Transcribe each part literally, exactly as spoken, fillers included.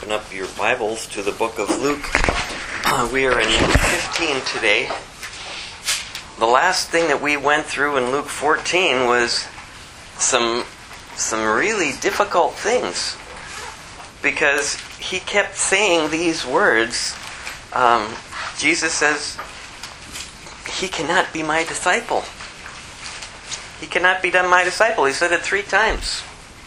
open up your Bibles to the book of Luke. Uh, we are in Luke fifteen today. The last thing that we went through in Luke fourteen was some some really difficult things, because he kept saying these words. Um, Jesus says, he cannot be my disciple. He cannot be my disciple. He said it three times.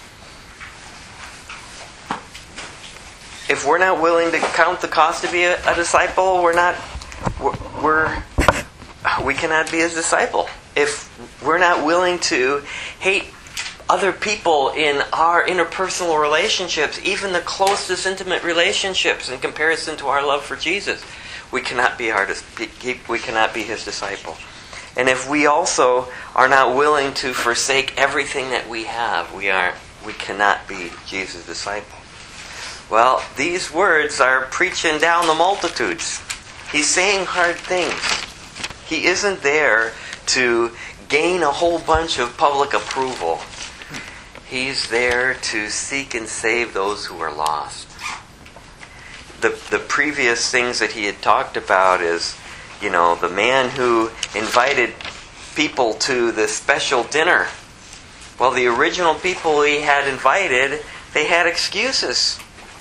If we're not willing to count the cost to be a, a disciple, we're not, we're, we're, we cannot be his disciple. If we're not willing to hate other people in our interpersonal relationships, even the closest intimate relationships, in comparison to our love for Jesus, we cannot be our, we cannot be his disciple. And if we also are not willing to forsake everything that we have, we are, we cannot be Jesus' disciple. Well, these words are preaching down the multitudes. He's saying hard things. He isn't there to gain a whole bunch of public approval. He's there to seek and save those who are lost. The the previous things that he had talked about is, you know, the man who invited people to the special dinner. Well, the original people he had invited, they had excuses.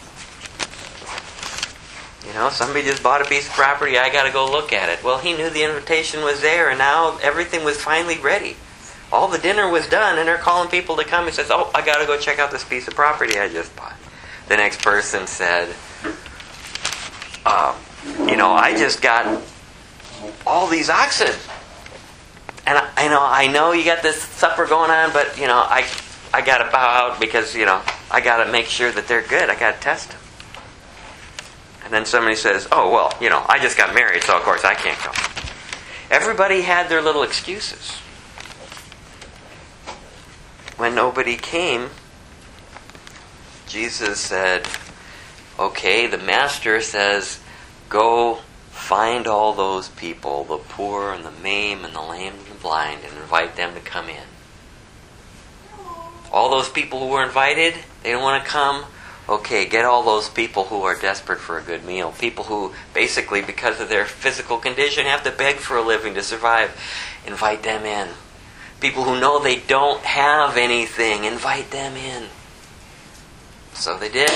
You know, somebody just bought a piece of property, I got to go look at it. Well, he knew the invitation was there, and now everything was finally ready. All the dinner was done, and they're calling people to come. He says, oh, I got to go check out this piece of property I just bought. The next person said, uh, you know, I just got all these oxen. And I, I know I know you got this supper going on, but, you know, I, I got to bow out because, you know, I got to make sure that they're good. I got to test them. And then somebody says, oh, well, you know, I just got married, so of course I can't go. Everybody had their little excuses. When nobody came, Jesus said, okay, the master says, go find all those people, the poor and the maimed and the lame and the blind, and invite them to come in. All those people who were invited, they don't want to come. Okay, get all those people who are desperate for a good meal. People who basically, because of their physical condition, have to beg for a living to survive. Invite them in. People who know they don't have anything, invite them in. So they did.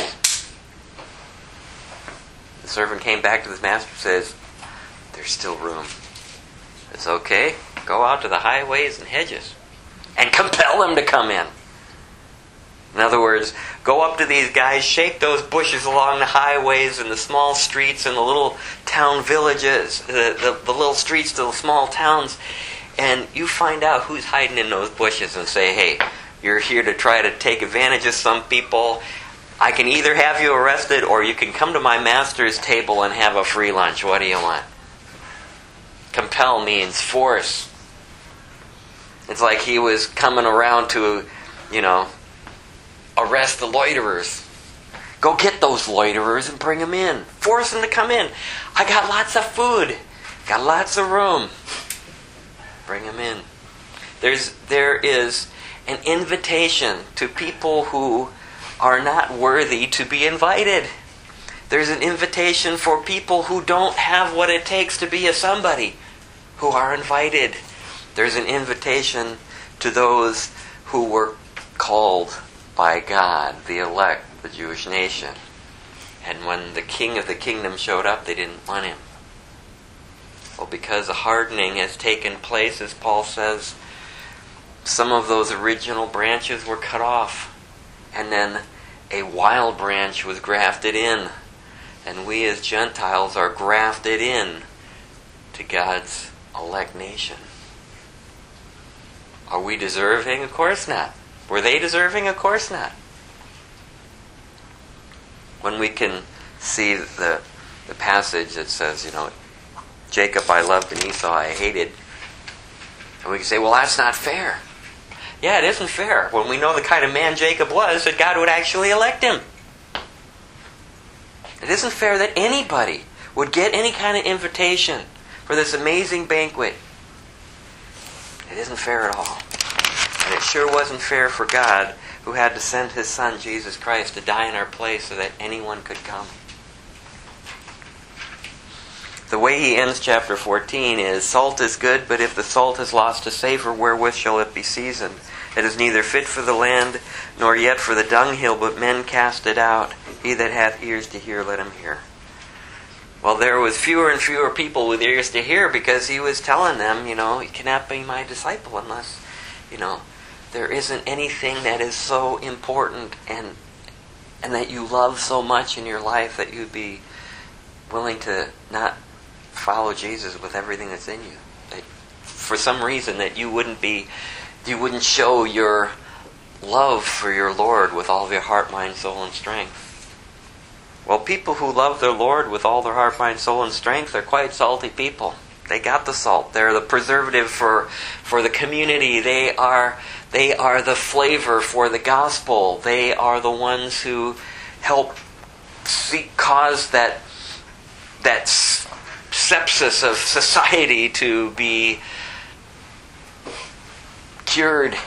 The servant came back to his master and says, there's still room. It's okay. Go out to the highways and hedges and compel them to come in. In other words, go up to these guys, shake those bushes along the highways and the small streets and the little town villages, the, the, the little streets to the small towns, and you find out who's hiding in those bushes and say, hey, you're here to try to take advantage of some people. I can either have you arrested or you can come to my master's table and have a free lunch. What do you want? Compel means force. It's like he was coming around to, you know, arrest the loiterers. Go get those loiterers and bring them in. Force them to come in. I got lots of food. Got lots of room. Bring them in. There's there is an invitation to people who are not worthy to be invited. There's an invitation for people who don't have what it takes to be a somebody, who are invited. There's an invitation to those who were called by God, the elect, the Jewish nation. And when the king of the kingdom showed up, they didn't want him. Well, because a hardening has taken place, as Paul says, some of those original branches were cut off. And then a wild branch was grafted in. And we as Gentiles are grafted in to God's elect nation. Are we deserving? Of course not. Were they deserving? Of course not. When we can see the the passage that says, you know, Jacob I loved and Esau I hated, and we can say, well, that's not fair. Yeah, it isn't fair when we know the kind of man Jacob was, that God would actually elect him. It isn't fair that anybody would get any kind of invitation for this amazing banquet. It isn't fair at all. And it sure wasn't fair for God, who had to send his Son, Jesus Christ, to die in our place so that anyone could come. The way he ends chapter fourteen is, salt is good, but if the salt has lost its savor, wherewith shall it be seasoned? It is neither fit for the land, nor yet for the dunghill, but men cast it out. He that hath ears to hear, let him hear. Well, there was fewer and fewer people with ears to hear, because he was telling them, you know, you cannot be my disciple unless, you know, there isn't anything that is so important and and that you love so much in your life that you'd be willing to not follow Jesus with everything that's in you. That for some reason that you wouldn't be, you wouldn't show your love for your Lord with all of your heart, mind, soul, and strength. Well, people who love their Lord with all their heart, mind, soul, and strength are quite salty people. They got the salt. They're the preservative for for the community. They are they are the flavor for the gospel. They are the ones who help see, cause that that sepsis of society to be cured.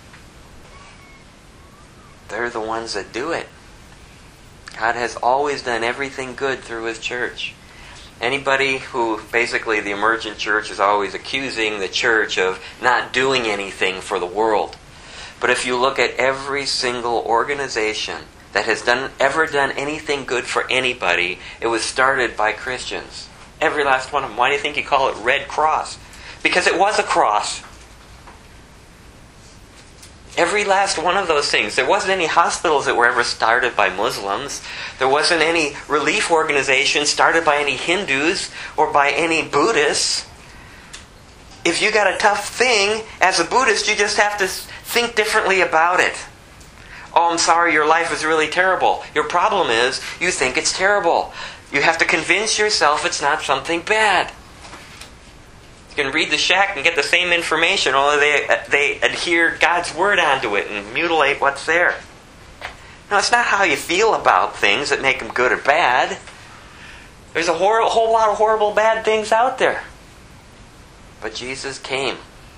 They're the ones that do it. God has always done everything good through His church. Anybody who, basically the emergent church is always accusing the church of not doing anything for the world. But if you look at every single organization that has done ever done anything good for anybody, it was started by Christians. Every last one of them. Why do you think you call it Red Cross? Because it was a cross. Every last one of those things. There wasn't any hospitals that were ever started by Muslims. There wasn't any relief organization started by any Hindus or by any Buddhists. If you got a tough thing, as a Buddhist, you just have to think differently about it. Oh, I'm sorry, your life is really terrible. Your problem is you think it's terrible. You have to convince yourself it's not something bad. You can read the shack and get the same information, only they they adhere God's word onto it and mutilate what's there. No, it's not how you feel about things that make them good or bad. There's a hor- whole lot of horrible bad things out there. But Jesus came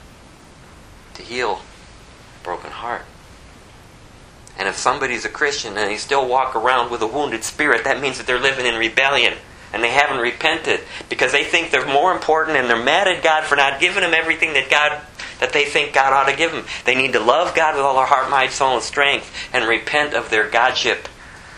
to heal a broken heart. And if somebody's a Christian and they still walk around with a wounded spirit, that means that they're living in rebellion. And they haven't repented because they think they're more important and they're mad at God for not giving them everything that God that they think God ought to give them. They need to love God with all their heart, mind, soul, and strength and repent of their godship.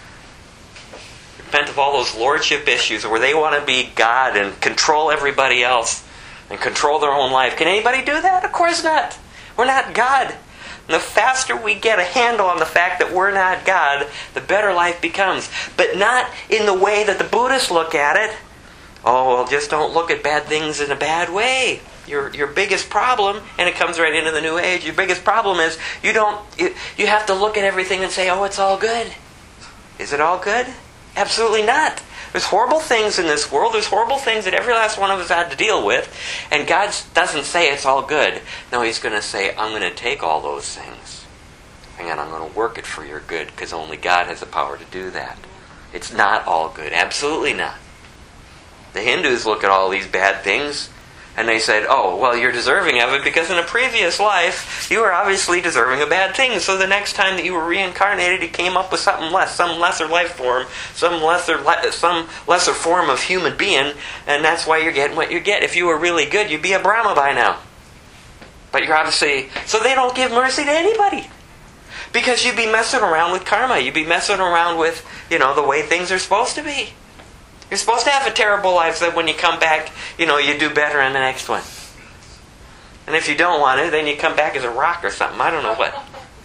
Repent of all those lordship issues where they want to be God and control everybody else and control their own life. Can anybody do that? Of course not. We're not God. And the faster we get a handle on the fact that we're not God, the better life becomes. But not in the way that the Buddhists look at it. Oh, well, just don't look at bad things in a bad way. Your your biggest problem, and it comes right into the New Age, your biggest problem is you don't you, you have to look at everything and say, oh, it's all good. Is it all good? Absolutely not. There's horrible things in this world. There's horrible things that every last one of us had to deal with. And God doesn't say it's all good. No, He's going to say, I'm going to take all those things. And I'm going to work it for your good, because only God has the power to do that. It's not all good. Absolutely not. The Hindus look at all these bad things, and they said, oh, well, you're deserving of it because in a previous life, you were obviously deserving of bad things. So the next time that you were reincarnated, you came up with something less, some lesser life form, some lesser some lesser form of human being, and that's why you're getting what you get. If you were really good, you'd be a Brahma by now. But you're obviously... So they don't give mercy to anybody. Because you'd be messing around with karma. You'd be messing around with, you know, the way things are supposed to be. You're supposed to have a terrible life so that when you come back, you know, you do better in the next one. And if you don't want it, then you come back as a rock or something. I don't know what.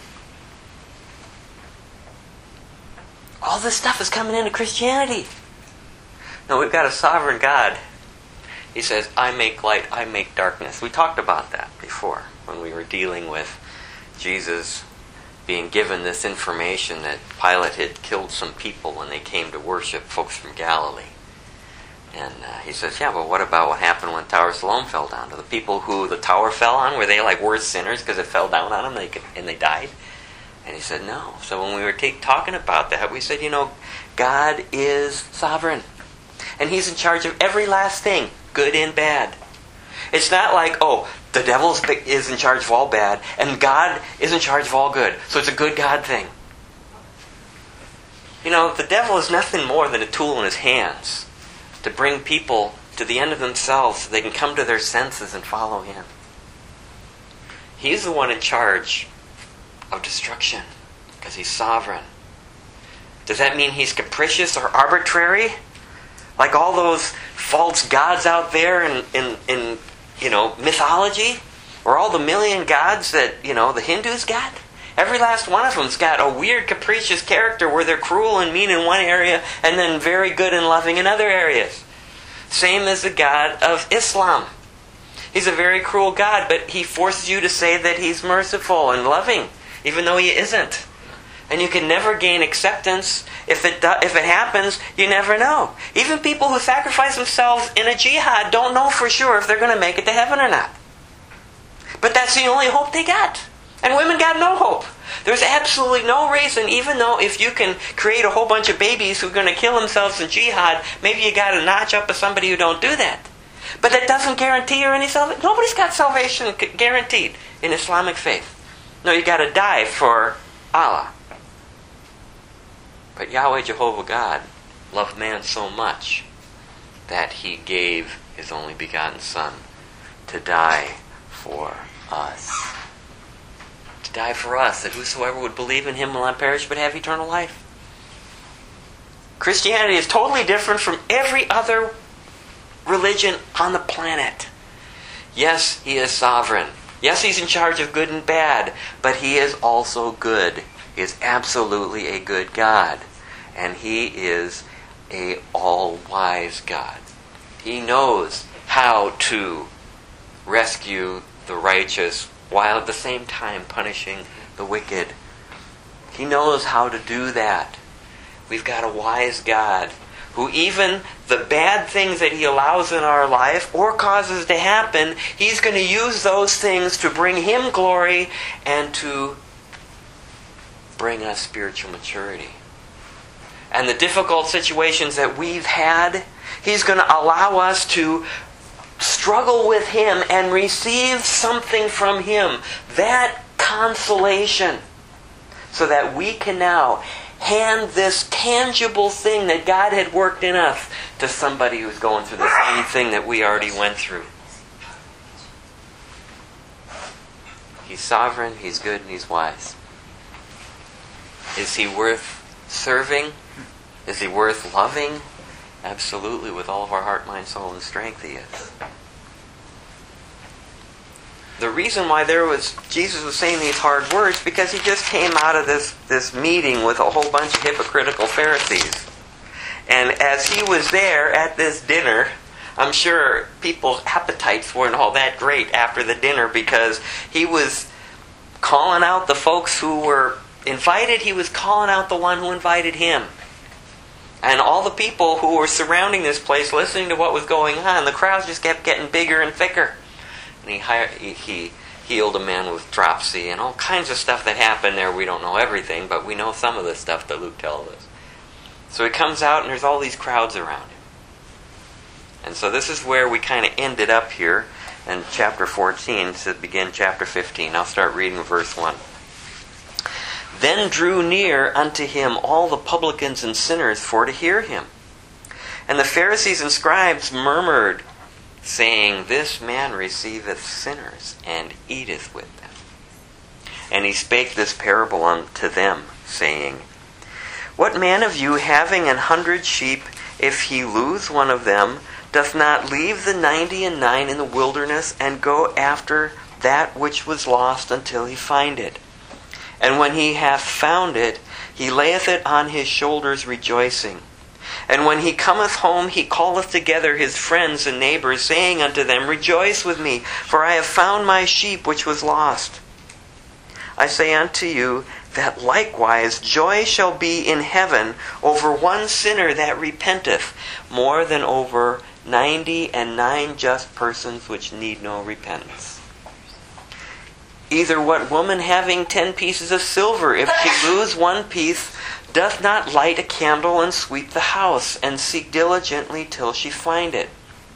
All this stuff is coming into Christianity. No, we've got a sovereign God. He says, I make light, I make darkness. We talked about that before when we were dealing with Jesus being given this information that Pilate had killed some people when they came to worship, folks from Galilee. And uh, he says, yeah, but what about what happened when Tower of Siloam fell down? To the people who the tower fell on, were they like worse sinners because it fell down on them they could, and they died? And he said, no. So when we were t- talking about that, we said, you know, God is sovereign. And He's in charge of every last thing, good and bad. It's not like, oh, The devil is in charge of all bad, and God is in charge of all good. So it's a good God thing. You know, the devil is nothing more than a tool in his hands to bring people to the end of themselves so they can come to their senses and follow him. He's the one in charge of destruction because he's sovereign. Does that mean he's capricious or arbitrary? Like all those false gods out there in, in, in you know, mythology? Or all the million gods that, you know, the Hindus got? Every last one of them's got a weird, capricious character where they're cruel and mean in one area and then very good and loving in other areas. Same as the God of Islam. He's a very cruel God, but he forces you to say that he's merciful and loving, even though he isn't. And you can never gain acceptance. If it do, if it happens, you never know. Even people who sacrifice themselves in a jihad don't know for sure if they're going to make it to heaven or not. But that's the only hope they got. And women got no hope. There's absolutely no reason, even though if you can create a whole bunch of babies who are going to kill themselves in jihad, maybe you got a notch up of somebody who don't do that. But that doesn't guarantee you any salvation. Nobody's got salvation guaranteed in Islamic faith. No, you got to die for Allah. But Yahweh Jehovah God loved man so much that he gave his only begotten Son to die for us. To die for us, that whosoever would believe in him will not perish but have eternal life. Christianity is totally different from every other religion on the planet. Yes, he is sovereign. Yes, he's in charge of good and bad, but he is also good. He is absolutely a good God. And he is a all-wise God. He knows how to rescue the righteous while at the same time punishing the wicked. He knows how to do that. We've got a wise God who even the bad things that he allows in our life or causes to happen, he's going to use those things to bring him glory and to bring us spiritual maturity. And the difficult situations that we've had, he's going to allow us to struggle with him and receive something from him. That consolation. So that we can now hand this tangible thing that God had worked in us to somebody who's going through the same thing that we already went through. He's sovereign, he's good, and he's wise. Is he worth serving? Is he worth loving? Absolutely, with all of our heart, mind, soul, and strength, he is. The reason why there was Jesus was saying these hard words because he just came out of this, this meeting with a whole bunch of hypocritical Pharisees. And as he was there at this dinner, I'm sure people's appetites weren't all that great after the dinner because he was calling out the folks who were invited. He was calling out the one who invited him. And all the people who were surrounding this place listening to what was going on, the crowds just kept getting bigger and thicker. And he, hired, he, he healed a man with dropsy and all kinds of stuff that happened there. We don't know everything, but we know some of the stuff that Luke tells us. So he comes out and there's all these crowds around him. And so this is where we kind of ended up here in chapter fourteen to begin chapter fifteen. I'll start reading verse one. Then drew near unto him all the publicans and sinners for to hear him. And the Pharisees and scribes murmured, saying, This man receiveth sinners, and eateth with them. And he spake this parable unto them, saying, What man of you, having an hundred sheep, if he lose one of them, doth not leave the ninety and nine in the wilderness, and go after that which was lost until he find it? And when he hath found it, he layeth it on his shoulders rejoicing. And when he cometh home, he calleth together his friends and neighbors, saying unto them, Rejoice with me, for I have found my sheep which was lost. I say unto you, that likewise joy shall be in heaven over one sinner that repenteth, more than over ninety and nine just persons which need no repentance. Either what woman having ten pieces of silver, if she lose one piece, doth not light a candle and sweep the house, and seek diligently till she find it?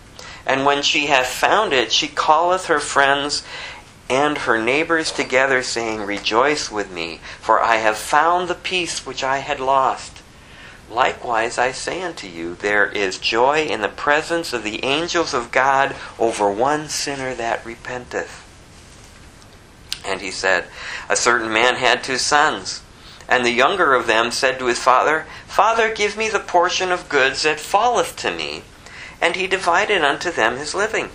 And when she hath found it, she calleth her friends and her neighbors together, saying, Rejoice with me, for I have found the piece which I had lost. Likewise I say unto you, there is joy in the presence of the angels of God over one sinner that repenteth. And he said, A certain man had two sons. And the younger of them said to his father, Father, give me the portion of goods that falleth to me. And he divided unto them his living.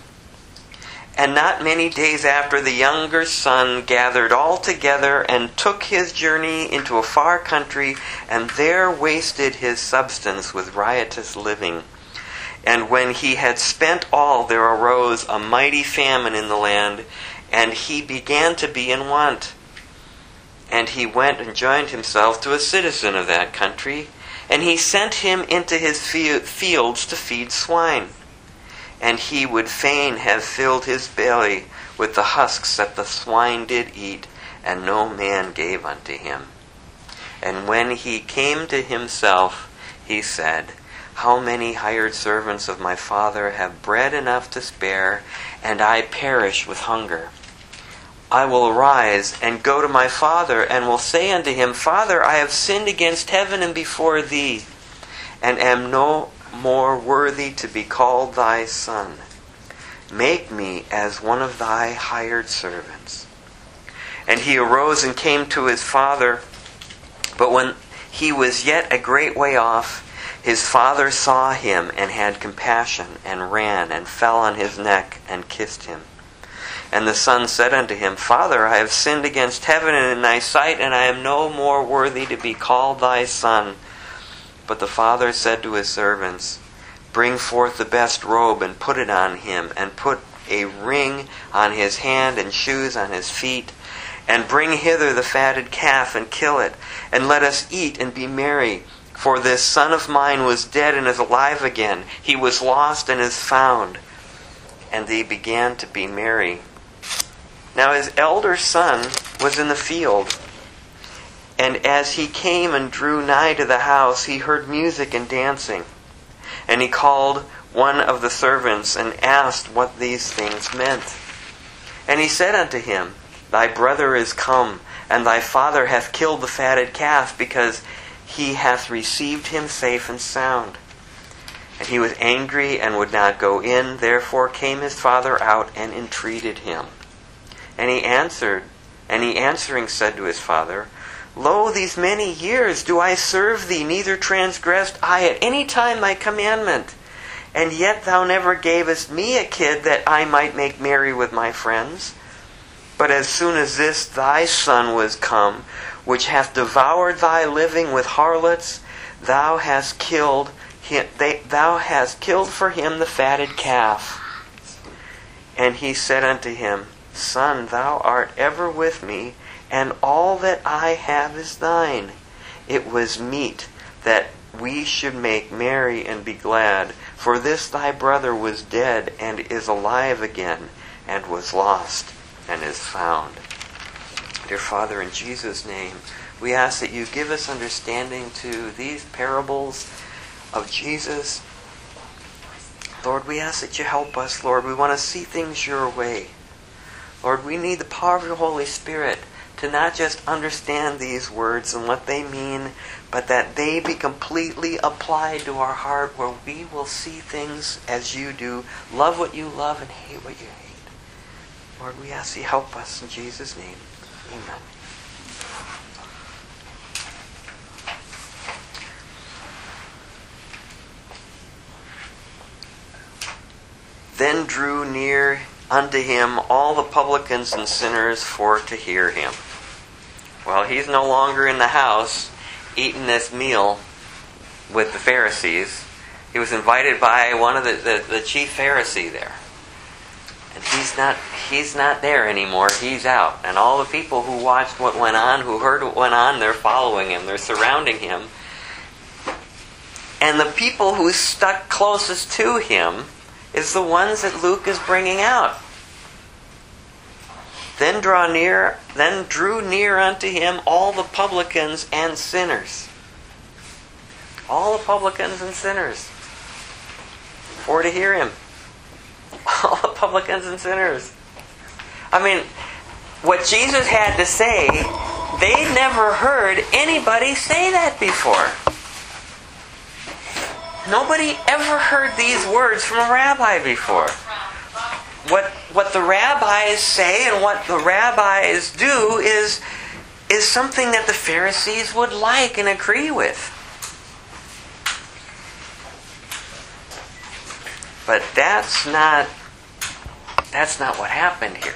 And not many days after, the younger son gathered all together and took his journey into a far country, and there wasted his substance with riotous living. And when he had spent all, there arose a mighty famine in the land, and he began to be in want. And he went and joined himself to a citizen of that country, and he sent him into his fields to feed swine. And he would fain have filled his belly with the husks that the swine did eat, and no man gave unto him. And when he came to himself, he said, How many hired servants of my father have bread enough to spare, and I perish with hunger? I will arise and go to my father, and will say unto him, Father, I have sinned against heaven and before thee, and am no more worthy to be called thy son. Make me as one of thy hired servants. And he arose and came to his father. But when he was yet a great way off, his father saw him and had compassion, and ran and fell on his neck and kissed him. And the son said unto him, Father, I have sinned against heaven and in thy sight, and I am no more worthy to be called thy son. But the father said to his servants, Bring forth the best robe, and put it on him, and put a ring on his hand, and shoes on his feet. And bring hither the fatted calf, and kill it, and let us eat and be merry. For this son of mine was dead and is alive again. He was lost and is found. And they began to be merry. Now his elder son was in the field. And as he came and drew nigh to the house, he heard music and dancing. And he called one of the servants and asked what these things meant. And he said unto him, Thy brother is come, and thy father hath killed the fatted calf, because he hath received him safe and sound. And he was angry and would not go in. Therefore came his father out and entreated him. And he answered, and he answering said to his father, Lo, these many years do I serve thee, neither transgressed I at any time thy commandment. And yet thou never gavest me a kid that I might make merry with my friends. But as soon as this thy son was come, which hath devoured thy living with harlots, thou hast killed him, they, thou hast killed for him the fatted calf. And he said unto him, Son, thou art ever with me, and all that I have is thine. It was meet that we should make merry and be glad. For this thy brother was dead and is alive again, and was lost and is found. Dear Father, in Jesus' name, we ask that you give us understanding to these parables of Jesus. Lord, we ask that you help us, Lord. We want to see things your way. Lord, we need the power of your Holy Spirit to not just understand these words and what they mean, but that they be completely applied to our heart, where we will see things as you do, love what you love and hate what you hate. Lord, we ask you help us in Jesus' name. Amen. Then drew near unto him all the publicans and sinners for to hear him. Well, he's no longer in the house eating this meal with the Pharisees. He was invited by one of the, the, the chief Pharisee there. And he's not he's not there anymore. He's out. And all the people who watched what went on, who heard what went on, they're following him. They're surrounding him. And the people who stuck closest to him is the ones that Luke is bringing out. Then draw near, then drew near unto him all the publicans and sinners. All the publicans and sinners for to hear him. publicans and sinners. I mean, what Jesus had to say, they'd never heard anybody say that before. Nobody ever heard these words from a rabbi before. What what the rabbis say and what the rabbis do is, is something that the Pharisees would like and agree with. But that's not that's not what happened here.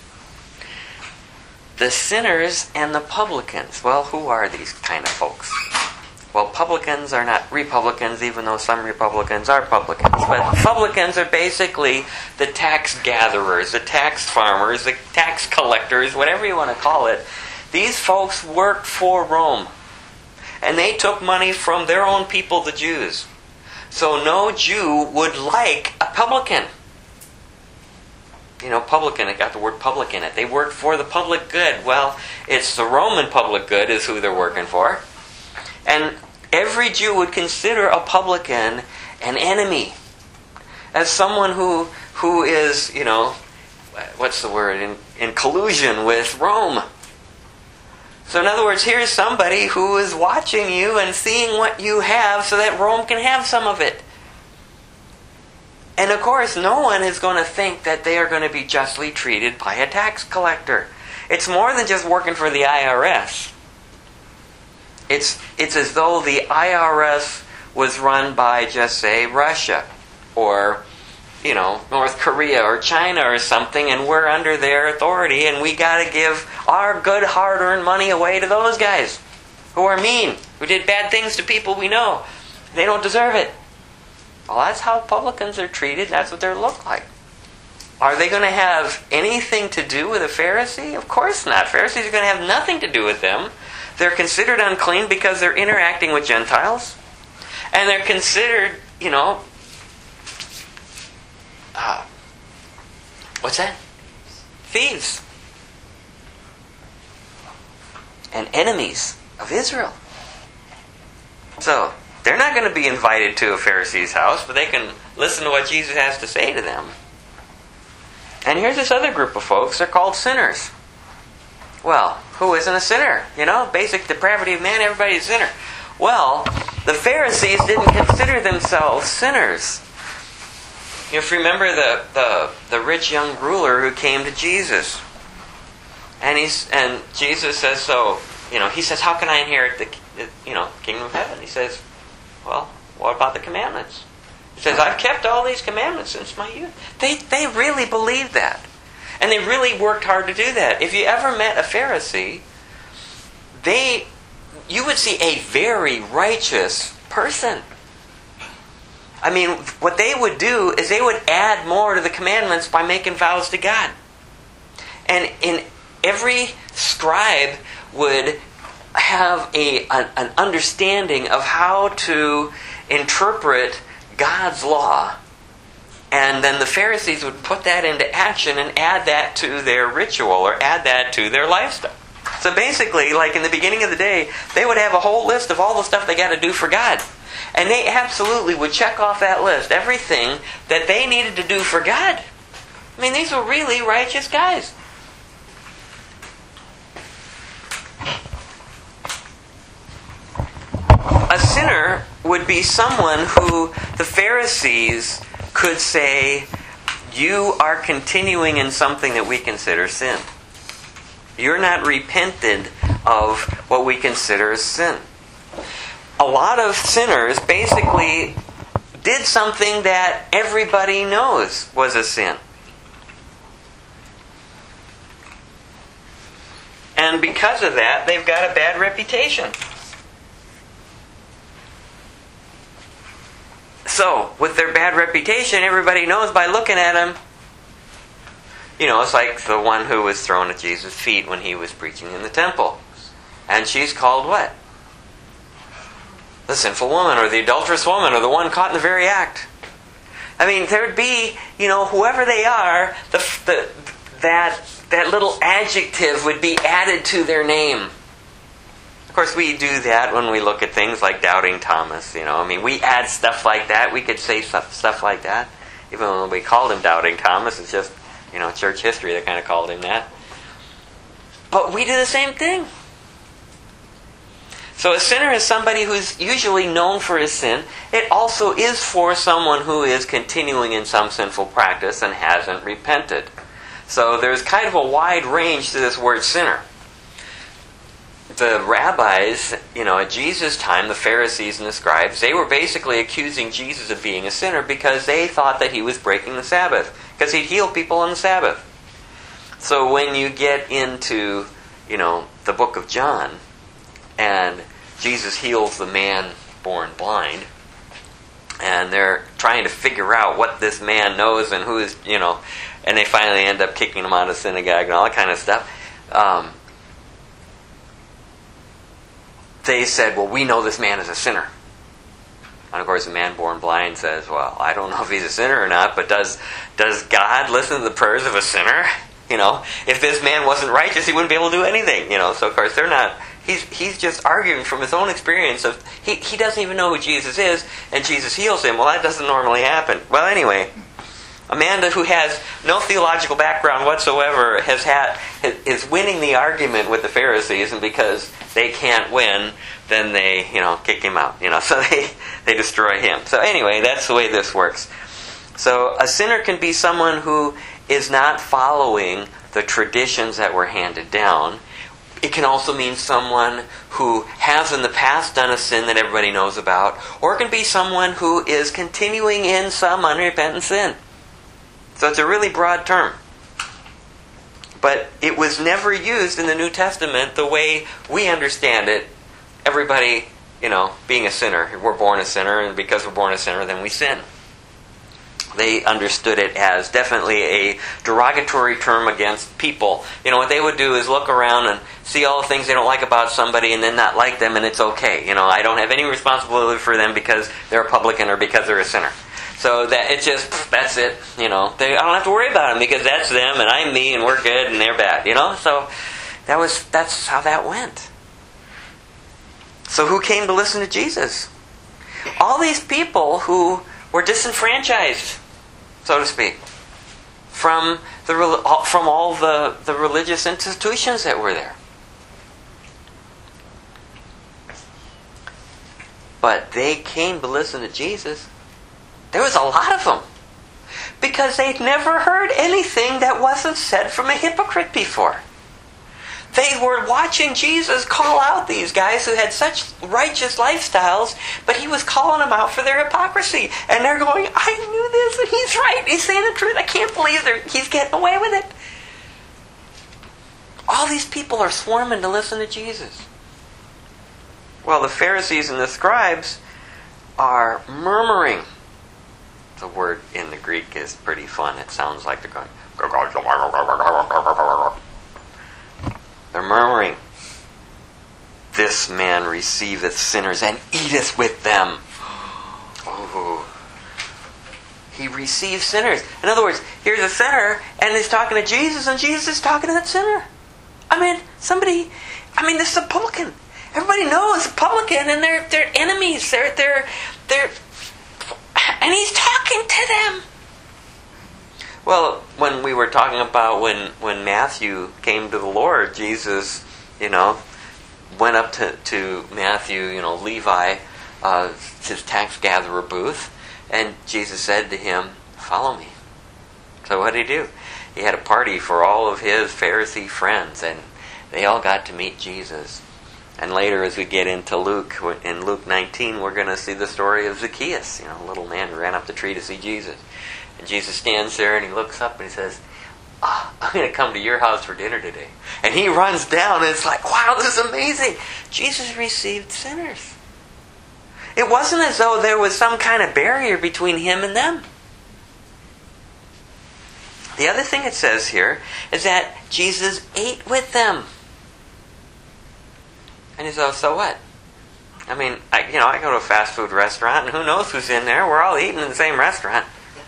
The sinners and the publicans. Well, who are these kind of folks? Well, publicans are not Republicans, even though some Republicans are publicans. But publicans are basically the tax gatherers, the tax farmers, the tax collectors, whatever you want to call it. These folks worked for Rome. And they took money from their own people, the Jews. So no Jew would like a publican. You know, publican, it got the word public in it. They worked for the public good. Well, it's the Roman public good is who they're working for. And every Jew would consider a publican an enemy. As someone who who is, you know, what's the word, in, in collusion with Rome. So in other words, here's somebody who is watching you and seeing what you have so that Rome can have some of it. And of course, no one is going to think that they are going to be justly treated by a tax collector. It's more than just working for the I R S. It's it's as though the I R S was run by, just say, Russia or, you know, North Korea or China or something, and we're under their authority, and we got to give our good hard-earned money away to those guys who are mean, who did bad things to people we know. They don't deserve it. Well, that's how publicans are treated. That's what they look like. Are they going to have anything to do with a Pharisee? Of course not. Pharisees are going to have nothing to do with them. They're considered unclean because they're interacting with Gentiles. And they're considered, you know, uh, what's that? Thieves. And enemies of Israel. So, they're not going to be invited to a Pharisee's house, but they can listen to what Jesus has to say to them. And here's this other group of folks. They're called sinners. Well, who isn't a sinner? You know, basic depravity of man, everybody's a sinner. Well, the Pharisees didn't consider themselves sinners. If you remember the, the, the rich young ruler who came to Jesus. And he's and Jesus says, so, you know, he says, how can I inherit the, you know, kingdom of heaven? He says, well, what about the commandments? He says, I've kept all these commandments since my youth. They they really believed that. And they really worked hard to do that. If you ever met a Pharisee, they you would see a very righteous person. I mean, what they would do is they would add more to the commandments by making vows to God. And in every scribe would have a an, an understanding of how to interpret God's law. And then the Pharisees would put that into action and add that to their ritual or add that to their lifestyle. So basically, like in the beginning of the day, they would have a whole list of all the stuff they got to do for God. And they absolutely would check off that list everything that they needed to do for God. I mean, these were really righteous guys. A sinner would be someone who the Pharisees could say, you are continuing in something that we consider sin. You're not repented of what we consider as sin. A lot of sinners basically did something that everybody knows was a sin. And because of that, they've got a bad reputation. So, with their bad reputation, everybody knows by looking at them. You know, it's like the one who was thrown at Jesus' feet when he was preaching in the temple. And she's called what? The sinful woman, or the adulterous woman, or the one caught in the very act. I mean, there would be, you know, whoever they are, the, the that that little adjective would be added to their name. Of course, we do that when we look at things like doubting Thomas. You know, I mean, we add stuff like that. We could say stuff, stuff like that. even though we called him Doubting Thomas. It's just, you know, church history that kind of called him that. But we do the same thing. So a sinner is somebody who's usually known for his sin. It also is for someone who is continuing in some sinful practice and hasn't repented. So there's kind of a wide range to this word sinner. The rabbis, you know, at Jesus' time, the Pharisees and the scribes, they were basically accusing Jesus of being a sinner because they thought that he was breaking the Sabbath, because he'd heal people on the Sabbath. So when you get into, you know, the book of John, and Jesus heals the man born blind, and they're trying to figure out what this man knows and who is, you know, and they finally end up kicking him out of the synagogue and all that kind of stuff. Um, they said, well, we know this man is a sinner. And of course the man born blind says, well, I don't know if he's a sinner or not, but does does God listen to the prayers of a sinner? You know, if this man wasn't righteous, he wouldn't be able to do anything. You know, so of course they're not. He's he's just arguing from his own experience of he he doesn't even know who Jesus is, and Jesus heals him. Well, that doesn't normally happen. Well, anyway, Amanda, who has no theological background whatsoever, has had is winning the argument with the Pharisees, and because they can't win, then they you know kick him out. You know, so they they destroy him. So anyway, that's the way this works. So a sinner can be someone who is not following the traditions that were handed down. It can also mean someone who has in the past done a sin that everybody knows about, or it can be someone who is continuing in some unrepentant sin. So it's a really broad term. But it was never used in the New Testament the way we understand it. Everybody, you know, being a sinner. We're born a sinner, and because we're born a sinner, then we sin. They understood it as definitely a derogatory term against people. You know, what they would do is look around and see all the things they don't like about somebody and then not like them, and it's okay. You know, I don't have any responsibility for them because they're a publican or because they're a sinner. So that it's just, that's it. You know, they, I don't have to worry about them because that's them and I'm me and we're good and they're bad. You know, so that was that's how that went. So who came to listen to Jesus? All these people who were disenfranchised, so to speak, from the from all the, the religious institutions that were there. But they came to listen to Jesus. There was a lot of them. Because they'd never heard anything that wasn't said from a hypocrite before. They were watching Jesus call out these guys who had such righteous lifestyles, but he was calling them out for their hypocrisy. And they're going, I knew this, and he's right. He's saying the truth. I can't believe he's getting away with it. All these people are swarming to listen to Jesus. Well, the Pharisees and the scribes are murmuring. The word in the Greek is pretty fun. It sounds like they're going... They're murmuring. This man receiveth sinners and eateth with them. Ooh. He receives sinners. In other words, here's a sinner and he's talking to Jesus, and Jesus is talking to that sinner. I mean, somebody... I mean, this is a publican. Everybody knows a publican, and they're they're enemies. They're they're they're... And he's talking to them. Well, when we were talking about when, when Matthew came to the Lord, Jesus, you know, went up to, to Matthew, you know, Levi, uh, his tax gatherer booth, and Jesus said to him, follow me. So what did he do? He had a party for all of his Pharisee friends, and they all got to meet Jesus. And later, as we get into Luke, in Luke nineteen, we're going to see the story of Zacchaeus, you know, a little man who ran up the tree to see Jesus. And Jesus stands there and he looks up and he says, oh, I'm going to come to your house for dinner today. And he runs down and it's like, wow, this is amazing. Jesus received sinners. It wasn't as though there was some kind of barrier between him and them. The other thing it says here is that Jesus ate with them. And he says, so what? I mean, I, you know, I go to a fast food restaurant and who knows who's in there? We're all eating in the same restaurant.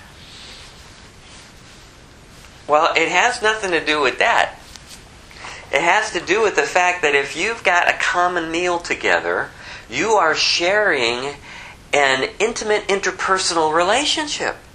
Well, it has nothing to do with that. It has to do with the fact that if you've got a common meal together, you are sharing an intimate interpersonal relationship.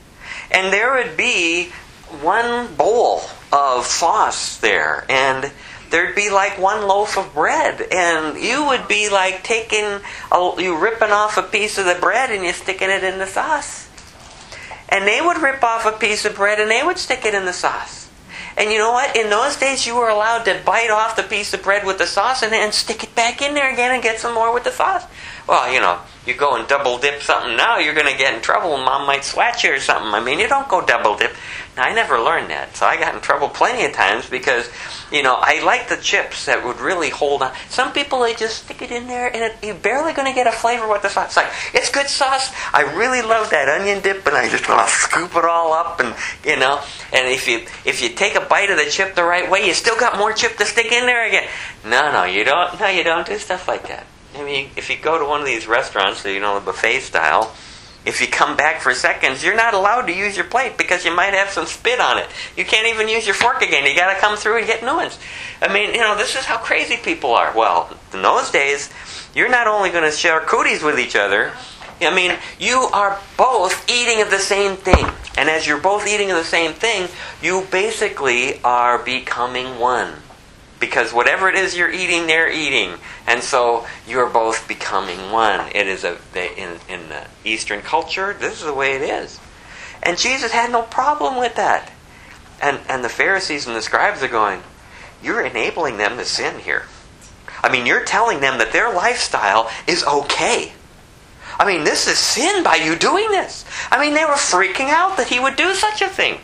and there would be one bowl of sauce there, and there'd be like one loaf of bread, and you would be like taking, a, you ripping off a piece of the bread and you sticking it in the sauce. And they would rip off a piece of bread and they would stick it in the sauce. And you know what? In those days you were allowed to bite off the piece of bread with the sauce and then stick it back in there again and get some more with the sauce. Well, you know, you go and double dip something now, you're going to get in trouble and Mom might swat you or something. I mean, you don't go double dip. Now, I never learned that, so I got in trouble plenty of times because, you know, I like the chips that would really hold on. Some people, they just stick it in there and it, you're barely going to get a flavor with the sauce. It's like, it's good sauce. I really love that onion dip, and I just want to scoop it all up, and, you know, and if you if you take a bite of the chip the right way, you still got more chip to stick in there again. No, no, you don't. No, you don't do stuff like that. I mean, if you go to one of these restaurants, you know, the buffet style, if you come back for seconds, you're not allowed to use your plate because you might have some spit on it. You can't even use your fork again. You got to come through and get new ones. I mean, you know, this is how crazy people are. Well, in those days, you're not only going to share cooties with each other. I mean, you are both eating of the same thing. And as you're both eating of the same thing, you basically are becoming one. Because whatever it is you're eating, they're eating. And so you're both becoming one. It is a in, in the Eastern culture, this is the way it is. And Jesus had no problem with that. And, and the Pharisees and the scribes are going, you're enabling them to sin here. I mean, you're telling them that their lifestyle is okay. I mean, this is sin by you doing this. I mean, they were freaking out that he would do such a thing.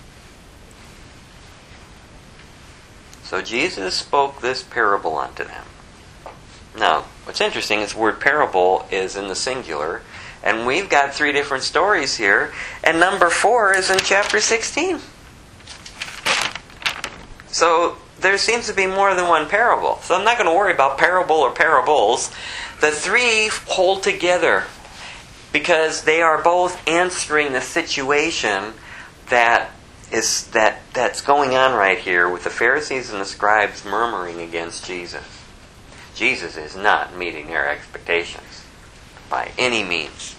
So Jesus spoke this parable unto them. Now, what's interesting is the word parable is in the singular, and we've got three different stories here, and number four is in chapter sixteen. So there seems to be more than one parable. So I'm not going to worry about parable or parables. The three hold together because they are both answering the situation that is that that's going on right here with the Pharisees and the scribes murmuring against Jesus. Jesus is not meeting their expectations by any means.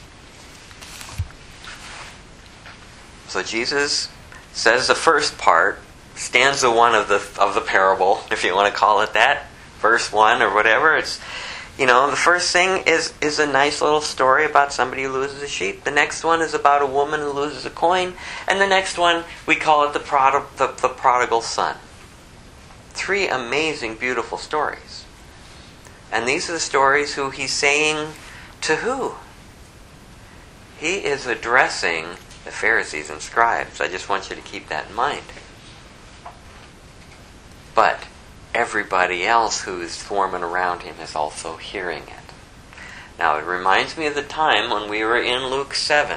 So Jesus says the first part, stanza one of the of the parable, if you want to call it that, verse one or whatever. It's, you know, the first thing is, is a nice little story about somebody who loses a sheep. The next one is about a woman who loses a coin. And the next one, we call it the, prod- the, the prodigal son. Three amazing, beautiful stories. And these are the stories who he's saying to who? He is addressing the Pharisees and scribes. I just want you to keep that in mind. But everybody else who's forming around him is also hearing it. Now, it reminds me of the time when we were in Luke seven,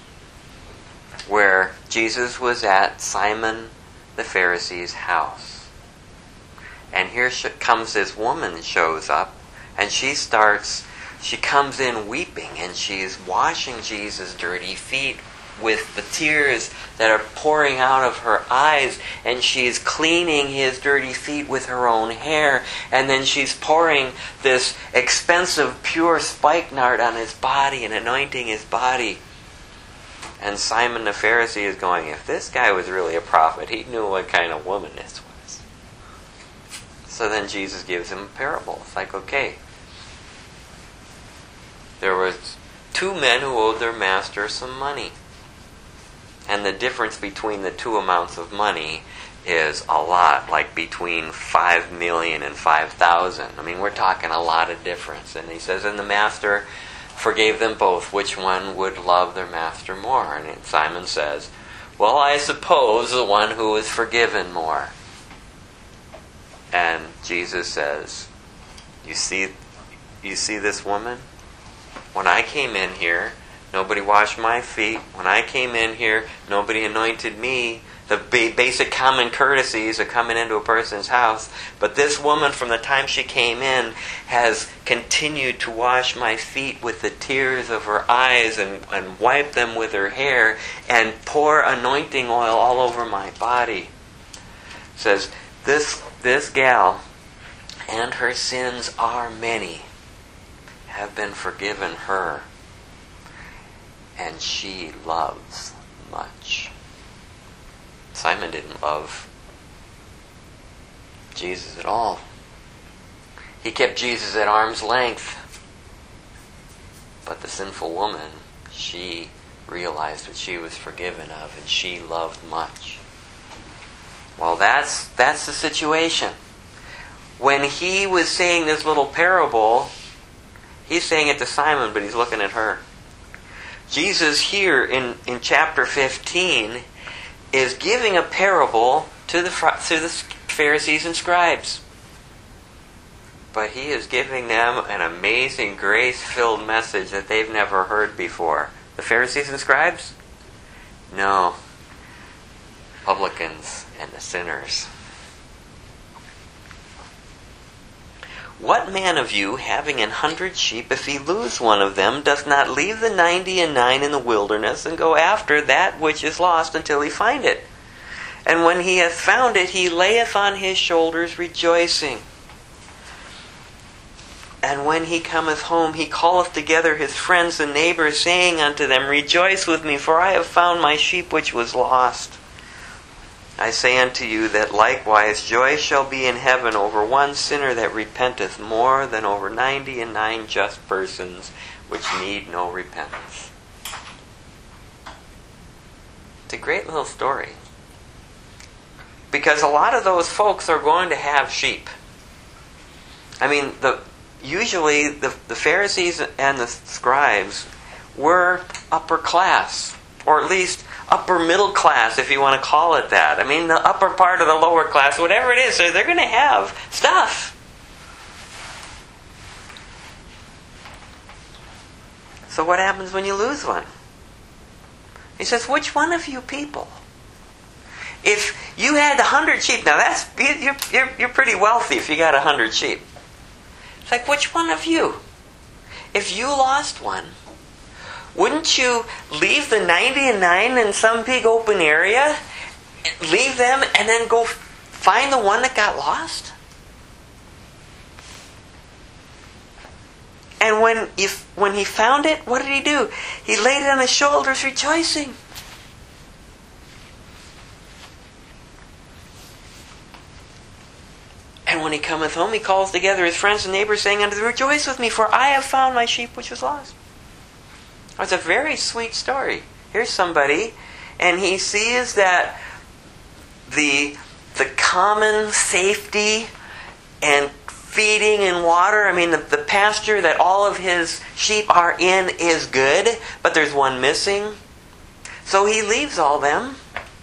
where Jesus was at Simon the Pharisee's house. And here comes this woman, shows up, and she starts, she comes in weeping, and she's washing Jesus' dirty feet with the tears that are pouring out of her eyes, and she's cleaning his dirty feet with her own hair, and then she's pouring this expensive pure spikenard on his body and anointing his body. And Simon the Pharisee is going, if this guy was really a prophet, he knew what kind of woman this was. So then Jesus gives him a parable. It's like, okay, there was two men who owed their master some money. And the difference between the two amounts of money is a lot, like between five million and five thousand. I mean, we're talking a lot of difference. And he says, and the master forgave them both. Which one would love their master more? And Simon says, well, I suppose the one who is forgiven more. And Jesus says, you see, you see this woman? When I came in here, nobody washed my feet. When I came in here, nobody anointed me. The ba- basic common courtesies of coming into a person's house. But this woman, from the time she came in, has continued to wash my feet with the tears of her eyes and, and wipe them with her hair and pour anointing oil all over my body. It says, this, this gal and her sins are many, have been forgiven her. And she loves much. Simon didn't love Jesus at all. He kept Jesus at arm's length. But the sinful woman, she realized what she was forgiven of, and she loved much. Well, that's that's the situation. When he was saying this little parable, he's saying it to Simon, but he's looking at her. Jesus here in, in chapter fifteen is giving a parable to the to the Pharisees and scribes. But he is giving them an amazing grace-filled message that they've never heard before. The Pharisees and scribes? No. Publicans and the sinners. What man of you, having an hundred sheep, if he lose one of them, doth not leave the ninety and nine in the wilderness, and go after that which is lost until he find it? And when he hath found it, he layeth on his shoulders, rejoicing. And when he cometh home, he calleth together his friends and neighbors, saying unto them, Rejoice with me, for I have found my sheep which was lost. I say unto you that likewise joy shall be in heaven over one sinner that repenteth, more than over ninety and nine just persons which need no repentance. It's a great little story. Because a lot of those folks are going to have sheep. I mean, the usually the, the Pharisees and the scribes were upper class, or at least upper middle class, if you want to call it that. I mean, the upper part of the lower class, whatever it is, they're going to have stuff. So what happens when you lose one? He says, which one of you people? If you had a hundred sheep, now that's you're, you're, you're pretty wealthy if you got a hundred sheep. It's like, which one of you? If you lost one, wouldn't you leave the ninety and nine in some big open area, leave them, and then go find the one that got lost? And when if when he found it, what did he do? He laid it on his shoulders, rejoicing. And when he cometh home, he calls together his friends and neighbors, saying unto them, Rejoice with me, for I have found my sheep which was lost. It's a very sweet story. Here's somebody, and he sees that the the common safety and feeding and water, I mean, the, the pasture that all of his sheep are in is good, but there's one missing. So he leaves all them,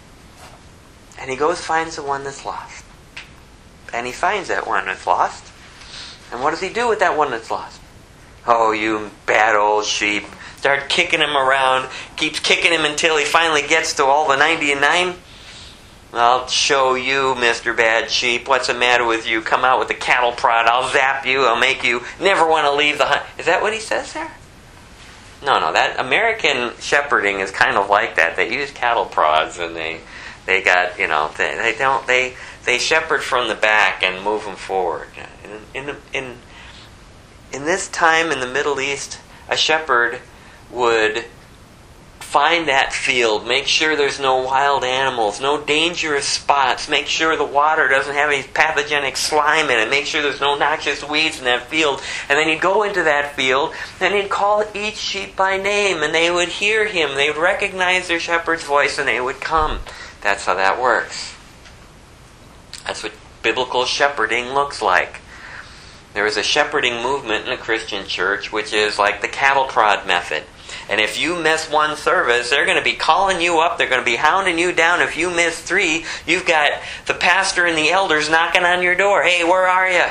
and he goes finds the one that's lost. And he finds that one that's lost. And what does he do with that one that's lost? Oh, you bad old sheep. Start kicking him around. Keeps kicking him until he finally gets to all the ninety and nine. I'll show you, Mister Bad Sheep. What's the matter with you? Come out with the cattle prod. I'll zap you. I'll make you never want to leave the hunt. Is that what he says there? No, no. That American shepherding is kind of like that. They use cattle prods, and they they got, you know, they, they don't they they shepherd from the back and move them forward. In in in in this time in the Middle East, a shepherd would find that field, make sure there's no wild animals, no dangerous spots, make sure the water doesn't have any pathogenic slime in it, make sure there's no noxious weeds in that field. And then he'd go into that field and he'd call each sheep by name, and they would hear him, they would recognize their shepherd's voice, and they would come. That's how that works. That's what biblical shepherding looks like. There is a shepherding movement in the Christian church which is like the cattle prod method. And if you miss one service, they're going to be calling you up. They're going to be hounding you down. If you miss three, you've got the pastor and the elders knocking on your door. Hey, where are you?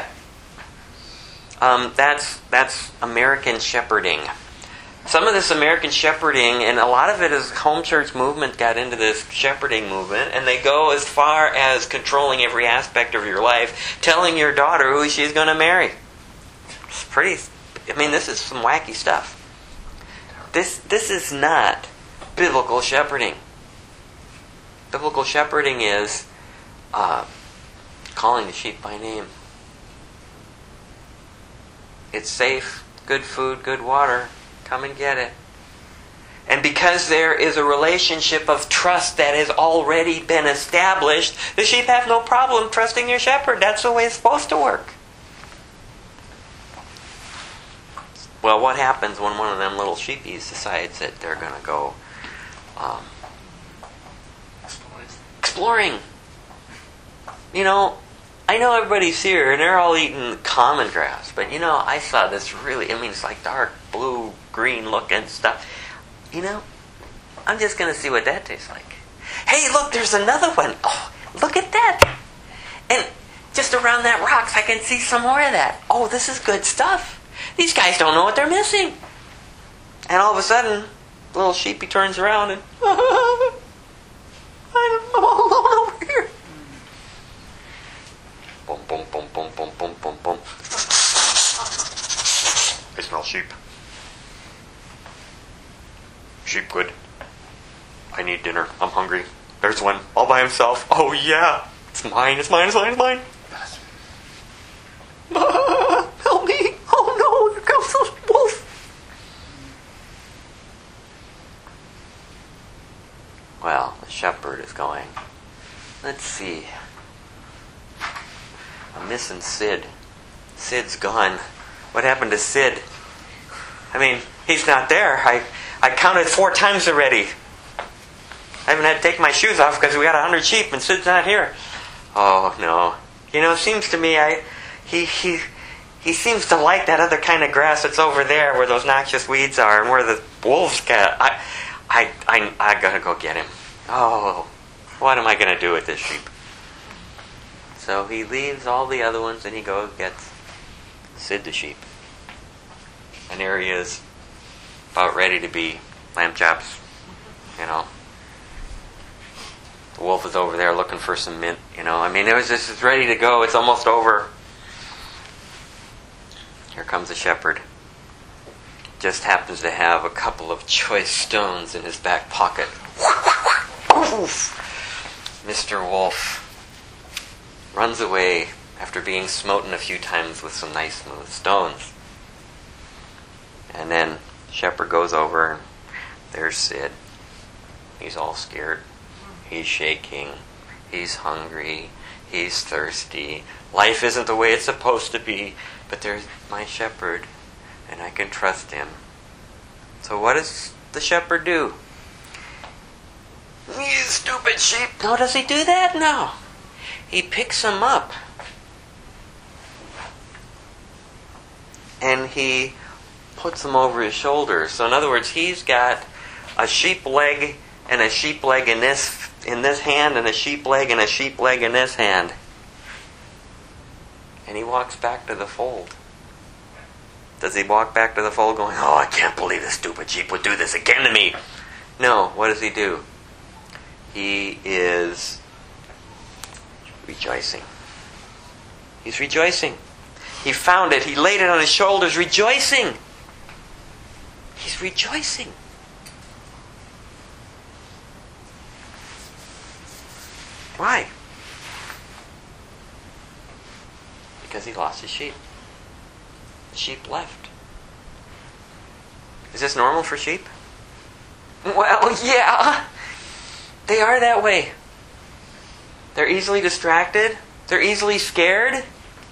Um, that's that's American shepherding. Some of this American shepherding, and a lot of it is home church movement got into this shepherding movement, and they go as far as controlling every aspect of your life, telling your daughter who she's going to marry. It's pretty, I mean, this is some wacky stuff. This this is not biblical shepherding. Biblical shepherding is uh, calling the sheep by name. It's safe, good food, good water. Come and get it. And And because there is a relationship of trust that has already been established, the sheep have no problem trusting your shepherd. That's the way it's supposed to work. Well, what happens when one of them little sheepies decides that they're going to go um, exploring? You know, I know everybody's here and they're all eating common grass, but you know, I saw this really, I mean, it's like dark blue, green looking stuff. You know, I'm just going to see what that tastes like. Hey, look, there's another one. Oh, look at that. And just around that rocks, I can see some more of that. Oh, this is good stuff. These guys don't know what they're missing. And all of a sudden, little sheepy turns around and, I'm all alone over here. Boom, boom, boom, boom, boom, boom, boom, boom. I smell sheep. Sheep good. I need dinner. I'm hungry. There's one all by himself. Oh yeah. It's mine, it's mine, it's mine, it's mine. Help me. Oh no, here comes the wolf. Well, the shepherd is going. Let's see. I'm missing Sid. Sid's gone. What happened to Sid? I mean, he's not there. I, I counted four times already. I haven't had to take my shoes off because we got a hundred sheep and Sid's not here. Oh no. You know, it seems to me I he he he seems to like that other kind of grass that's over there where those noxious weeds are and where the wolves got. I I I I gotta go get him. Oh, what am I gonna do with this sheep? So he leaves all the other ones and he goes gets Sid the sheep. And there he is, about ready to be lamb chops, you know. The wolf is over there looking for some mint, you know. I mean, it was just it's ready to go. It's almost over. Here comes the shepherd. Just happens to have a couple of choice stones in his back pocket. Mister Wolf runs away after being smoten a few times with some nice smooth stones. And then shepherd goes over. There's Sid. He's all scared. He's shaking. He's hungry. He's thirsty. Life isn't the way it's supposed to be. But there's my shepherd, and I can trust him. So what does the shepherd do? You stupid sheep. No, does he do that? No. He picks them up. And he puts them over his shoulders. So in other words, he's got a sheep leg and a sheep leg in this in this hand and a sheep leg and a sheep leg in this hand. And he walks back to the fold. Does he walk back to the fold going, oh, I can't believe this stupid sheep would do this again to me? No, what does he do? He is rejoicing. He's rejoicing. He found it. He laid it on his shoulders, rejoicing. He's rejoicing. Why? Because he lost his sheep. The sheep left. Is this normal for sheep? Well, yeah. They are that way. They're easily distracted. They're easily scared.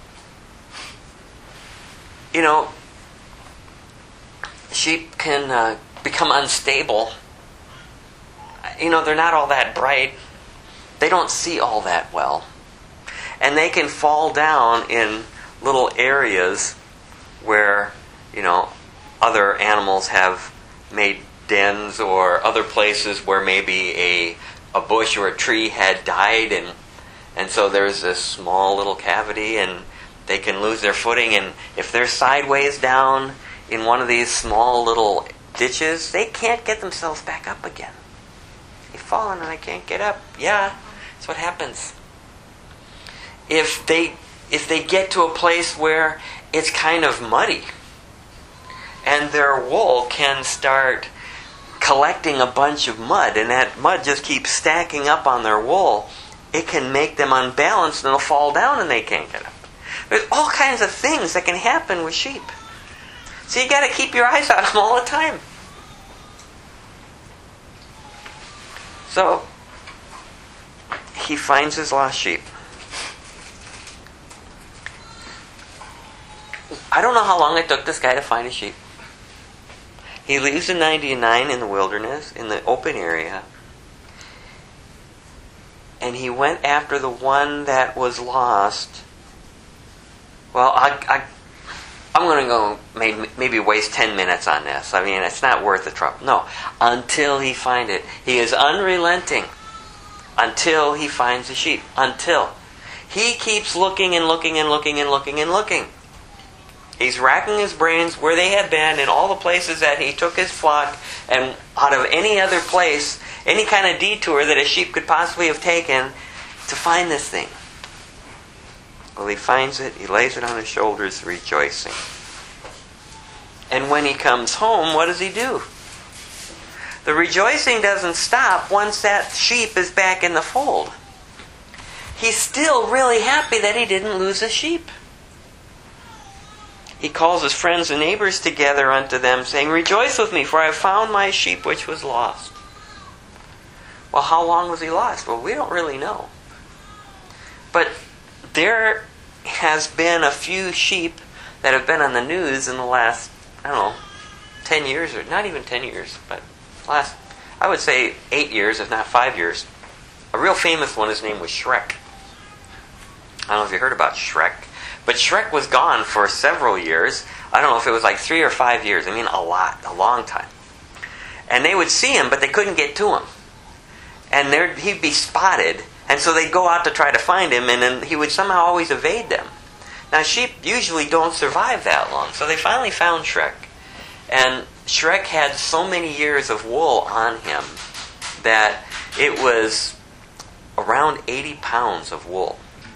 You know, sheep can uh, become unstable. You know, they're not all that bright. They don't see all that well. And they can fall down in little areas where, you know, other animals have made dens or other places where maybe a a bush or a tree had died and and so there's this small little cavity and they can lose their footing, and if they're sideways down in one of these small little ditches, they can't get themselves back up again. They've fallen and they can't get up. Yeah, that's what happens. If they if they get to a place where it's kind of muddy and their wool can start collecting a bunch of mud, and that mud just keeps stacking up on their wool, it can make them unbalanced and they'll fall down and they can't get up. There's all kinds of things that can happen with sheep. So you got to keep your eyes on them all the time. So, he finds his lost sheep. I don't know how long it took this guy to find his sheep. He leaves the ninety-nine in the wilderness, in the open area, and he went after the one that was lost. Well, I, I, I'm going to go maybe, maybe waste ten minutes on this. I mean, it's not worth the trouble. No, until he finds it. He is unrelenting until he finds the sheep. Until. He keeps looking and looking and looking and looking and looking. He's racking his brains where they have been in all the places that he took his flock, and out of any other place, any kind of detour that a sheep could possibly have taken to find this thing. Well, he finds it, he lays it on his shoulders, rejoicing. And when he comes home, what does he do? The rejoicing doesn't stop once that sheep is back in the fold. He's still really happy that he didn't lose a sheep. He calls his friends and neighbors together unto them, saying, "Rejoice with me, for I have found my sheep which was lost." Well, how long was he lost? Well, we don't really know. But there has been a few sheep that have been on the news in the last, I don't know, ten years, or not even ten years, but last, I would say eight years, if not five years. A real famous one, his name was Shrek. I don't know if you heard about Shrek. But Shrek was gone for several years. I don't know if it was like three or five years. I mean, a lot, a long time. And they would see him, but they couldn't get to him. And there he'd be spotted. And so they'd go out to try to find him, and then he would somehow always evade them. Now, sheep usually don't survive that long. So they finally found Shrek. And Shrek had so many years of wool on him that it was around eighty pounds of wool.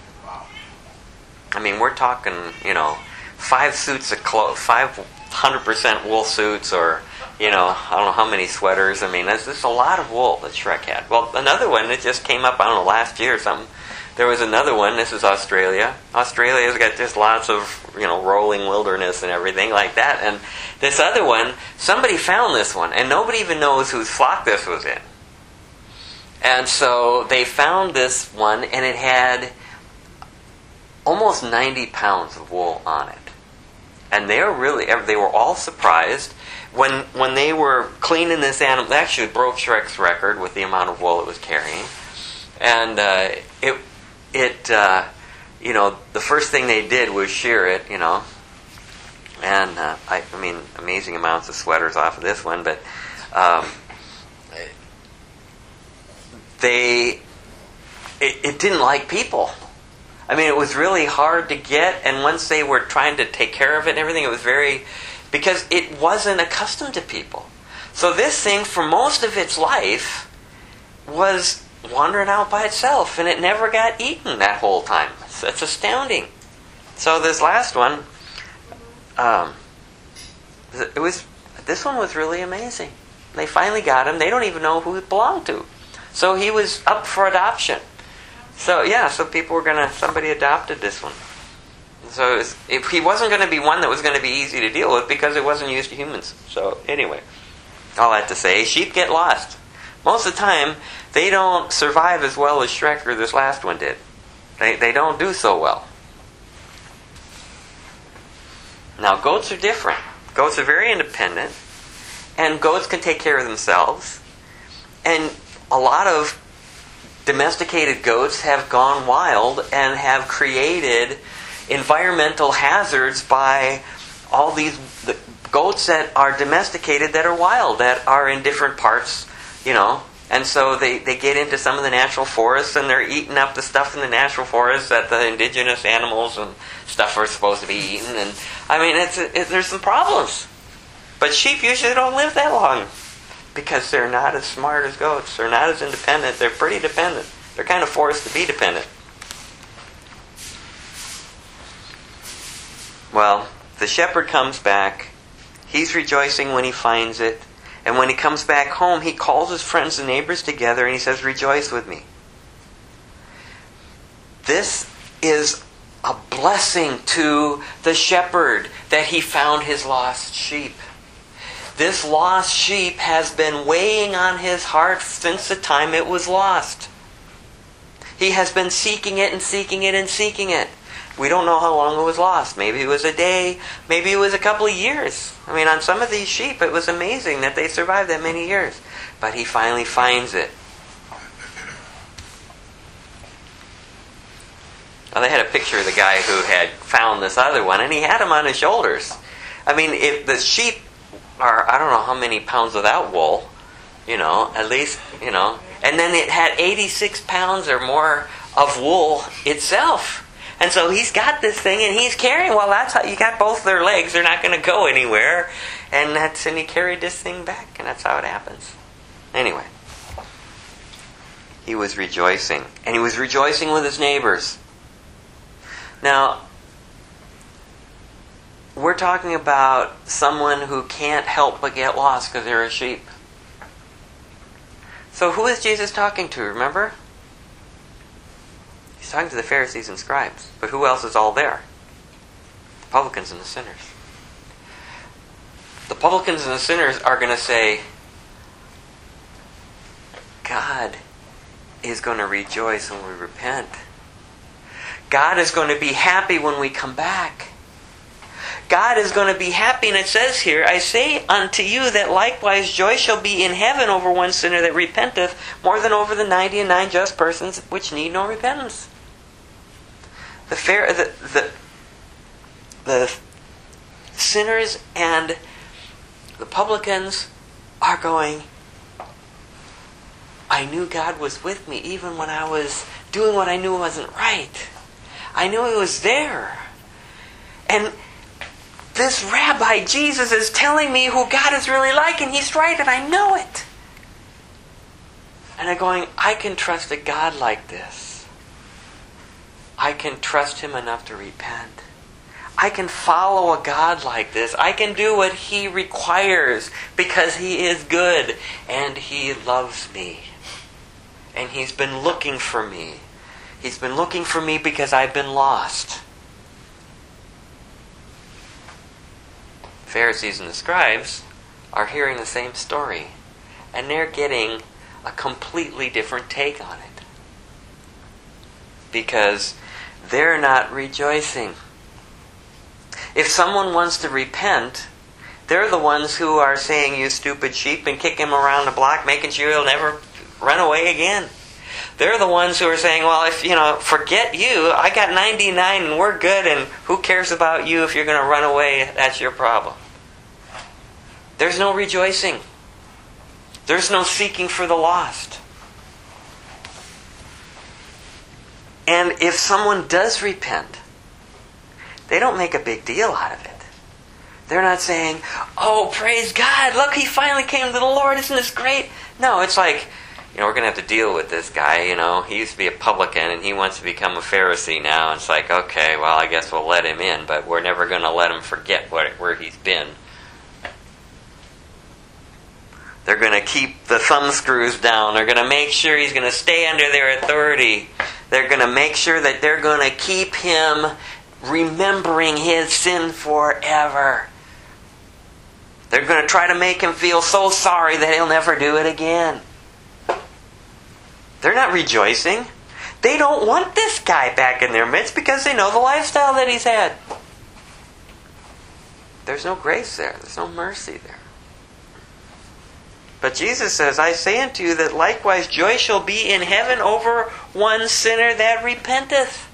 I mean, we're talking, you know, five suits of clothes, five hundred percent wool suits, or, you know, I don't know how many sweaters. I mean, there's just a lot of wool that Shrek had. Well, another one that just came up, I don't know, last year or something. There was another one. This is Australia. Australia's got just lots of, you know, rolling wilderness and everything like that. And this other one, somebody found this one, and nobody even knows whose flock this was in. And so they found this one, and it had almost ninety pounds of wool on it. And they were really, they were all surprised when when they were cleaning this animal. They actually broke Shrek's record with the amount of wool it was carrying. And uh, it, it uh, you know, the first thing they did was shear it, you know. And, uh, I, I mean, amazing amounts of sweaters off of this one, but um, they, it, it didn't like people. I mean, it was really hard to get, and once they were trying to take care of it and everything, it was very, because it wasn't accustomed to people. So this thing, for most of its life, was wandering out by itself, and it never got eaten that whole time. So it's astounding. So this last one, um, it was, this one was really amazing. They finally got him. They don't even know who it belonged to. So he was up for adoption. So, yeah, so people were going to, somebody adopted this one. So it was, if he wasn't going to be one that was going to be easy to deal with because it wasn't used to humans. So, anyway, all that to say, sheep get lost. Most of the time, they don't survive as well as Shrek or this last one did. They, they don't do so well. Now, goats are different. Goats are very independent, and goats can take care of themselves. And a lot of domesticated goats have gone wild and have created environmental hazards by all these the goats that are domesticated that are wild, that are in different parts, you know. And so they, they get into some of the natural forests, and they're eating up the stuff in the natural forests that the indigenous animals and stuff are supposed to be eating. And I mean, it's it, there's some problems. But sheep usually don't live that long, because they're not as smart as goats. They're not as independent. They're pretty dependent. They're kind of forced to be dependent. Well, the shepherd comes back. He's rejoicing when he finds it. And when he comes back home, he calls his friends and neighbors together and he says, "Rejoice with me." This is a blessing to the shepherd that he found his lost sheep. This lost sheep has been weighing on his heart since the time it was lost. He has been seeking it and seeking it and seeking it. We don't know how long it was lost. Maybe it was a day. Maybe it was a couple of years. I mean, on some of these sheep, it was amazing that they survived that many years. But he finally finds it. Well, they had a picture of the guy who had found this other one, and he had him on his shoulders. I mean, if the sheep are, I don't know how many pounds without wool, you know, at least, you know, and then it had eighty-six pounds or more of wool itself. And so he's got this thing and he's carrying, well, that's how you got both their legs, they're not going to go anywhere. And that's and he carried this thing back, and that's how it happens. Anyway, he was rejoicing. And he was rejoicing with his neighbors. Now, we're talking about someone who can't help but get lost because they're a sheep. So who is Jesus talking to, remember? He's talking to the Pharisees and scribes. But who else is all there? The publicans and the sinners. The publicans and the sinners are going to say, God is going to rejoice when we repent. God is going to be happy when we come back. God is going to be happy, and it says here, I say unto you that likewise joy shall be in heaven over one sinner that repenteth, more than over the ninety and nine just persons which need no repentance. The fair, the, the, the sinners and the publicans are going, I knew God was with me even when I was doing what I knew wasn't right. I knew He was there. And this Rabbi Jesus is telling me who God is really like, and He's right, and I know it. And I'm going, I can trust a God like this. I can trust Him enough to repent. I can follow a God like this. I can do what He requires because He is good and He loves me. And He's been looking for me. He's been looking for me because I've been lost. Pharisees and the scribes are hearing the same story, and they're getting a completely different take on it because they're not rejoicing. If someone wants to repent, they're the ones who are saying, you stupid sheep, and kick him around the block, making sure he'll never run away again. They're the ones who are saying, well, if, you know, forget you, I got ninety-nine and we're good, and who cares about you if you're going to run away? That's your problem. There's no rejoicing. There's no seeking for the lost. And if someone does repent, they don't make a big deal out of it. They're not saying, oh, praise God, look, he finally came to the Lord, isn't this great? No, it's like, you know, we're going to have to deal with this guy, you know. He used to be a publican and he wants to become a Pharisee now. And it's like, okay, well, I guess we'll let him in, but we're never going to let him forget what, where he's been. They're going to keep the thumb screws down. They're going to make sure he's going to stay under their authority. They're going to make sure that they're going to keep him remembering his sin forever. They're going to try to make him feel so sorry that he'll never do it again. They're not rejoicing. They don't want this guy back in their midst because they know the lifestyle that he's had. There's no grace there. There's no mercy there. But Jesus says, I say unto you that likewise joy shall be in heaven over one sinner that repenteth.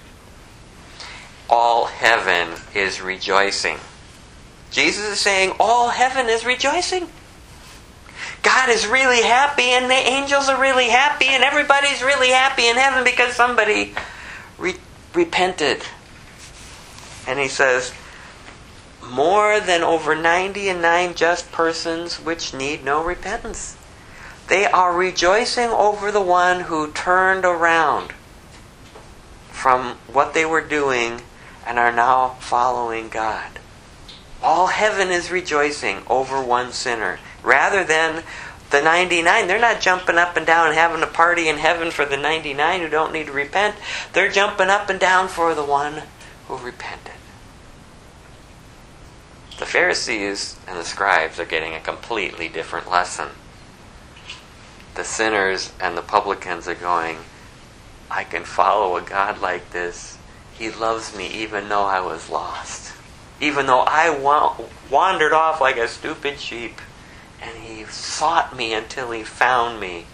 All heaven is rejoicing. Jesus is saying all heaven is rejoicing. God is really happy and the angels are really happy and everybody's really happy in heaven because somebody re- repented. And he says, more than over ninety and nine just persons which need no repentance. They are rejoicing over the one who turned around from what they were doing and are now following God. All heaven is rejoicing over one sinner. Rather than the ninety-nine, they're not jumping up and down and having a party in heaven for the ninety-nine who don't need to repent. They're jumping up and down for the one who repented. The Pharisees and the scribes are getting a completely different lesson. The sinners and the publicans are going, I can follow a God like this. He loves me even though I was lost. Even though I wa- wandered off like a stupid sheep. And He sought me until He found me.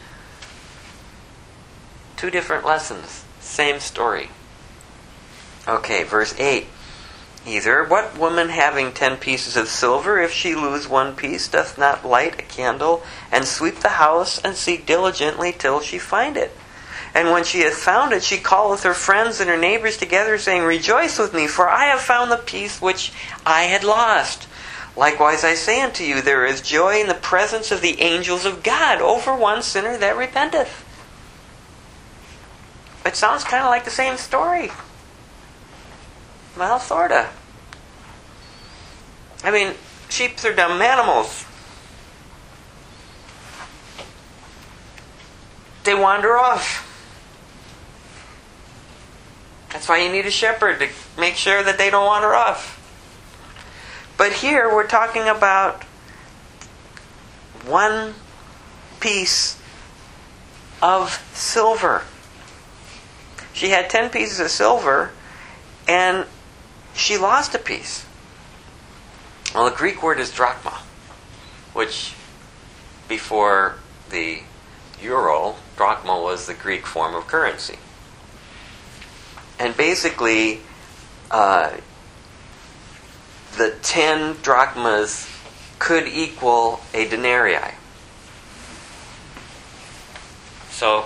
Two different lessons. Same story. Okay, verse eight. Either, what woman having ten pieces of silver, if she lose one piece, doth not light a candle, and sweep the house, and seek diligently till she find it? And when she hath found it, she calleth her friends and her neighbors together, saying, Rejoice with me, for I have found the piece which I had lost. Likewise I say unto you, there is joy in the presence of the angels of God over one sinner that repenteth. It sounds kind of like the same story. Well, sorta. I mean, sheep are dumb animals. They wander off. That's why you need a shepherd, to make sure that they don't wander off. But here we're talking about one piece of silver. She had ten pieces of silver, and she lost a piece. Well, the Greek word is drachma, which before the euro, drachma was the Greek form of currency. And basically, uh, the ten drachmas could equal a denarii. So,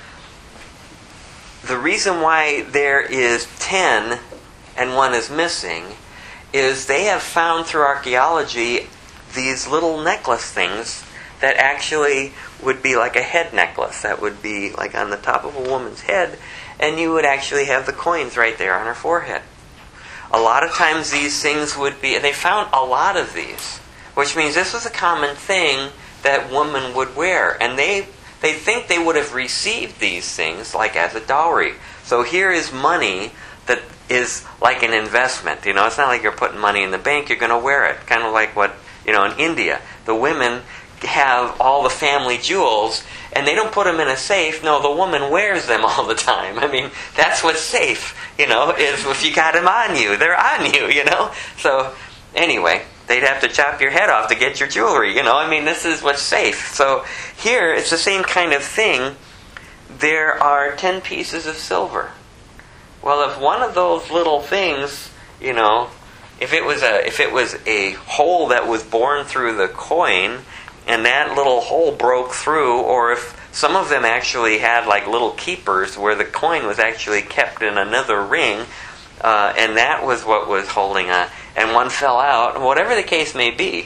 the reason why there is ten and one is missing is they have found through archaeology these little necklace things that actually would be like a head necklace. That would be like on the top of a woman's head, and you would actually have the coins right there on her forehead. A lot of times these things would be, they found a lot of these, which means this was a common thing that women would wear. And they they think they would have received these things like as a dowry. So here is money that is like an investment. You know, it's not like you're putting money in the bank, you're going to wear it. Kind of like what, you know, in India, the women have all the family jewels, and they don't put them in a safe. No, the woman wears them all the time. I mean, that's what's safe, you know, is if you got them on you, they're on you, you know. So, anyway, they'd have to chop your head off to get your jewelry, you know. I mean, this is what's safe. So, here, it's the same kind of thing. There are ten pieces of silver. Well, if one of those little things, you know, if it was a if it was a hole that was bored through the coin, and that little hole broke through, or if some of them actually had like little keepers where the coin was actually kept in another ring, uh, and that was what was holding on, and one fell out, whatever the case may be,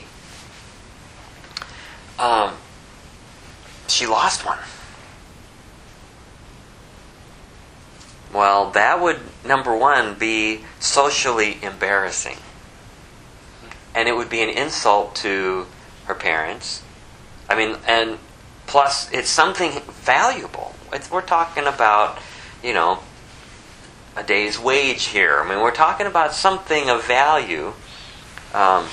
um, she lost one. Well, that would, number one, be socially embarrassing. And it would be an insult to her parents. I mean, and plus, it's something valuable. It's, we're talking about, you know, a day's wage here. I mean, we're talking about something of value. Um,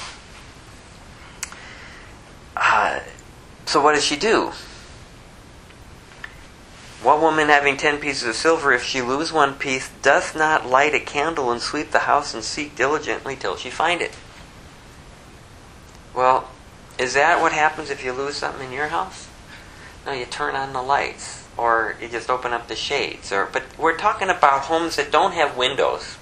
uh, so what does she do? What woman having ten pieces of silver, if she lose one piece, doth not light a candle and sweep the house and seek diligently till she find it? Well, is that what happens if you lose something in your house? No, you turn on the lights, or you just open up the shades. Or, but we're talking about homes that don't have windows.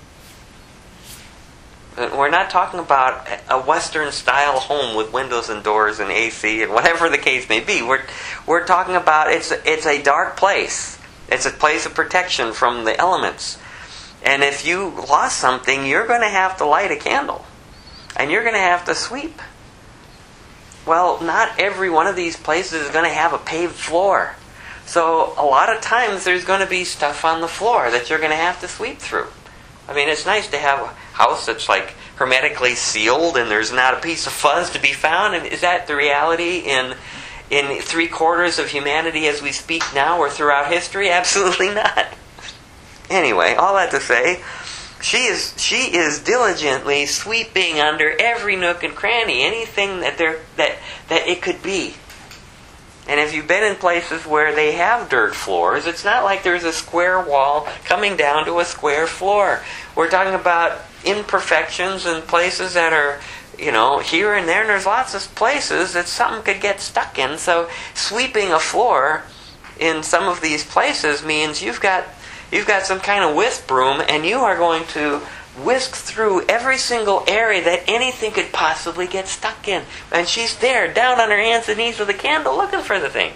We're not talking about a Western-style home with windows and doors and A C and whatever the case may be. We're we're talking about it's it's a dark place. It's a place of protection from the elements. And if you lost something, you're going to have to light a candle, and you're going to have to sweep. Well, not every one of these places is going to have a paved floor. So a lot of times there's going to be stuff on the floor that you're going to have to sweep through. I mean, it's nice to have a house that's like hermetically sealed and there's not a piece of fuzz to be found. And is that the reality in in three quarters of humanity as we speak now or throughout history? Absolutely not. Anyway, all that to say, she is she is diligently sweeping under every nook and cranny, anything that there that that it could be. And if you've been in places where they have dirt floors, it's not like there's a square wall coming down to a square floor. We're talking about imperfections and places that are, you know, here and there, and there's lots of places that something could get stuck in. So sweeping a floor in some of these places means you've got you've got some kind of whisk broom, and you are going to whisk through every single area that anything could possibly get stuck in. And she's there, down on her hands and knees with a candle, looking for the thing.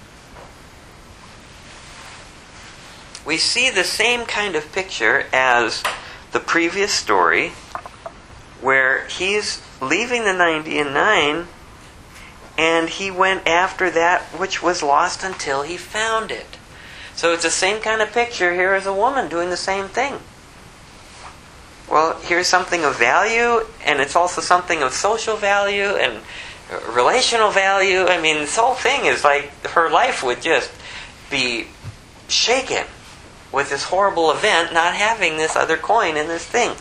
We see the same kind of picture as the previous story, where he's leaving the ninety and nine, and he went after that which was lost until he found it. So it's the same kind of picture here as a woman doing the same thing. Well, here's something of value, and it's also something of social value and relational value. I mean, this whole thing is like her life would just be shaken with this horrible event, not having this other coin in this thing.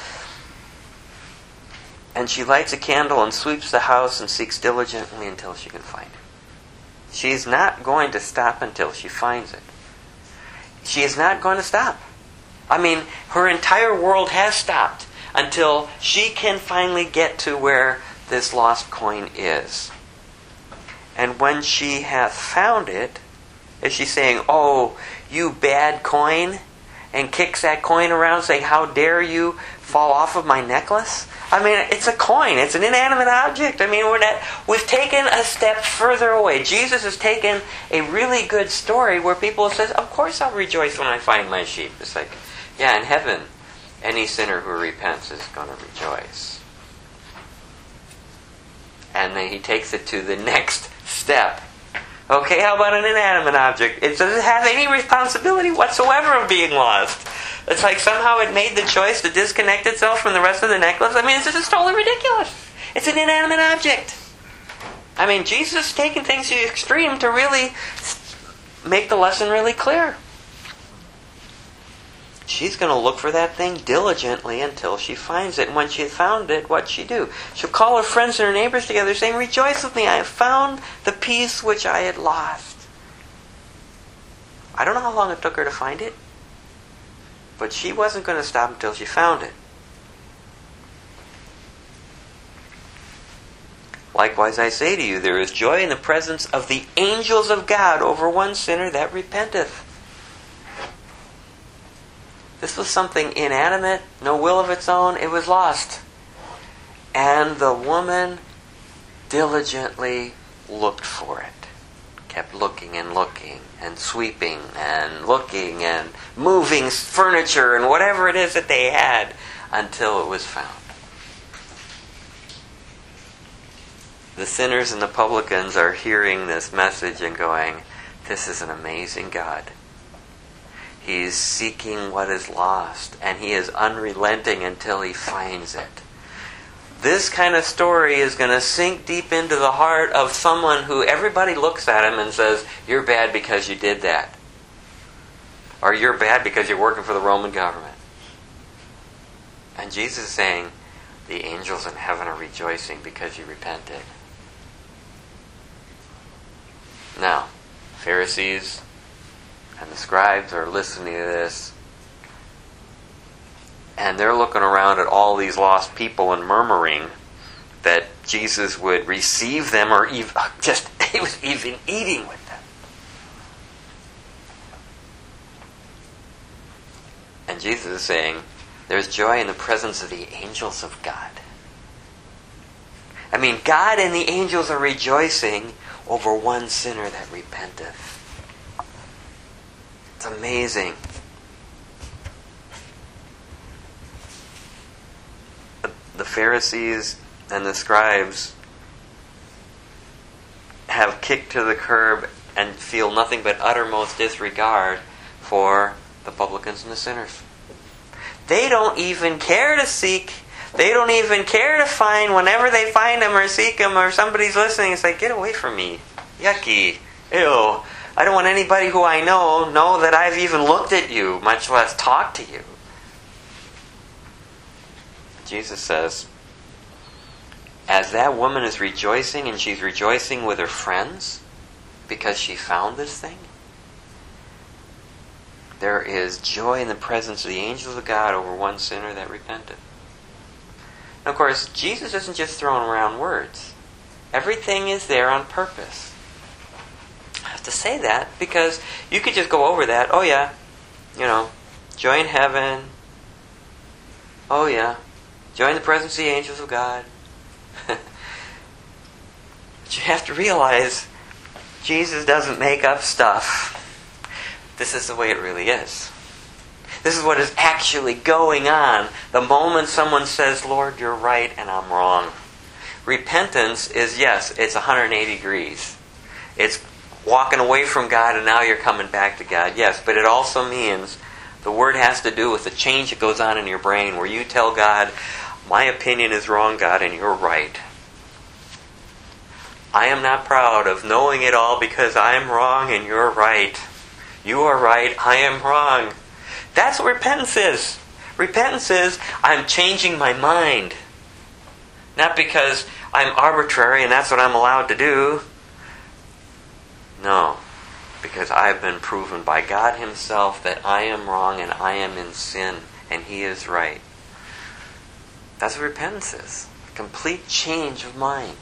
And she lights a candle and sweeps the house and seeks diligently until she can find it. She's not going to stop until she finds it. She is not going to stop. I mean, her entire world has stopped until she can finally get to where this lost coin is. And when she hath found it, is she saying, "Oh, you bad coin," and kicks that coin around saying, "How dare you fall off of my necklace?" I mean, it's a coin. It's an inanimate object. I mean, we're not, we've taken a step further away. Jesus has taken a really good story where people says, "Of course I'll rejoice when I find my sheep." It's like, yeah, in heaven, any sinner who repents is going to rejoice. And then he takes it to the next step. Okay, how about an inanimate object? It doesn't have any responsibility whatsoever of being lost. It's like somehow it made the choice to disconnect itself from the rest of the necklace. I mean, it's just totally ridiculous. It's an inanimate object. I mean, Jesus is taking things to the extreme to really make the lesson really clear. She's going to look for that thing diligently until she finds it. And when she has found it, what'd she do? She'll call her friends and her neighbors together saying, "Rejoice with me, I have found the piece which I had lost." I don't know how long it took her to find it, but she wasn't going to stop until she found it. Likewise, I say to you, there is joy in the presence of the angels of God over one sinner that repenteth. This was something inanimate, no will of its own. It was lost. And the woman diligently looked for it. Kept looking and looking and sweeping and looking and moving furniture and whatever it is that they had until it was found. The sinners and the publicans are hearing this message and going, "This is an amazing God. He's seeking what is lost, and he is unrelenting until he finds it." This kind of story is going to sink deep into the heart of someone who everybody looks at him and says, "You're bad because you did that." Or "You're bad because you're working for the Roman government." And Jesus is saying, the angels in heaven are rejoicing because you repented. Now, Pharisees and the scribes are listening to this, and they're looking around at all these lost people and murmuring that Jesus would receive them, or even just he was even eating with them. And Jesus is saying, there's joy in the presence of the angels of God. I mean, God and the angels are rejoicing over one sinner that repenteth. It's amazing. The, the Pharisees and the scribes have kicked to the curb and feel nothing but uttermost disregard for the publicans and the sinners. They don't even care to seek. They don't even care to find. Whenever they find them or seek them or somebody's listening, it's like, "Get away from me. Yucky. Ew. I don't want anybody who I know know that I've even looked at you, much less talk to you." Jesus says, as that woman is rejoicing, and she's rejoicing with her friends because she found this thing, there is joy in the presence of the angels of God over one sinner that repented. And of course, Jesus isn't just throwing around words. Everything is there on purpose. I have to say that because you could just go over that. Oh yeah, you know, joy in heaven. Oh yeah, joy in the presence of the angels of God. But you have to realize Jesus doesn't make up stuff. This is the way it really is. This is what is actually going on the moment someone says, Lord, you're right and I'm wrong. Repentance is, yes, it's one hundred eighty degrees. It's walking away from God and now you're coming back to God. Yes, but it also means the word has to do with the change that goes on in your brain where you tell God, my opinion is wrong, God, and you're right. I am not proud of knowing it all because I am wrong and you're right. You are right, I am wrong. That's what repentance is. Repentance is I'm changing my mind. Not because I'm arbitrary and that's what I'm allowed to do. No, because I've been proven by God Himself that I am wrong and I am in sin and He is right. That's what repentance is. A complete change of mind.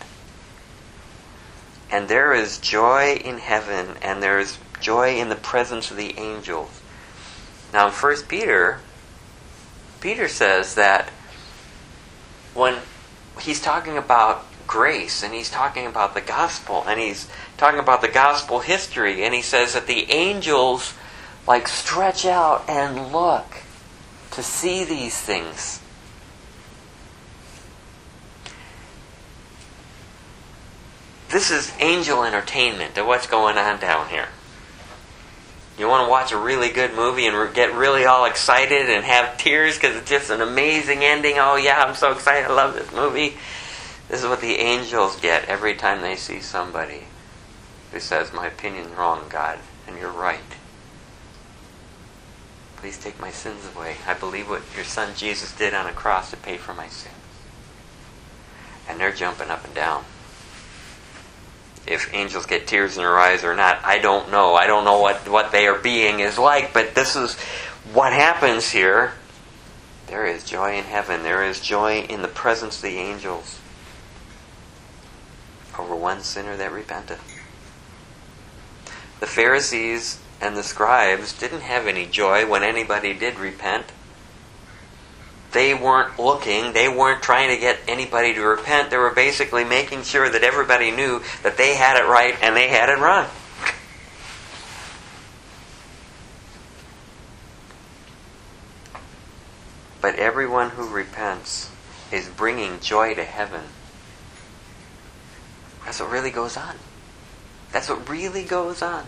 And there is joy in heaven and there is joy in the presence of the angels. Now in First Peter, Peter says that when he's talking about grace and he's talking about the gospel and he's talking about the gospel history and he says that the angels like stretch out and look to see these things. This is angel entertainment of what's going on down here. You want to watch a really good movie and get really all excited and have tears because it's just an amazing ending. Oh yeah, I'm so excited. I love this movie. This is what the angels get every time they see somebody who says, my opinion's wrong, God, and you're right. Please take my sins away. I believe what your Son Jesus did on a cross to pay for my sins. And they're jumping up and down. If angels get tears in their eyes or not, I don't know. I don't know what, what their being is like, but this is what happens here. There is joy in heaven. There is joy in the presence of the angels over one sinner that repenteth. The Pharisees and the scribes didn't have any joy when anybody did repent. They weren't looking, they weren't trying to get anybody to repent. They were basically making sure that everybody knew that they had it right and they had it wrong. But everyone who repents is bringing joy to heaven. That's what really goes on. That's what really goes on.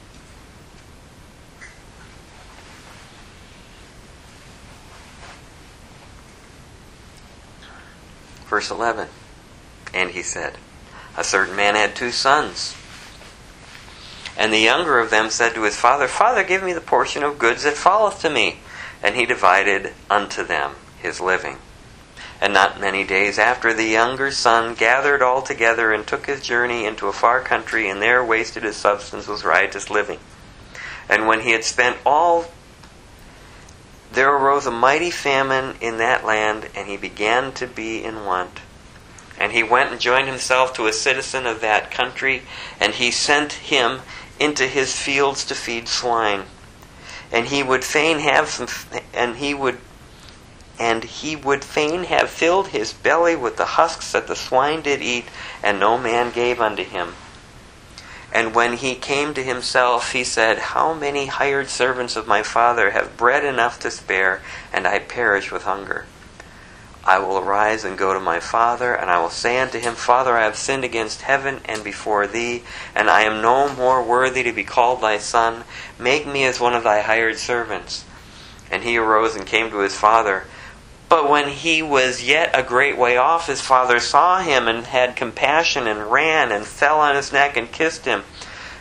Verse eleven. And he said, a certain man had two sons. And the younger of them said to his father, Father, give me the portion of goods that falleth to me. And he divided unto them his living. And not many days after, the younger son gathered all together and took his journey into a far country, and there wasted his substance with riotous living. And when he had spent all, there arose a mighty famine in that land, and he began to be in want. And he went and joined himself to a citizen of that country, and he sent him into his fields to feed swine. And he would fain have some, and he would, and he would fain have filled his belly with the husks that the swine did eat, and no man gave unto him. And when he came to himself, he said, How many hired servants of my father have bread enough to spare, and I perish with hunger? I will arise and go to my father, and I will say unto him, Father, I have sinned against heaven and before thee, and I am no more worthy to be called thy son. Make me as one of thy hired servants. And he arose and came to his father. But when he was yet a great way off, his father saw him and had compassion and ran and fell on his neck and kissed him.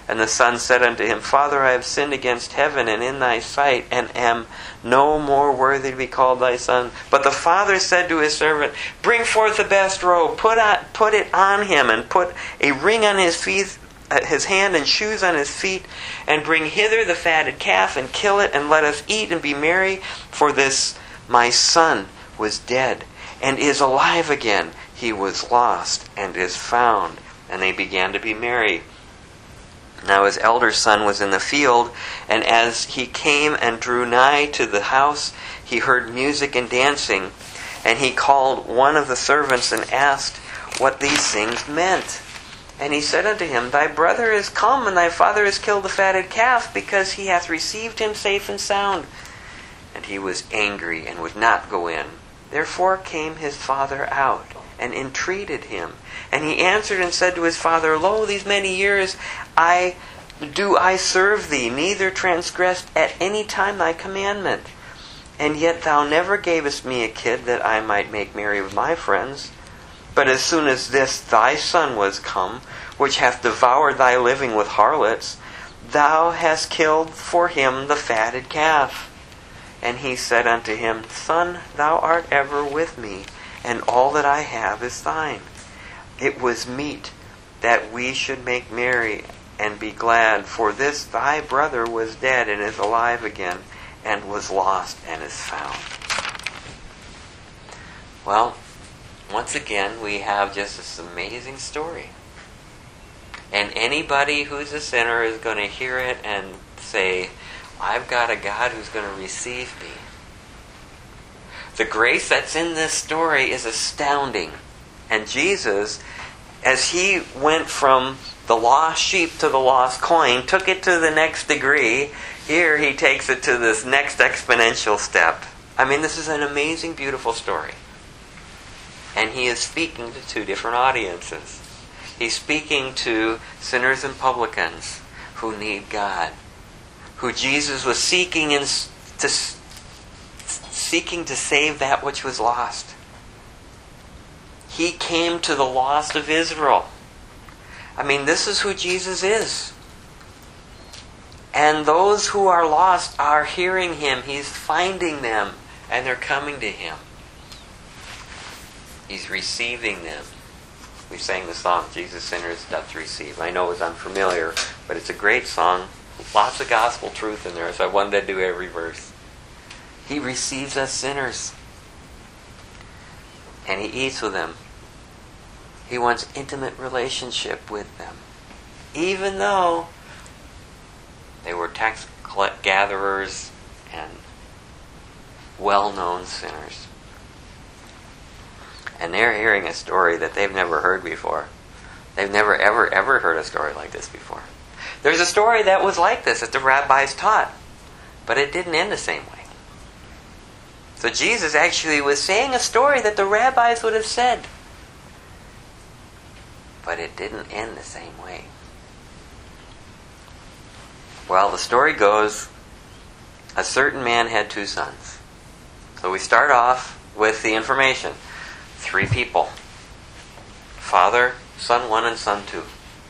And the son said unto him, Father, I have sinned against heaven and in thy sight, and am no more worthy to be called thy son. But the father said to his servant, Bring forth the best robe, put on, put it on him, and put a ring on his feet, his hand, and shoes on his feet, and bring hither the fatted calf, and kill it, and let us eat and be merry. For this my son was dead, and is alive again. He was lost, and is found. And they began to be merry. Now his elder son was in the field, and as he came and drew nigh to the house, he heard music and dancing. And he called one of the servants and asked what these things meant. And he said unto him, Thy brother is come, and thy father has killed the fatted calf, because he hath received him safe and sound. And he was angry, and would not go in. Therefore came his father out, and entreated him. And he answered and said to his father, Lo, these many years I do I serve thee, neither transgressed at any time thy commandment. And yet thou never gavest me a kid, that I might make merry with my friends. But as soon as this thy son was come, which hath devoured thy living with harlots, thou hast killed for him the fatted calf. And he said unto him, Son, thou art ever with me, and all that I have is thine. It was meet that we should make merry and be glad, for this thy brother was dead and is alive again, and was lost and is found. Well, once again, we have just this amazing story. And anybody who's a sinner is going to hear it and say, I've got a God who's going to receive me. The grace that's in this story is astounding. And Jesus, as he went from the lost sheep to the lost coin, took it to the next degree. Here he takes it to this next exponential step. I mean, this is an amazing, beautiful story. And he is speaking to two different audiences. He's speaking to sinners and publicans who need God, who Jesus was seeking in, to, seeking to save that which was lost. He came to the lost of Israel. I mean, this is who Jesus is. And those who are lost are hearing him. He's finding them, and they're coming to him. He's receiving them. We sang the song, Jesus Sinners Doth Receive. I know it's unfamiliar, but it's a great song. Lots of gospel truth in there, so I wanted to do every verse. He receives us sinners. And he eats with them. He wants intimate relationship with them. Even though they were tax gatherers and well-known sinners. And they're hearing a story that they've never heard before. They've never, ever, ever heard a story like this before. There's a story that was like this that the rabbis taught, but it didn't end the same way. So Jesus actually was saying a story that the rabbis would have said, but it didn't end the same way. Well, the story goes, a certain man had two sons. So we start off with the information. Three people. Father, son one, and son two.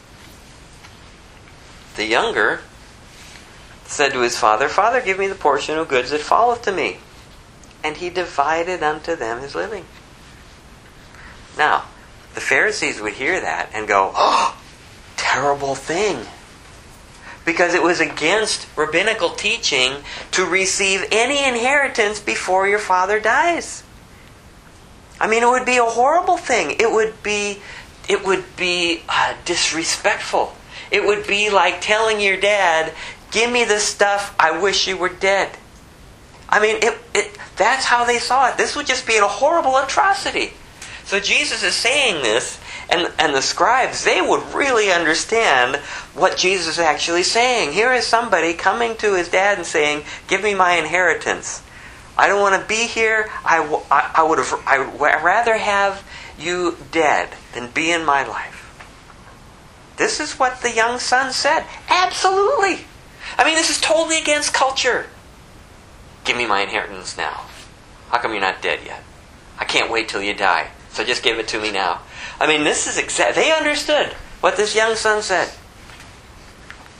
The younger said to his father, Father, give me the portion of goods that falleth to me. And he divided unto them his living. Now, the Pharisees would hear that and go, oh, terrible thing. Because it was against rabbinical teaching to receive any inheritance before your father dies. I mean, it would be a horrible thing. It would be, it would be uh, disrespectful. It would be like telling your dad, give me the stuff, I wish you were dead. I mean, it, it, that's how they saw it. This would just be a horrible atrocity. So Jesus is saying this, and, and the scribes, they would really understand what Jesus is actually saying. Here is somebody coming to his dad and saying, give me my inheritance. I don't want to be here. I, I, I would have. I would rather have you dead than be in my life. This is what the young son said. Absolutely. I mean, this is totally against culture. Give me my inheritance now. How come you're not dead yet? I can't wait till you die. So just give it to me now. I mean, this is exact. They understood what this young son said.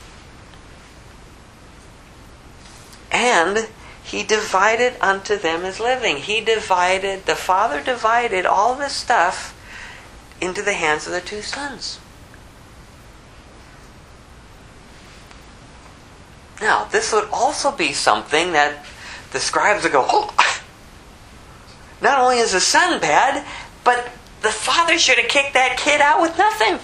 And he divided unto them his living. He divided, the father divided all of his stuff into the hands of the two sons. Now, this would also be something that the scribes would go, oh, not only is the son bad, but the father should have kicked that kid out with nothing.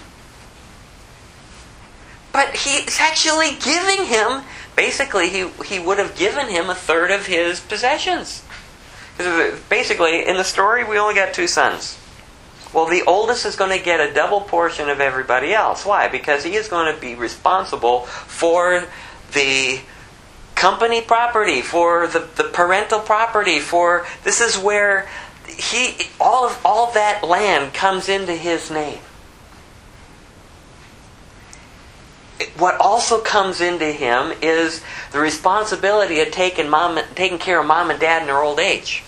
But he's actually giving him, basically he, he would have given him a third of his possessions. Basically, in the story, we only got two sons. Well, the oldest is going to get a double portion of everybody else. Why? Because he is going to be responsible for the company property, for the, the parental property, for this is where he all of all that land comes into his name. What also comes into him is the responsibility of taking mom, taking care of mom and dad in their old age.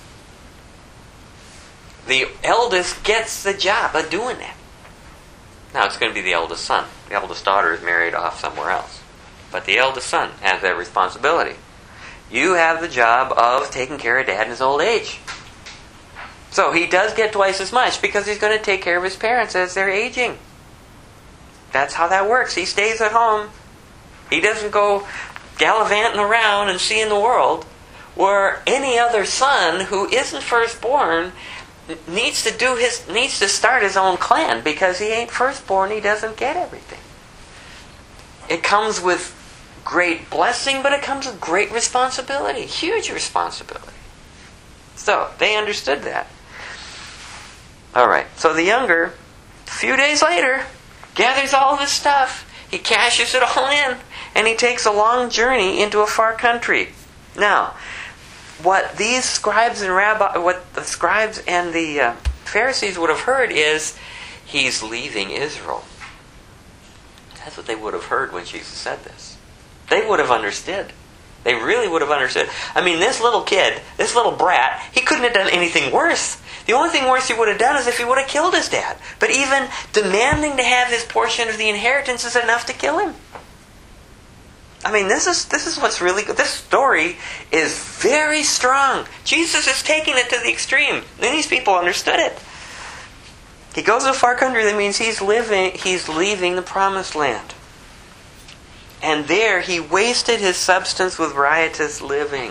The eldest gets the job of doing that. Now it's going to be the eldest son. The eldest daughter is married off somewhere else. But the eldest son has that responsibility. You have the job of taking care of dad in his old age. So he does get twice as much because he's going to take care of his parents as they're aging. That's how that works. He stays at home. He doesn't go gallivanting around and seeing the world. Where any other son who isn't firstborn needs to do his needs to start his own clan because he ain't firstborn. He doesn't get everything. It comes with great blessing, but it comes with great responsibility, huge responsibility. So they understood that. All right. So the younger, a few days later, gathers all of his stuff. He cashes it all in, and he takes a long journey into a far country. Now, what these scribes and rabbi, what the scribes and the uh, Pharisees would have heard is, he's leaving Israel. That's what they would have heard when Jesus said this. They would have understood. They really would have understood. I mean, this little kid, this little brat, he couldn't have done anything worse. The only thing worse he would have done is if he would have killed his dad. But even demanding to have his portion of the inheritance is enough to kill him. I mean, this is this is what's really good. This story is very strong. Jesus is taking it to the extreme. And these people understood it. He goes to a far country. That means he's living. He's leaving the promised land. And there he wasted his substance with riotous living.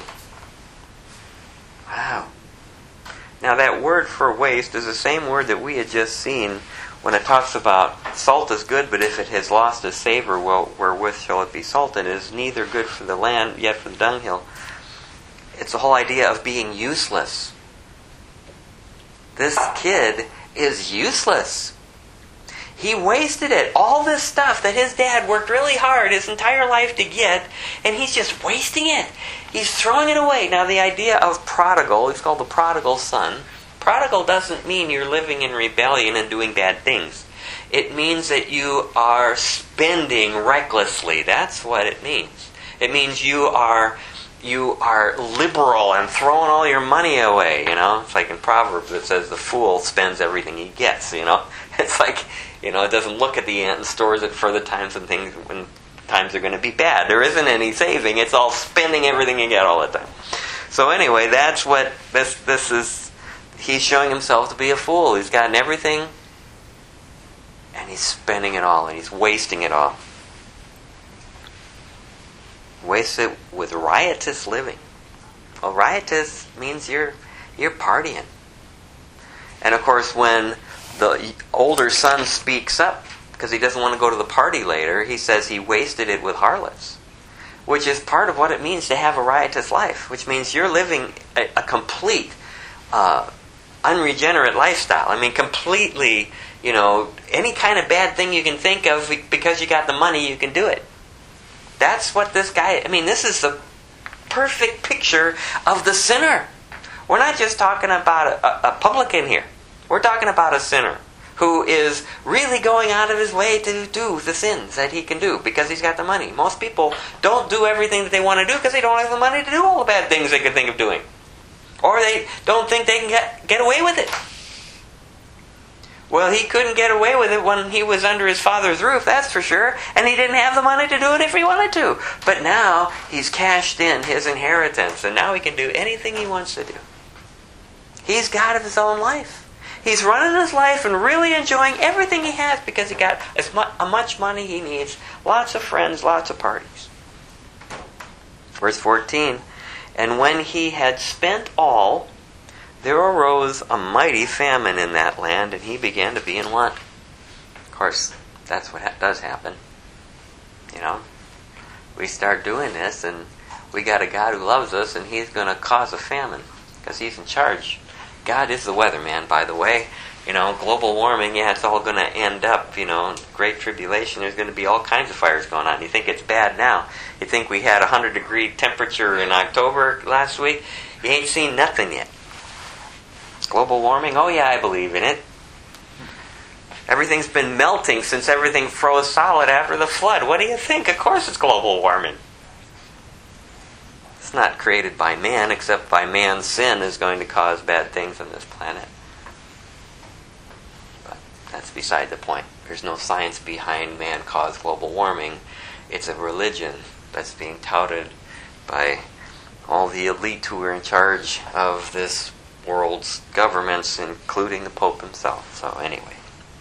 Wow. Now that word for waste is the same word that we had just seen when it talks about salt is good, but if it has lost its savor, well, wherewith shall it be salted? It is neither good for the land, yet for the dunghill. It's the whole idea of being useless. This kid is useless. He wasted it. All this stuff that his dad worked really hard his entire life to get, and he's just wasting it. He's throwing it away. Now the idea of prodigal, it's called the prodigal son. Prodigal doesn't mean you're living in rebellion and doing bad things. It means that you are spending recklessly. That's what it means. It means you are you are liberal and throwing all your money away. You know, it's like in Proverbs it says the fool spends everything he gets. You know, it's like, you know, it doesn't look at the ant and stores it for the times and things when times are going to be bad. There isn't any saving. It's all spending everything you get all the time. So anyway, that's what this this is. He's showing himself to be a fool. He's gotten everything, and he's spending it all, and he's wasting it all. Wastes it with riotous living. Well, riotous means you're you're partying. And of course, when the older son speaks up, because he doesn't want to go to the party later, he says he wasted it with harlots, which is part of what it means to have a riotous life, which means you're living a, a complete uh, unregenerate lifestyle. I mean, completely, you know, any kind of bad thing you can think of, because you got the money, you can do it. That's what this guy, I mean, this is the perfect picture of the sinner. We're not just talking about a, a, a publican here. We're talking about a sinner who is really going out of his way to do the sins that he can do because he's got the money. Most people don't do everything that they want to do because they don't have the money to do all the bad things they could think of doing. Or they don't think they can get, get away with it. Well, he couldn't get away with it when he was under his father's roof, that's for sure. And he didn't have the money to do it if he wanted to. But now he's cashed in his inheritance, and now he can do anything he wants to do. He's God of his own life. He's running his life and really enjoying everything he has because he got as much, as much money he needs, lots of friends, lots of parties. Verse fourteen, and when he had spent all, there arose a mighty famine in that land, and he began to be in want. Of course, that's what ha- does happen. You know, we start doing this, and we got a God who loves us, and he's going to cause a famine because he's in charge. God is the weatherman, by the way. You know, global warming, yeah, it's all going to end up, you know, great tribulation. There's going to be all kinds of fires going on. You think it's bad now. You think we had a one hundred degree temperature in October last week. You ain't seen nothing yet. Global warming? Oh yeah, I believe in it. Everything's been melting since everything froze solid after the flood. What do you think? Of course it's global warming. It's not created by man, except by man's sin is going to cause bad things on this planet. But that's beside the point. There's no science behind man-caused global warming. It's a religion that's being touted by all the elite who are in charge of this world's governments, including the Pope himself. So anyway,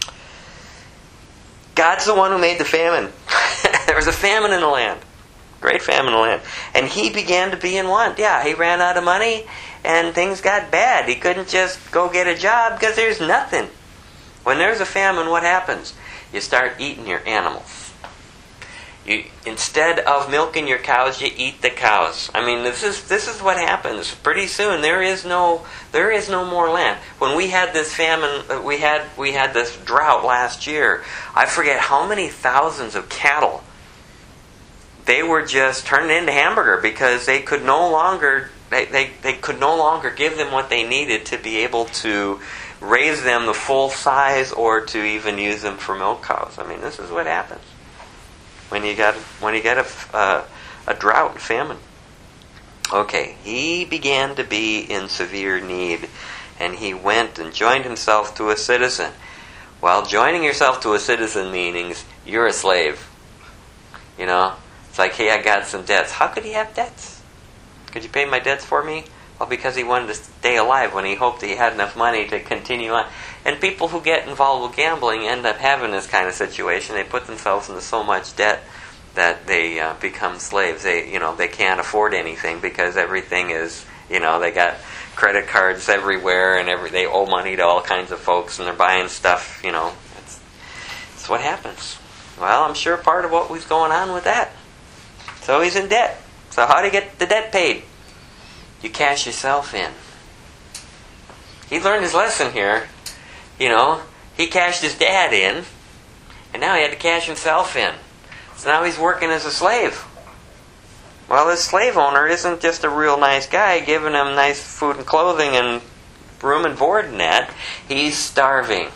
God's the one who made the famine. There was a famine in the land. Great famine in the land. And he began to be in want. Yeah, he ran out of money and things got bad. He couldn't just go get a job because there's nothing. When there's a famine, what happens? You start eating your animals. You, instead of milking your cows, you eat the cows. I mean, this is this is what happens. Pretty soon, there is no there is no more land. When we had this famine, we had we had this drought last year. I forget how many thousands of cattle. They were just turned into hamburger because they could no longer they, they, they could no longer give them what they needed to be able to raise them the full size or to even use them for milk cows. I mean, this is what happens when you got when you got a, uh, a drought and famine. Okay, he began to be in severe need, and he went and joined himself to a citizen. Well, joining yourself to a citizen means you're a slave. You know, it's like, hey, I got some debts. How could he have debts? Could you pay my debts for me? Well, because he wanted to stay alive when he hoped he had enough money to continue on. And people who get involved with gambling end up having this kind of situation. They put themselves into so much debt that they uh, become slaves. They, you know, they can't afford anything because everything is, you know, they got credit cards everywhere and every they owe money to all kinds of folks and they're buying stuff. You know, it's, it's what happens. Well, I'm sure part of what was going on with that. So he's in debt. So how do you get the debt paid? You cash yourself in. He learned his lesson here. You know, he cashed his dad in, and now he had to cash himself in. So now he's working as a slave. Well, this slave owner isn't just a real nice guy giving him nice food and clothing and room and board and that. He's starving.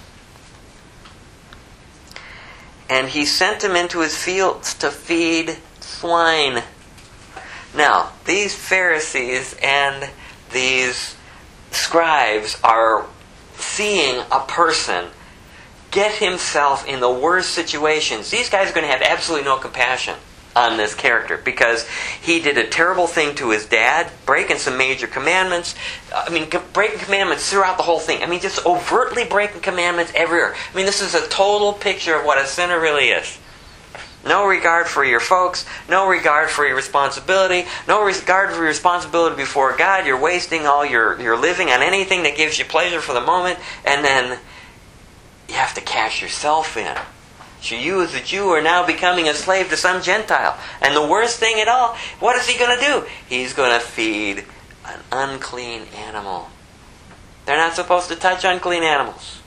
And he sent him into his fields to feed swine. Now, these Pharisees and these scribes are seeing a person get himself in the worst situations. These guys are going to have absolutely no compassion on this character because he did a terrible thing to his dad, breaking some major commandments. I mean, breaking commandments throughout the whole thing. I mean, just overtly breaking commandments everywhere. I mean, this is a total picture of what a sinner really is. No regard for your folks, no regard for your responsibility, no regard for your responsibility before God. You're wasting all your, your living on anything that gives you pleasure for the moment, and then you have to cash yourself in. So you as a Jew are now becoming a slave to some Gentile. And the worst thing at all, what is he going to do? He's going to feed an unclean animal. They're not supposed to touch unclean animals.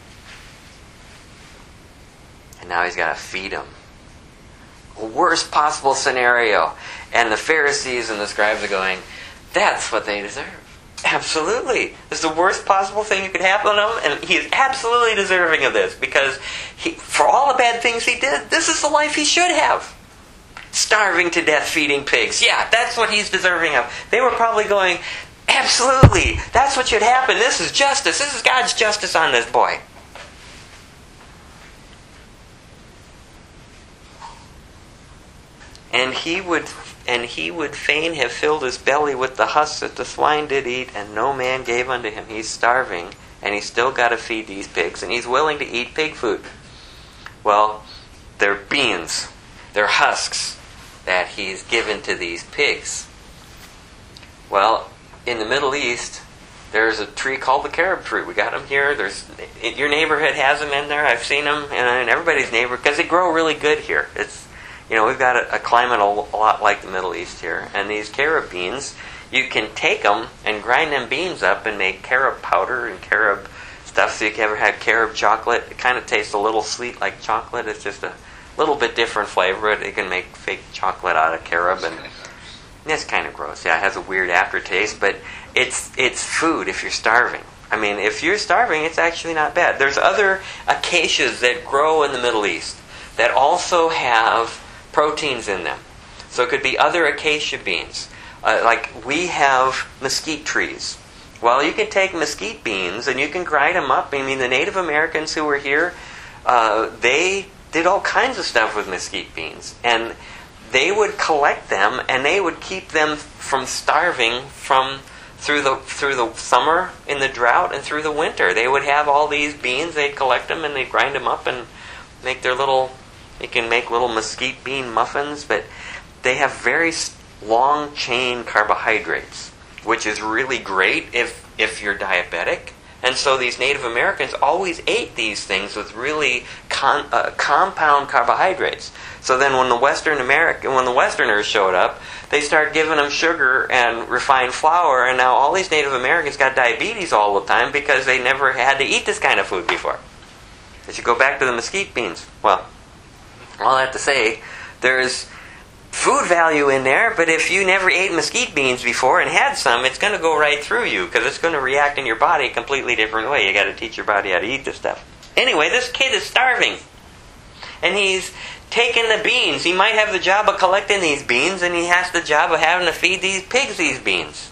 And now he's got to feed them. Worst possible scenario. And the Pharisees and the scribes are going, that's what they deserve. Absolutely. It's the worst possible thing that could happen to him, and he is absolutely deserving of this because he, for all the bad things he did, this is the life he should have. Starving to death, feeding pigs. Yeah, that's what he's deserving of. They were probably going, absolutely, that's what should happen. This is justice. This is God's justice on this boy. And he would and he would fain have filled his belly with the husks that the swine did eat, and no man gave unto him. He's starving, and he's still got to feed these pigs, and he's willing to eat pig food. Well, they're beans, they're husks that he's given to these pigs. Well, in the Middle East, there's a tree called the carob tree. We got them here. There's your neighborhood has them in there. I've seen them, and everybody's neighbor, because they grow really good here. It's You know, we've got a, a climate a, a lot like the Middle East here. And these carob beans, you can take them and grind them beans up and make carob powder and carob stuff. So you can ever have carob chocolate. It kind of tastes a little sweet like chocolate. It's just a little bit different flavor. You can make fake chocolate out of carob. And it's kind of gross. Yeah, it has a weird aftertaste. But it's it's food if you're starving. I mean, if you're starving, it's actually not bad. There's other acacias that grow in the Middle East that also have proteins in them. So it could be other acacia beans. Uh, like we have mesquite trees. Well, you can take mesquite beans and you can grind them up. I mean, the Native Americans who were here, uh, they did all kinds of stuff with mesquite beans. And they would collect them and they would keep them from starving from through the through the summer in the drought and through the winter. They would have all these beans, they'd collect them and they'd grind them up and make their little... You can make little mesquite bean muffins, but they have very long chain carbohydrates, which is really great if if you're diabetic. And so these Native Americans always ate these things with really con, uh, compound carbohydrates. So then when the Western American, when the Westerners showed up, they started giving them sugar and refined flour, and now all these Native Americans got diabetes all the time because they never had to eat this kind of food before. They should go back to the mesquite beans. Well, all I have to say, there's food value in there, but if you never ate mesquite beans before and had some, it's going to go right through you because it's going to react in your body a completely different way. You got to teach your body how to eat this stuff. Anyway, this kid is starving, and he's taking the beans. He might have the job of collecting these beans, and he has the job of having to feed these pigs these beans.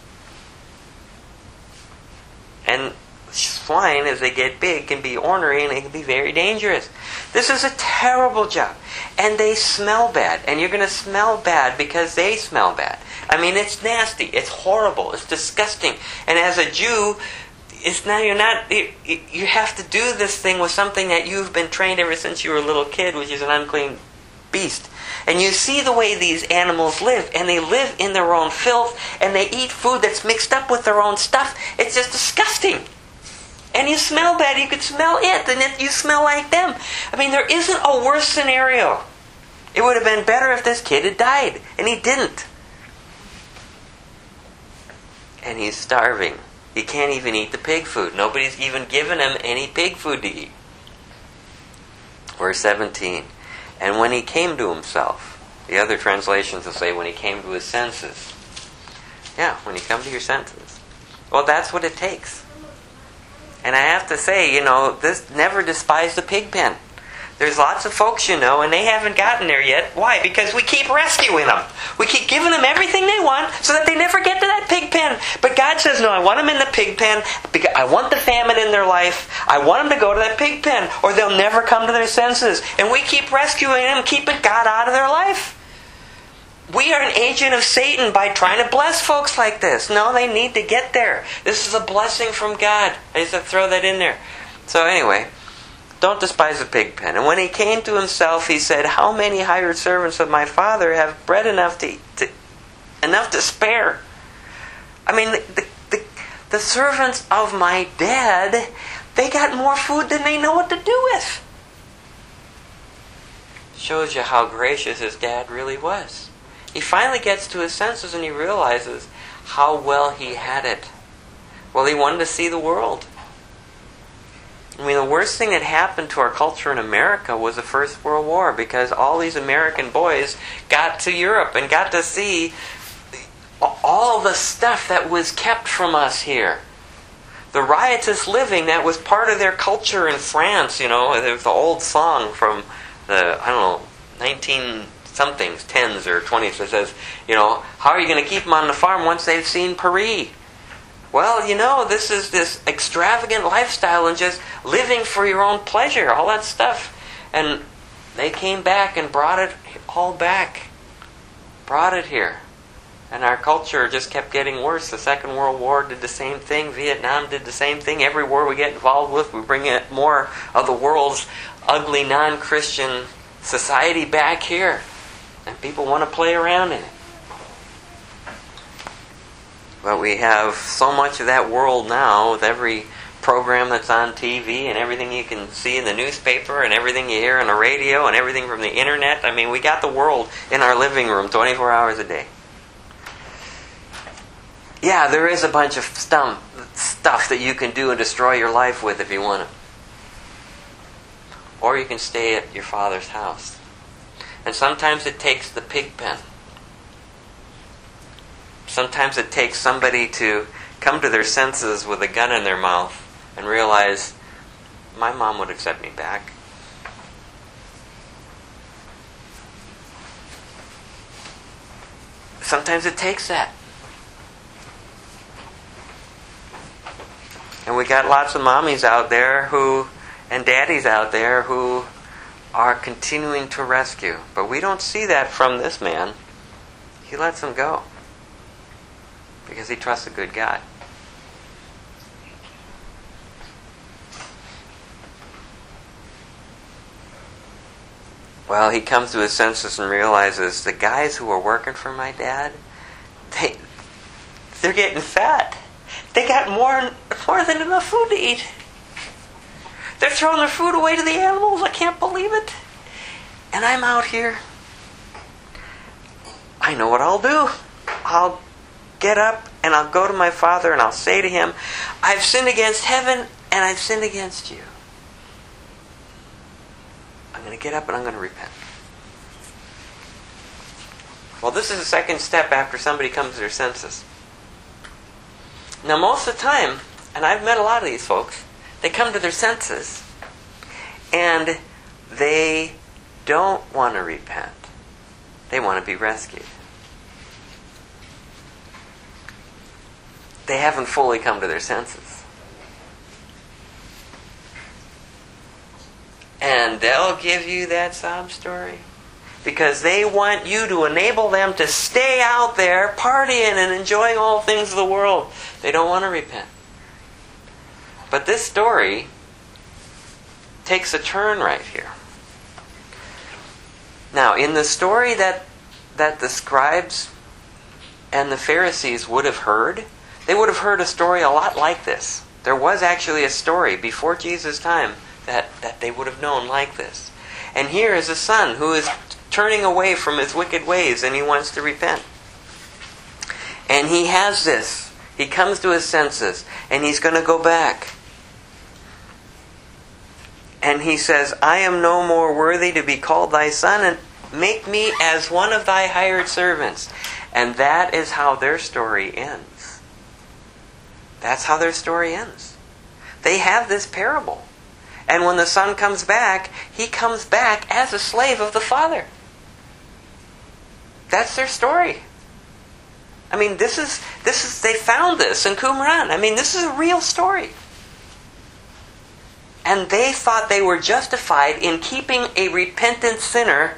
And swine, as they get big, can be ornery and they can be very dangerous. This is a terrible job. And they smell bad. And you're going to smell bad because they smell bad. I mean, it's nasty. It's horrible. It's disgusting. And as a Jew, it's now you're not... You, you have to do this thing with something that you've been trained ever since you were a little kid, which is an unclean beast. And you see the way these animals live. And they live in their own filth. And they eat food that's mixed up with their own stuff. It's just disgusting. And you smell bad, you could smell it, and it, you smell like them. I mean, there isn't a worse scenario. It would have been better if this kid had died, and he didn't. And he's starving. He can't even eat the pig food. Nobody's even given him any pig food to eat. Verse seventeen. And when he came to himself, the other translations will say when he came to his senses. Yeah, when you come to your senses. Well, that's what it takes. And I have to say, you know, this never despise the pig pen. There's lots of folks, you know, and they haven't gotten there yet. Why? Because we keep rescuing them. We keep giving them everything they want so that they never get to that pig pen. But God says, no, I want them in the pig pen because I want the famine in their life. I want them to go to that pig pen or they'll never come to their senses. And we keep rescuing them, keeping God out of their life. We are an agent of Satan by trying to bless folks like this. No, they need to get there. This is a blessing from God. I just have to throw that in there. So anyway, don't despise the pig pen. And when he came to himself, he said, how many hired servants of my father have bread enough to, to enough to spare? I mean, the, the, the, the servants of my dad, they got more food than they know what to do with. Shows you how gracious his dad really was. He finally gets to his senses and he realizes how well he had it. Well, he wanted to see the world. I mean, the worst thing that happened to our culture in America was the First World War because all these American boys got to Europe and got to see all the stuff that was kept from us here. The riotous living that was part of their culture in France, you know, there's the old song from the, I don't know, nineteen somethings, tens or twenties, that says, you know, how are you going to keep them on the farm once they've seen Paris? Well, you know, this is this extravagant lifestyle and just living for your own pleasure, all that stuff. And they came back and brought it all back. brought it here. And our culture just kept getting worse. The Second World War did the same thing. Vietnam did the same thing. Every war we get involved with, we bring in more of the world's ugly, non-Christian society back here. And people want to play around in it. But we have so much of that world now with every program that's on T V and everything you can see in the newspaper and everything you hear on the radio and everything from the internet. I mean, we got the world in our living room twenty-four hours a day. Yeah, there is a bunch of stuff, stuff that you can do and destroy your life with if you want to. Or you can stay at your Father's house. And sometimes it takes the pig pen. Sometimes it takes somebody to come to their senses with a gun in their mouth and realize, my mom would accept me back. Sometimes it takes that. And we got lots of mommies out there who, and daddies out there who are continuing to rescue. But we don't see that from this man. He lets them go. Because he trusts a good God. Well, he comes to his senses and realizes the guys who are working for my dad, they, they're getting fat. They got more, more than enough food to eat. They're throwing their food away to the animals. I can't believe it. And I'm out here. I know what I'll do. I'll get up and I'll go to my Father and I'll say to him, I've sinned against heaven and I've sinned against you. I'm going to get up and I'm going to repent. Well, this is the second step after somebody comes to their senses. Now, most of the time, and I've met a lot of these folks, they come to their senses and they don't want to repent. They want to be rescued. They haven't fully come to their senses. And they'll give you that sob story because they want you to enable them to stay out there partying and enjoying all things of the world. They don't want to repent. But this story takes a turn right here. Now, in the story that that the scribes and the Pharisees would have heard, they would have heard a story a lot like this. There was actually a story before Jesus' time that, that they would have known like this. And here is a son who is turning away from his wicked ways and he wants to repent. And he has this. He comes to his senses and he's going to go back. And he says, I am no more worthy to be called thy son, and make me as one of thy hired servants. And that is how their story ends. That's how their story ends. They have this parable. And when the son comes back, he comes back as a slave of the father. That's their story. I mean, this is, this is, they found this in Qumran. I mean, this is a real story. And they thought they were justified in keeping a repentant sinner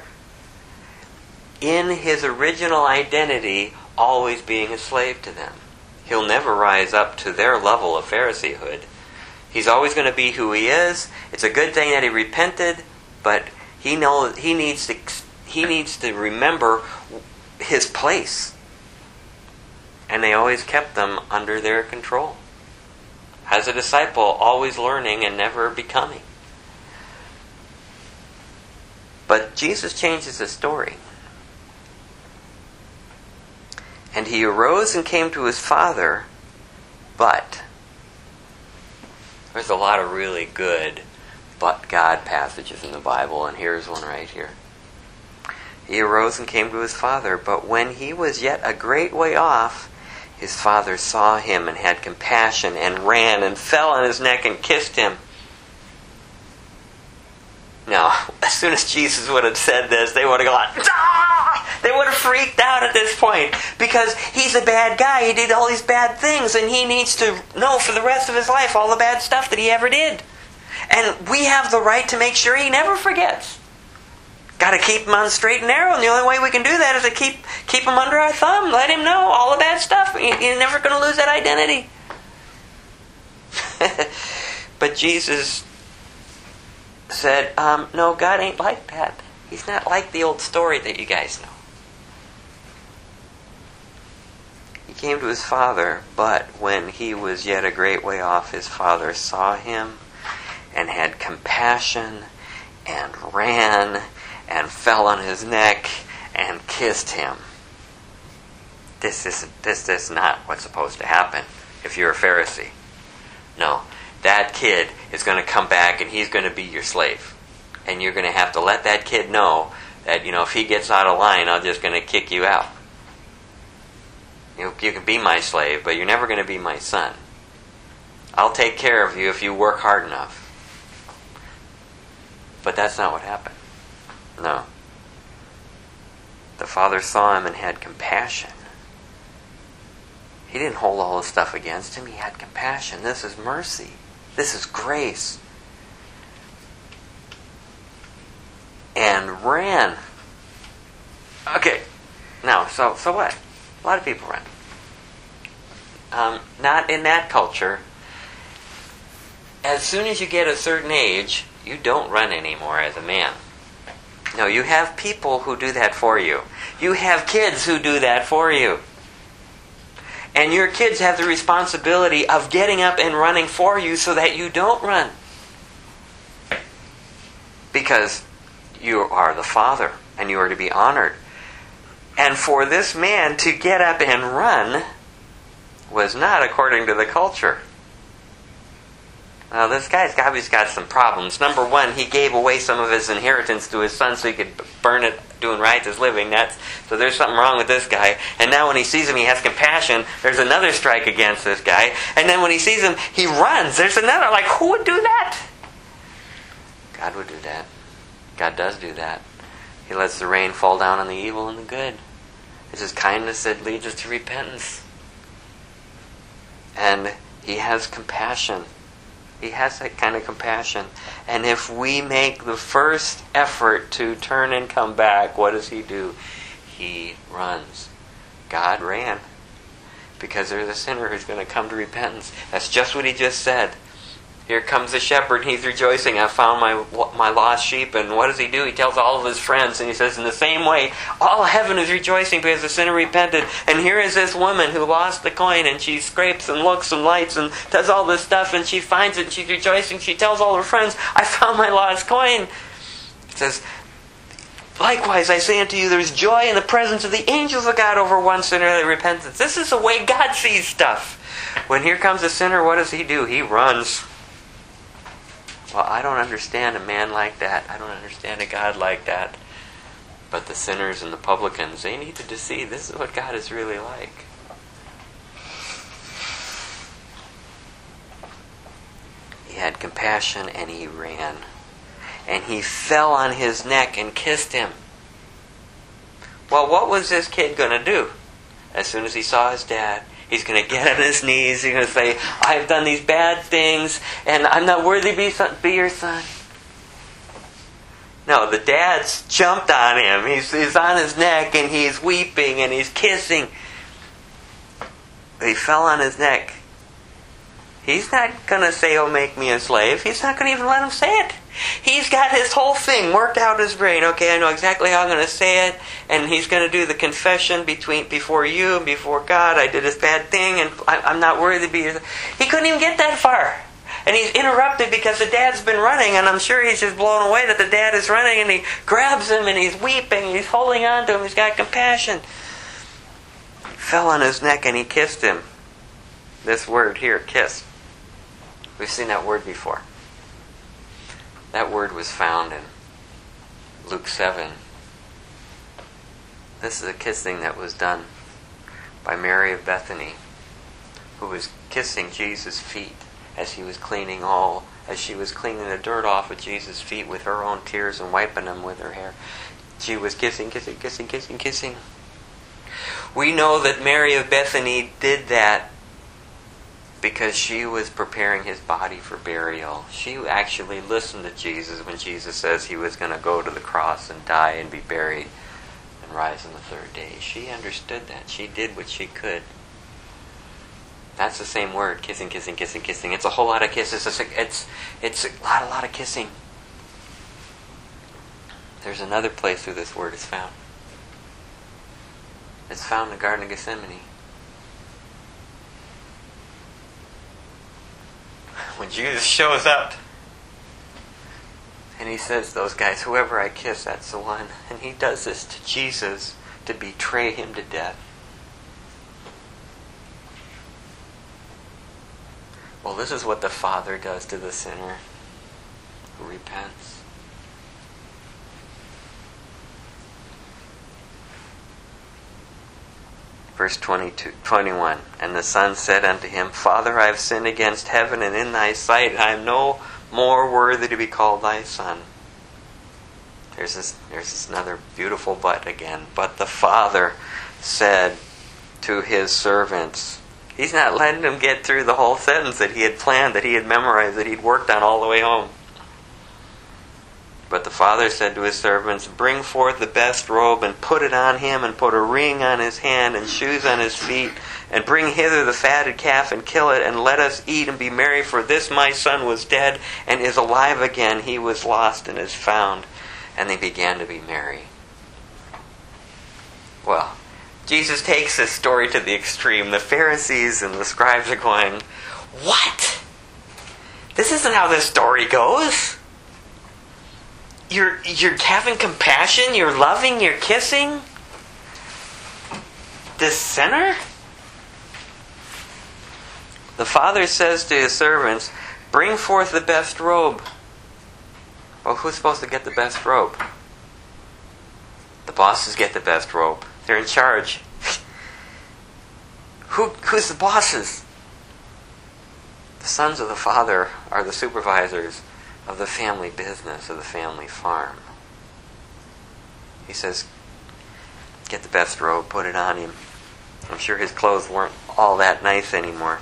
in his original identity, always being a slave to them. He'll never rise up to their level of Phariseehood. He's always going to be who he is. It's a good thing that he repented, but he knows he needs to he needs to remember his place. And they always kept them under their control. As a disciple, always learning and never becoming. But Jesus changes the story. And he arose and came to his father, but there's a lot of really good but God passages in the Bible, and here's one right here. He arose and came to his father, but when he was yet a great way off, his father saw him and had compassion and ran and fell on his neck and kissed him. Now, as soon as Jesus would have said this, they would have gone, ah! They would have freaked out at this point because he's a bad guy. He did all these bad things and he needs to know for the rest of his life all the bad stuff that he ever did. And we have the right to make sure he never forgets. Got to keep him on the straight and narrow, and the only way we can do that is to keep keep him under our thumb. Let him know all of that stuff. You're never going to lose that identity. But Jesus said, um, no, God ain't like that. He's not like the old story that you guys know. He came to his father, but when he was yet a great way off, his father saw him and had compassion and ran and fell on his neck and kissed him. This is this is not what's supposed to happen if you're a Pharisee. No, that kid is going to come back and he's going to be your slave. And you're going to have to let that kid know that, you know, if he gets out of line, I'm just going to kick you out. You know, you can be my slave, but you're never going to be my son. I'll take care of you if you work hard enough. But that's not what happened. No. The father saw him and had compassion. He didn't hold all the stuff against him. He had compassion. This is mercy. This is grace. And ran. Okay. Now, so so what? A lot of people run. Um, not in that culture. As soon as you get a certain age, you don't run anymore as a man. No, you have people who do that for you. You have kids who do that for you. And your kids have the responsibility of getting up and running for you so that you don't run. Because you are the father and you are to be honored. And for this man to get up and run was not according to the culture. Now, this guy's obviously got some problems. Number one, he gave away some of his inheritance to his son so he could burn it doing righteous living. That's, so there's something wrong with this guy. And now when he sees him, he has compassion. There's another strike against this guy. And then when he sees him, he runs. There's another. Like, who would do that? God would do that. God does do that. He lets the rain fall down on the evil and the good. It's His kindness that leads us to repentance. And He has compassion. He has that kind of compassion. And if we make the first effort to turn and come back, what does He do? He runs. God ran. Because there's a sinner who's going to come to repentance. That's just what He just said. Here comes the shepherd, and he's rejoicing. I found my my lost sheep. And what does he do? He tells all of his friends, and he says, in the same way, all heaven is rejoicing because the sinner repented. And here is this woman who lost the coin, and she scrapes and looks and lights and does all this stuff, and she finds it, and she's rejoicing. She tells all her friends, I found my lost coin. It says, likewise, I say unto you, there's joy in the presence of the angels of God over one sinner that repents. This is the way God sees stuff. When here comes a sinner, what does he do? He runs. Well, I don't understand a man like that. I don't understand a God like that. But the sinners and the publicans, they need to see this is what God is really like. He had compassion and he ran. And he fell on his neck and kissed him. Well, what was this kid going to do? As soon as he saw his dad, he's going to get on his knees. He's going to say, I've done these bad things, and I'm not worthy to be, son, be your son. No, the dad's jumped on him. He's, he's on his neck, and he's weeping, and he's kissing. He fell on his neck. He's not going to say, oh, make me a slave. He's not going to even let him say it. He's got his whole thing worked out in his brain. Okay, I know exactly how I'm going to say it. And he's going to do the confession between before you and before God. I did this bad thing and I, I'm not worthy to be your... He couldn't even get that far. And he's interrupted because the dad's been running. And I'm sure he's just blown away that the dad is running. And he grabs him and he's weeping. And he's holding on to him. He's got compassion. He fell on his neck and he kissed him. This word here, kiss. We've seen that word before. That word was found in Luke seven. This is a kissing that was done by Mary of Bethany, who was kissing Jesus' feet as he was cleaning all, as she was cleaning the dirt off of Jesus' feet with her own tears and wiping them with her hair. She was kissing, kissing, kissing, kissing, kissing. We know that Mary of Bethany did that because she was preparing his body for burial. She actually listened to Jesus when Jesus says he was going to go to the cross and die and be buried and rise on the third day. She understood that. She did what she could. That's the same word, kissing, kissing, kissing, kissing. It's a whole lot of kisses. It's a, it's, it's a lot, a lot of kissing. There's another place where this word is found. It's found in the Garden of Gethsemane. When Jesus shows up and he says, those guys, whoever I kiss, that's the one. And he does this to Jesus to betray him to death. Well, this is what the Father does to the sinner who repents. Verse twenty-two, twenty-one, and the son said unto him, Father, I have sinned against heaven and in thy sight. I am no more worthy to be called thy son. There's this, there's this another beautiful but again. But the father said to his servants, he's not letting them get through the whole sentence that he had planned, that he had memorized, that he'd worked on all the way home. But the father said to his servants, bring forth the best robe and put it on him, and put a ring on his hand and shoes on his feet, and bring hither the fatted calf and kill it, and let us eat and be merry, for this my son was dead and is alive again. He was lost and is found. And they began to be merry. Well, Jesus takes this story to the extreme. The Pharisees and the scribes are going, what? This isn't how this story goes. You're you're having compassion, you're loving, you're kissing this sinner? The father says to his servants, bring forth the best robe. Well, who's supposed to get the best robe? The bosses get the best robe. They're in charge. Who who's the bosses? The sons of the father are the supervisors of the family business, of the family farm. He says, get the best robe, put it on him. I'm sure his clothes weren't all that nice anymore.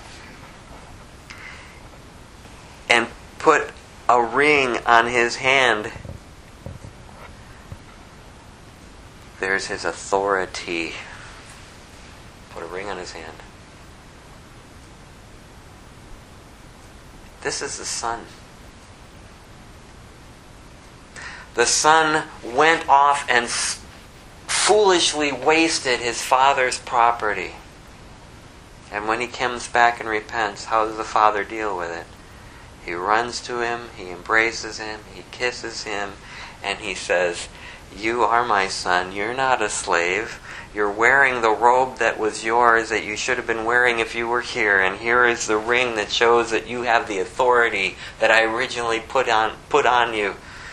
And put a ring on his hand. There's his authority. Put a ring on his hand. This is the son. The son went off and f- foolishly wasted his father's property. And when he comes back and repents, how does the father deal with it? He runs to him, he embraces him, he kisses him, and he says, you are my son, you're not a slave. You're wearing the robe that was yours, that you should have been wearing if you were here, and here is the ring that shows that you have the authority that I originally put on put on you.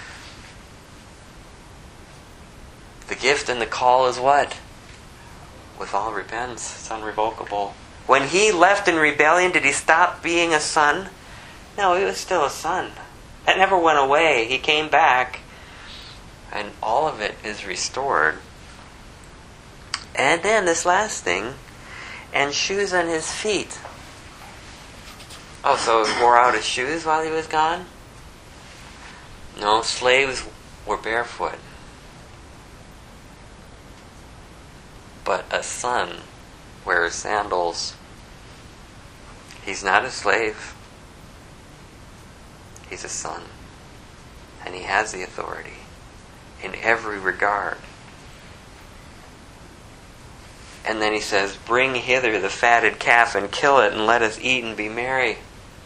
The gift and the call is what? With all repentance, it's unrevocable. When he left in rebellion, did he stop being a son? No, he was still a son. That never went away. He came back, and all of it is restored. And then this last thing, and shoes on his feet. Oh, so he wore out his shoes while he was gone? No, slaves were barefoot. But a son wears sandals. He's not a slave. He's a son. And he has the authority in every regard. And then he says, bring hither the fatted calf and kill it, and let us eat and be merry.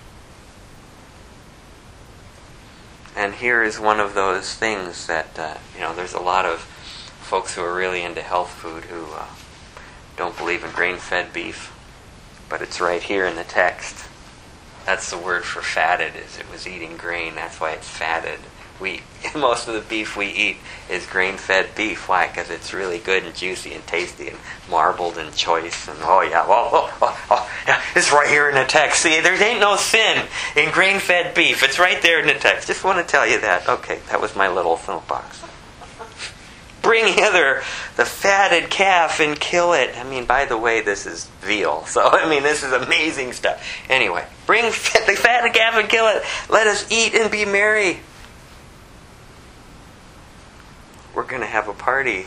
And here is one of those things that, uh, you know, there's a lot of folks who are really into health food who uh, don't believe in grain-fed beef. But it's right here in the text. That's the word for fatted, is it was eating grain. That's why it's fatted. We most of the beef we eat is grain-fed beef. Why? Because it's really good and juicy and tasty and marbled and choice. And oh yeah, oh, oh, oh, oh yeah, it's right here in the text. See, there ain't no sin in grain-fed beef. It's right there in the text. Just want to tell you that. Okay, that was my little soapbox. bring hither the fatted calf and kill it. I mean, by the way, this is veal. So, I mean, this is amazing stuff. Anyway, bring the fatted calf and kill it. Let us eat and be merry. We're going to have a party.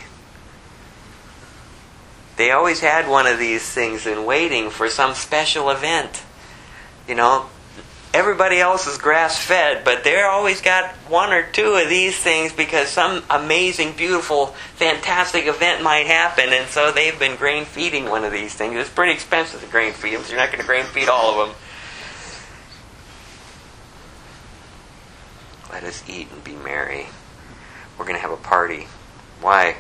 They always had one of these things in waiting for some special event. You know, everybody else is grass-fed, but they're always got one or two of these things because some amazing, beautiful, fantastic event might happen, and so they've been grain-feeding one of these things. It's pretty expensive to grain-feed them, so you're not going to grain-feed all of them. Let us eat and be merry. We're going to have a party. Why?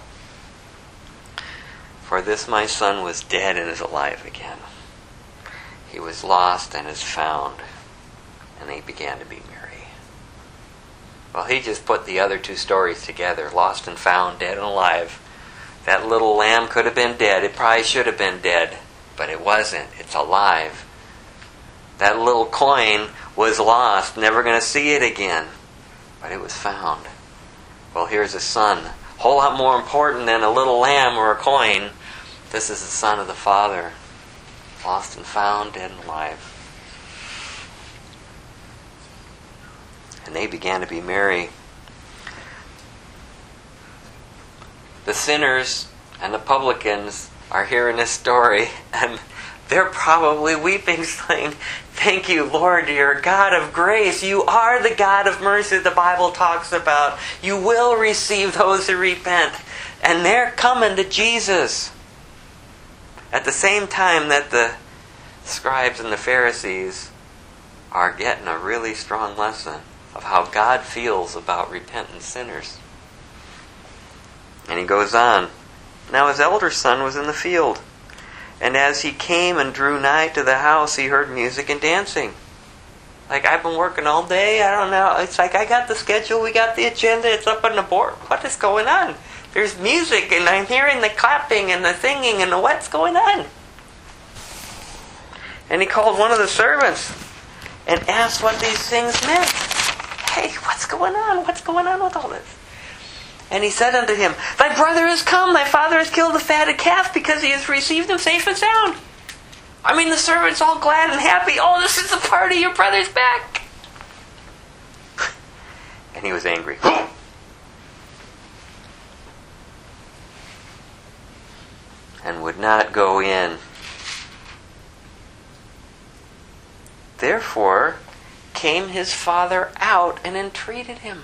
For this my son was dead and is alive again. He was lost and is found. And they began to be merry. Well, he just put the other two stories together. Lost and found, dead and alive. That little lamb could have been dead. It probably should have been dead. But it wasn't. It's alive. That little coin was lost. Never going to see it again. But it was found. Well, here's a son. A whole lot more important than a little lamb or a coin. This is the Son of the Father. Lost and found, dead and alive. And they began to be merry. The sinners and the publicans are hearing this story, and they're probably weeping, saying, "Thank you, Lord, you're God of grace. You are the God of mercy the Bible talks about. You will receive those who repent." And they're coming to Jesus. At the same time that the scribes and the Pharisees are getting a really strong lesson of how God feels about repentant sinners. And he goes on. Now his elder son was in the field. And as he came and drew nigh to the house, he heard music and dancing. Like, I've been working all day. I don't know. It's like, I got the schedule. We got the agenda. It's up on the board. What is going on? There's music, and I'm hearing the clapping and the singing and the what's going on. And he called one of the servants and asked what these things meant. Hey, what's going on? What's going on with all this? And he said unto him, "Thy brother is come. Thy father has killed the fatted calf because he has received him safe and sound." I mean, the servant's all glad and happy. Oh, this is the party. Your brother's back. And he was angry. And would not go in. Therefore came his father out and entreated him.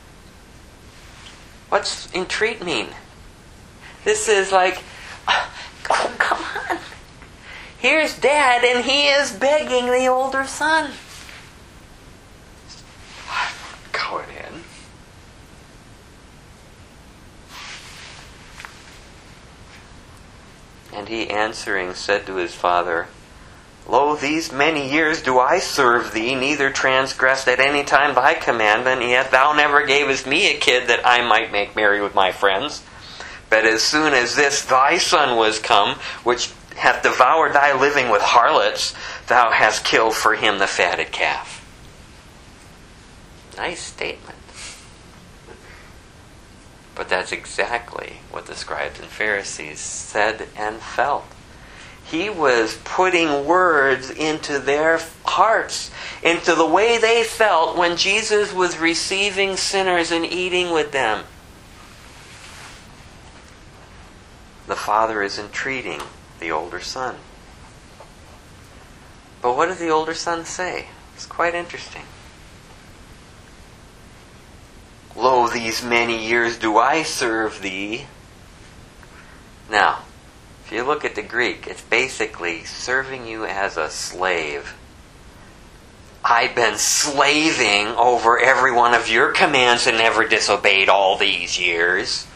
What's entreat mean? This is like, oh, come on. Here's Dad, and he is begging the older son. I'm going in. And he answering said to his father, "Lo, these many years do I serve thee, neither transgressed at any time thy commandment, yet thou never gavest me a kid that I might make merry with my friends. But as soon as this thy son was come, which hath devoured thy living with harlots, thou hast killed for him the fatted calf." Nice statement. But that's exactly what the scribes and Pharisees said and felt. He was putting words into their hearts, into the way they felt when Jesus was receiving sinners and eating with them. The father is entreating the older son. But what does the older son say? It's quite interesting. "Lo, these many years do I serve thee." Now, if you look at the Greek, it's basically serving you as a slave. I've been slaving over every one of your commands and never disobeyed all these years.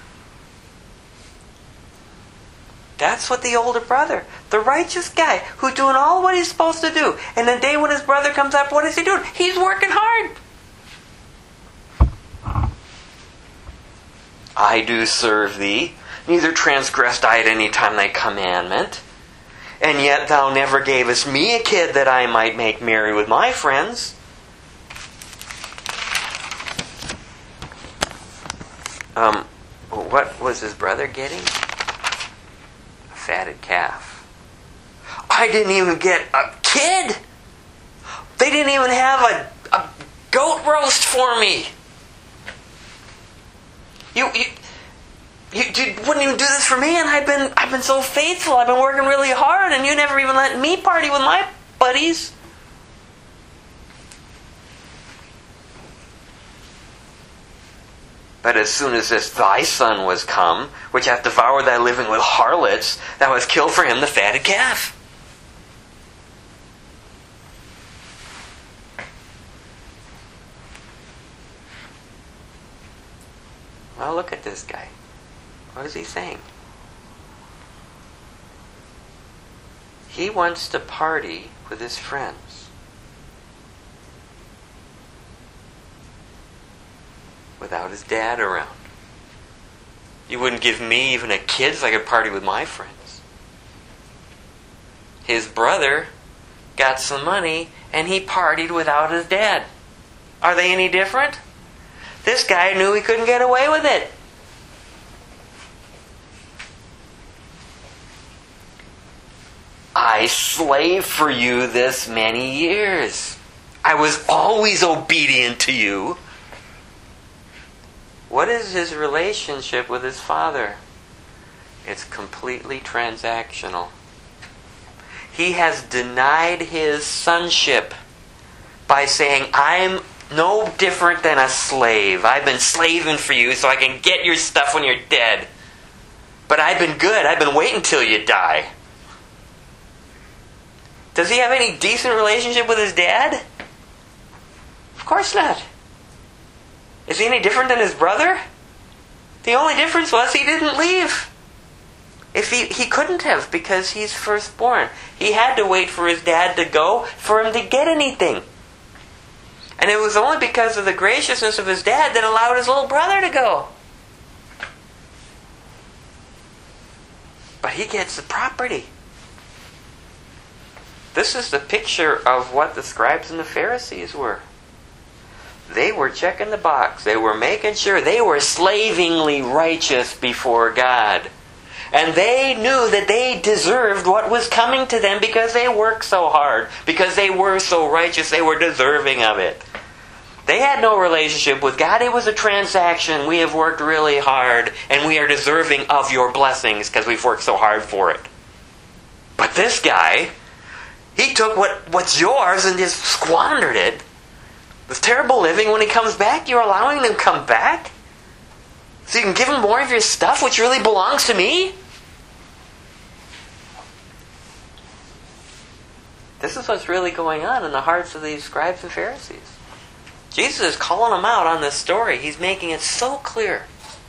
That's what the older brother, the righteous guy, who's doing all what he's supposed to do. And the day when his brother comes up, what is he doing? He's working hard. "I do serve thee, neither transgressed I at any time thy commandment. And yet thou never gavest me a kid that I might make merry with my friends." Um, what was his brother getting? A fatted calf. I didn't even get a kid. They didn't even have a, a goat roast for me. You, you, you, you wouldn't even do this for me, and I've been, I've been so faithful. I've been working really hard, and you never even let me party with my buddies. But as soon as this thy son was come, which hath devoured thy living with harlots, thou hast killed for him the fatted calf. Well, look at this guy. What is he saying? He wants to party with his friends without his dad around. You wouldn't give me even a kid so I could party with my friends. His brother got some money and he partied without his dad. Are they any different? This guy knew he couldn't get away with it. I slaved for you this many years. I was always obedient to you. What is his relationship with his father? It's completely transactional. He has denied his sonship by saying, I'm no different than a slave. I've been slaving for you so I can get your stuff when you're dead. But I've been good. I've been waiting till you die. Does he have any decent relationship with his dad? Of course not. Is he any different than his brother? The only difference was he didn't leave. If he, he couldn't have, because he's firstborn. He had to wait for his dad to go for him to get anything. And it was only because of the graciousness of his dad that allowed his little brother to go. But he gets the property. This is the picture of what the scribes and the Pharisees were. They were checking the box. They were making sure they were slavingly righteous before God. And they knew that they deserved what was coming to them because they worked so hard. Because they were so righteous, they were deserving of it. They had no relationship with God. It was a transaction. We have worked really hard and we are deserving of your blessings because we've worked so hard for it. But this guy, he took what, what's yours and just squandered it. This terrible living. When he comes back, you're allowing him to come back? So you can give him more of your stuff which really belongs to me? This is what's really going on in the hearts of these scribes and Pharisees. Jesus is calling them out on this story. He's making it so clear.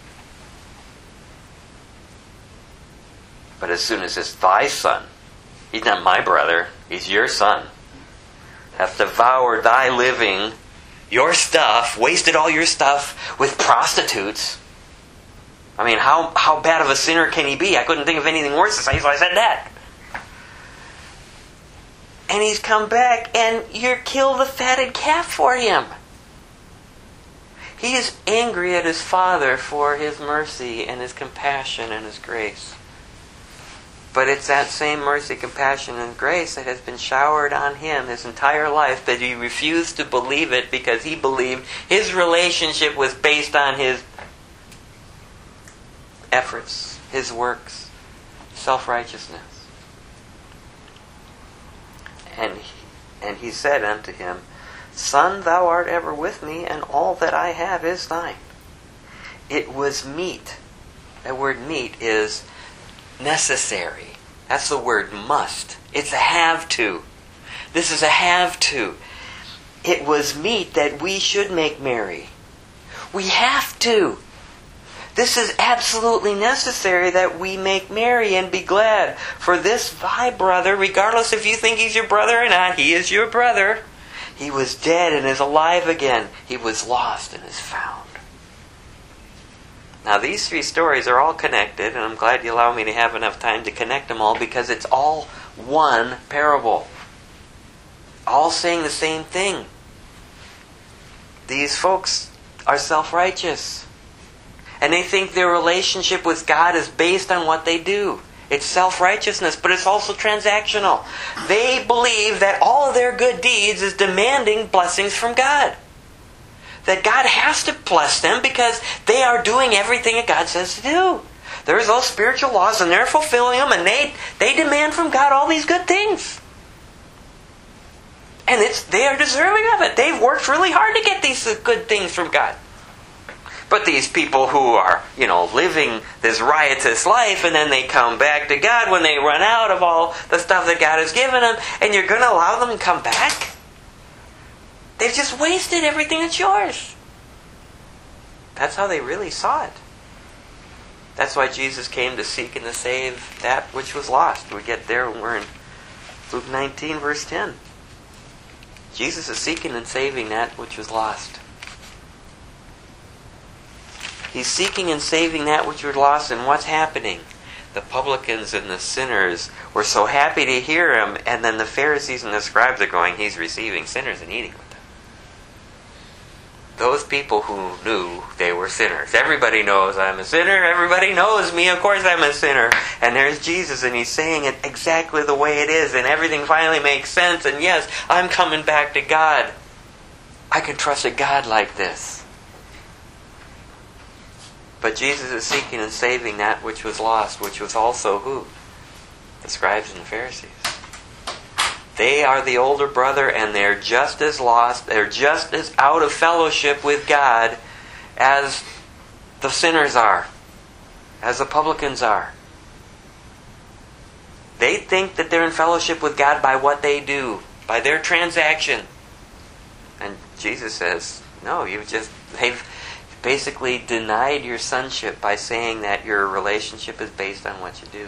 But as soon as it's thy son, he's not my brother, he's your son, hath devoured thy living, your stuff, wasted all your stuff with prostitutes. I mean, how, how bad of a sinner can he be? I couldn't think of anything worse to say, so I said that. And he's come back and you're killed the fatted calf for him. He is angry at his father for his mercy and his compassion and his grace. But it's that same mercy, compassion, and grace that has been showered on him his entire life, that he refused to believe it because he believed his relationship was based on his efforts, his works, self-righteousness. And he, and he said unto him, Son, thou art ever with me, and all that I have is thine. It was meet. That word meet is necessary. That's the word must. It's a have to. This is a have to. It was meet that we should make merry. We have to. This is absolutely necessary that we make merry and be glad. For this thy brother, regardless if you think he's your brother or not, he is your brother. He was dead and is alive again. He was lost and is found. Now these three stories are all connected, and I'm glad you allow me to have enough time to connect them all, because it's all one parable. All saying the same thing. These folks are self-righteous. And they think their relationship with God is based on what they do. It's self-righteousness, but it's also transactional. They believe that all of their good deeds is demanding blessings from God. That God has to bless them because they are doing everything that God says to do. There's those spiritual laws and they're fulfilling them, and they, they demand from God all these good things. And it's they are deserving of it. They've worked really hard to get these good things from God. But these people who are, you know, living this riotous life, and then they come back to God when they run out of all the stuff that God has given them, and you're going to allow them to come back? They've just wasted everything that's yours. That's how they really saw it. That's why Jesus came to seek and to save that which was lost. We get there when we're in Luke nineteen, verse ten. Jesus is seeking and saving that which was lost. He's seeking and saving that which was lost, and what's happening? The publicans and the sinners were so happy to hear him, and then the Pharisees and the scribes are going, he's receiving sinners and eating with them. Those people who knew they were sinners. Everybody knows I'm a sinner. Everybody knows me. Of course I'm a sinner. And there's Jesus, and he's saying it exactly the way it is, and everything finally makes sense. And yes, I'm coming back to God. I can trust a God like this. But Jesus is seeking and saving that which was lost, which was also who? The scribes and the Pharisees. They are the older brother, and they're just as lost, they're just as out of fellowship with God as the sinners are, as the publicans are. They think that they're in fellowship with God by what they do, by their transaction. And Jesus says, no, you've just, they've basically denied your sonship by saying that your relationship is based on what you do.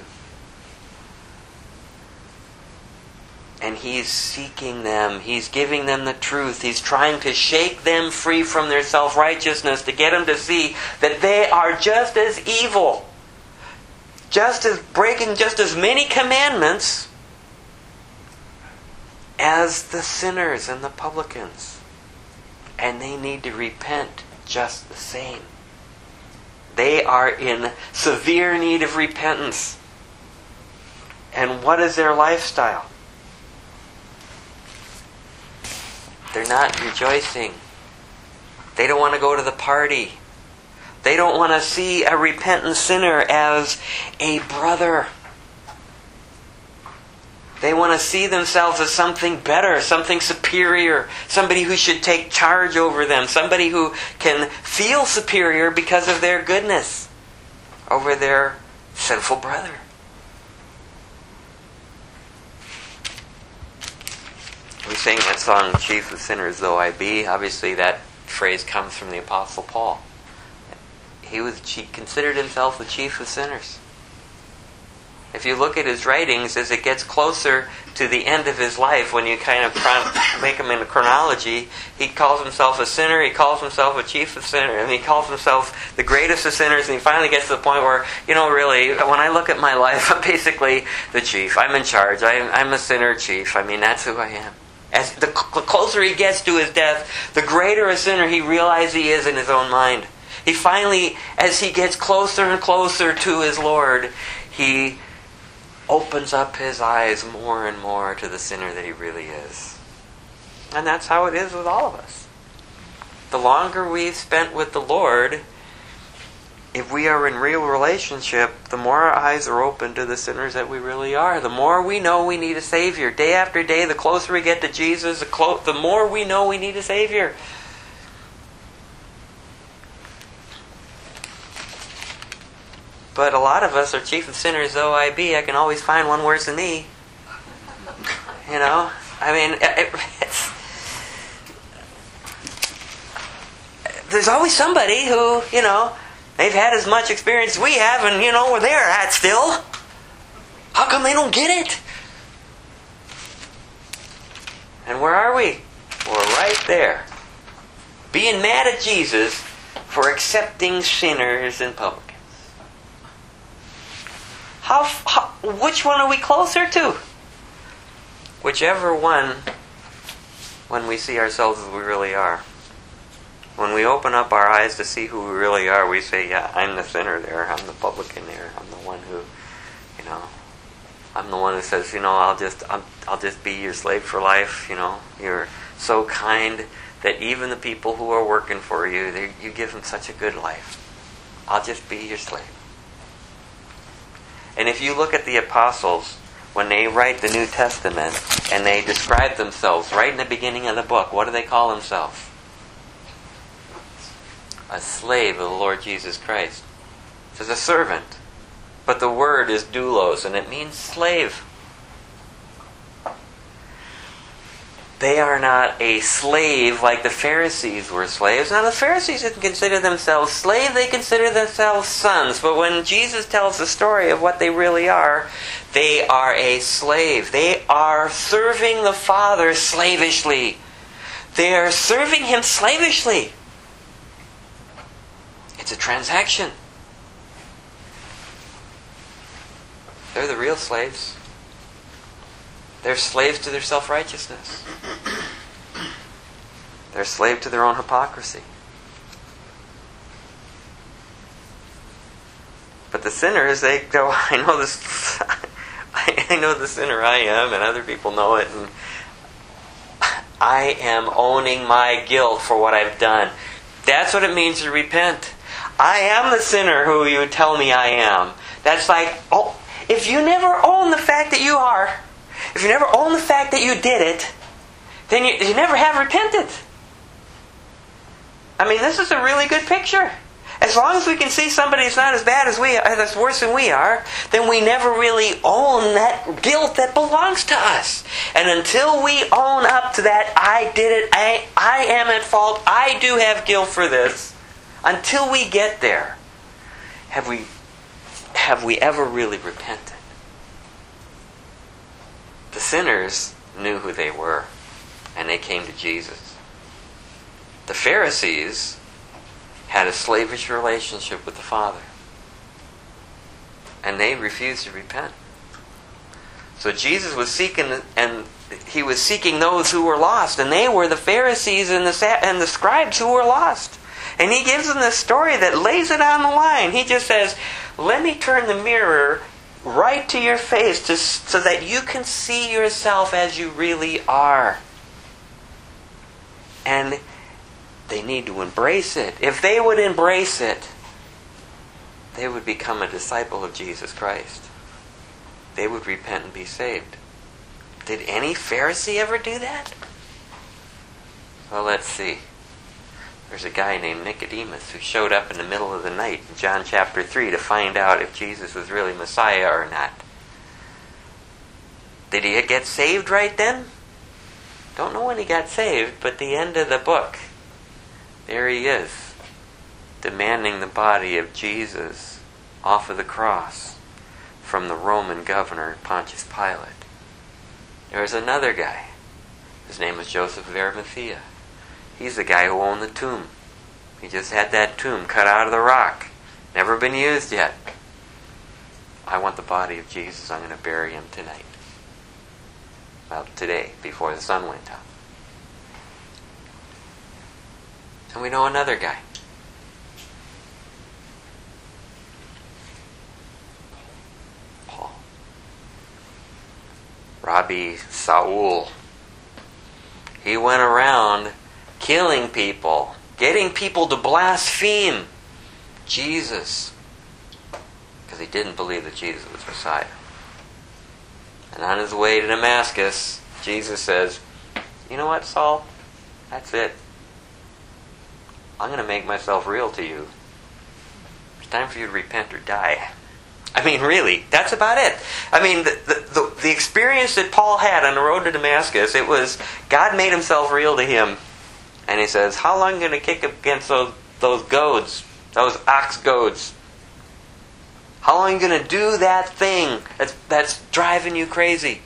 And he's seeking them. He's giving them the truth. He's trying to shake them free from their self-righteousness to get them to see that they are just as evil, just as breaking just as many commandments as the sinners and the publicans. And they need to repent just the same. They are in severe need of repentance. And what is their lifestyle? They're not rejoicing. They don't want to go to the party. They don't want to see a repentant sinner as a brother. They want to see themselves as something better, something superior, somebody who should take charge over them, somebody who can feel superior because of their goodness over their sinful brother. We sang that song, Chief of Sinners Though I Be. Obviously that phrase comes from the Apostle Paul. He was he considered himself the chief of sinners. If you look at his writings, as it gets closer to the end of his life, when you kind of chron- make him in a chronology, he calls himself a sinner, he calls himself a chief of sinners, and he calls himself the greatest of sinners, and he finally gets to the point where, you know, really, when I look at my life, I'm basically the chief. I'm in charge. I'm, I'm a sinner chief. I mean, that's who I am. As the closer he gets to his death, the greater a sinner he realizes he is in his own mind. He finally, as he gets closer and closer to his Lord, he opens up his eyes more and more to the sinner that he really is. And that's how it is with all of us. The longer we've spent with the Lord, if we are in real relationship, the more our eyes are open to the sinners that we really are. The more we know we need a Savior. Day after day, the closer we get to Jesus, the, clo- the more we know we need a Savior. But a lot of us are chief of sinners though I be. I can always find one worse than me. You know? I mean, it, it's... There's always somebody who, you know, they've had as much experience as we have, and, you know, where they're at still. How come they don't get it? And where are we? We're right there. Being mad at Jesus for accepting sinners and publicans. How, how, which one are we closer to? Whichever one, when we see ourselves as we really are. When we open up our eyes to see who we really are, we say, yeah, I'm the sinner there. I'm the publican there. I'm the one who, you know, I'm the one who says, you know, I'll just, I'm, I'll just be your slave for life. You know, you're so kind that even the people who are working for you, they, you give them such a good life. I'll just be your slave. And if you look at the apostles, when they write the New Testament and they describe themselves right in the beginning of the book, what do they call themselves? A slave of the Lord Jesus Christ. It says a servant. But the word is doulos, and it means slave. They are not a slave like the Pharisees were slaves. Now the Pharisees didn't consider themselves slaves, they consider themselves sons. But when Jesus tells the story of what they really are, they are a slave. They are serving the Father slavishly. They are serving Him slavishly. It's a transaction. They're the real slaves. They're slaves to their self-righteousness. They're slave to their own hypocrisy. But the sinners, they go, I know this, I know the sinner I am, and other people know it, and I am owning my guilt for what I've done. That's what it means to repent. I am the sinner who you tell me I am. That's like, oh, if you never own the fact that you are, if you never own the fact that you did it, then you, you never have repented. I mean, this is a really good picture. As long as we can see somebody that's not as bad as we are, that's worse than we are, then we never really own that guilt that belongs to us. And until we own up to that, I did it, I, I am at fault, I do have guilt for this, until we get there, have we, have we ever really repented? The sinners knew who they were, and they came to Jesus. The Pharisees had a slavish relationship with the Father, and they refused to repent. So Jesus was seeking, and He was seeking those who were lost, and they were the Pharisees and the and the scribes who were lost. And He gives them this story that lays it on the line. He just says, let me turn the mirror right to your face to, so that you can see yourself as you really are. And they need to embrace it. If they would embrace it, they would become a disciple of Jesus Christ. They would repent and be saved. Did any Pharisee ever do that? Well, let's see. There's a guy named Nicodemus who showed up in the middle of the night in John chapter three to find out if Jesus was really Messiah or not. Did he get saved right then? Don't know when he got saved, but the end of the book, there he is, demanding the body of Jesus off of the cross from the Roman governor Pontius Pilate. There was another guy. His name was Joseph of Arimathea. He's the guy who owned the tomb. He just had that tomb cut out of the rock. Never been used yet. I want the body of Jesus. I'm going to bury him tonight. Well, today, before the sun went down. And we know another guy. Paul. Rabbi Saul. He went around killing people, getting people to blaspheme Jesus, because he didn't believe that Jesus was Messiah. And on his way to Damascus, Jesus says, you know what, Saul? That's it. I'm going to make myself real to you. It's time for you to repent or die. I mean, really, that's about it. I mean, the, the, the, the experience that Paul had on the road to Damascus, it was God made himself real to him. And he says, how long are you going to kick against those, those goads, those ox goads? How long are you going to do that thing that's, that's driving you crazy?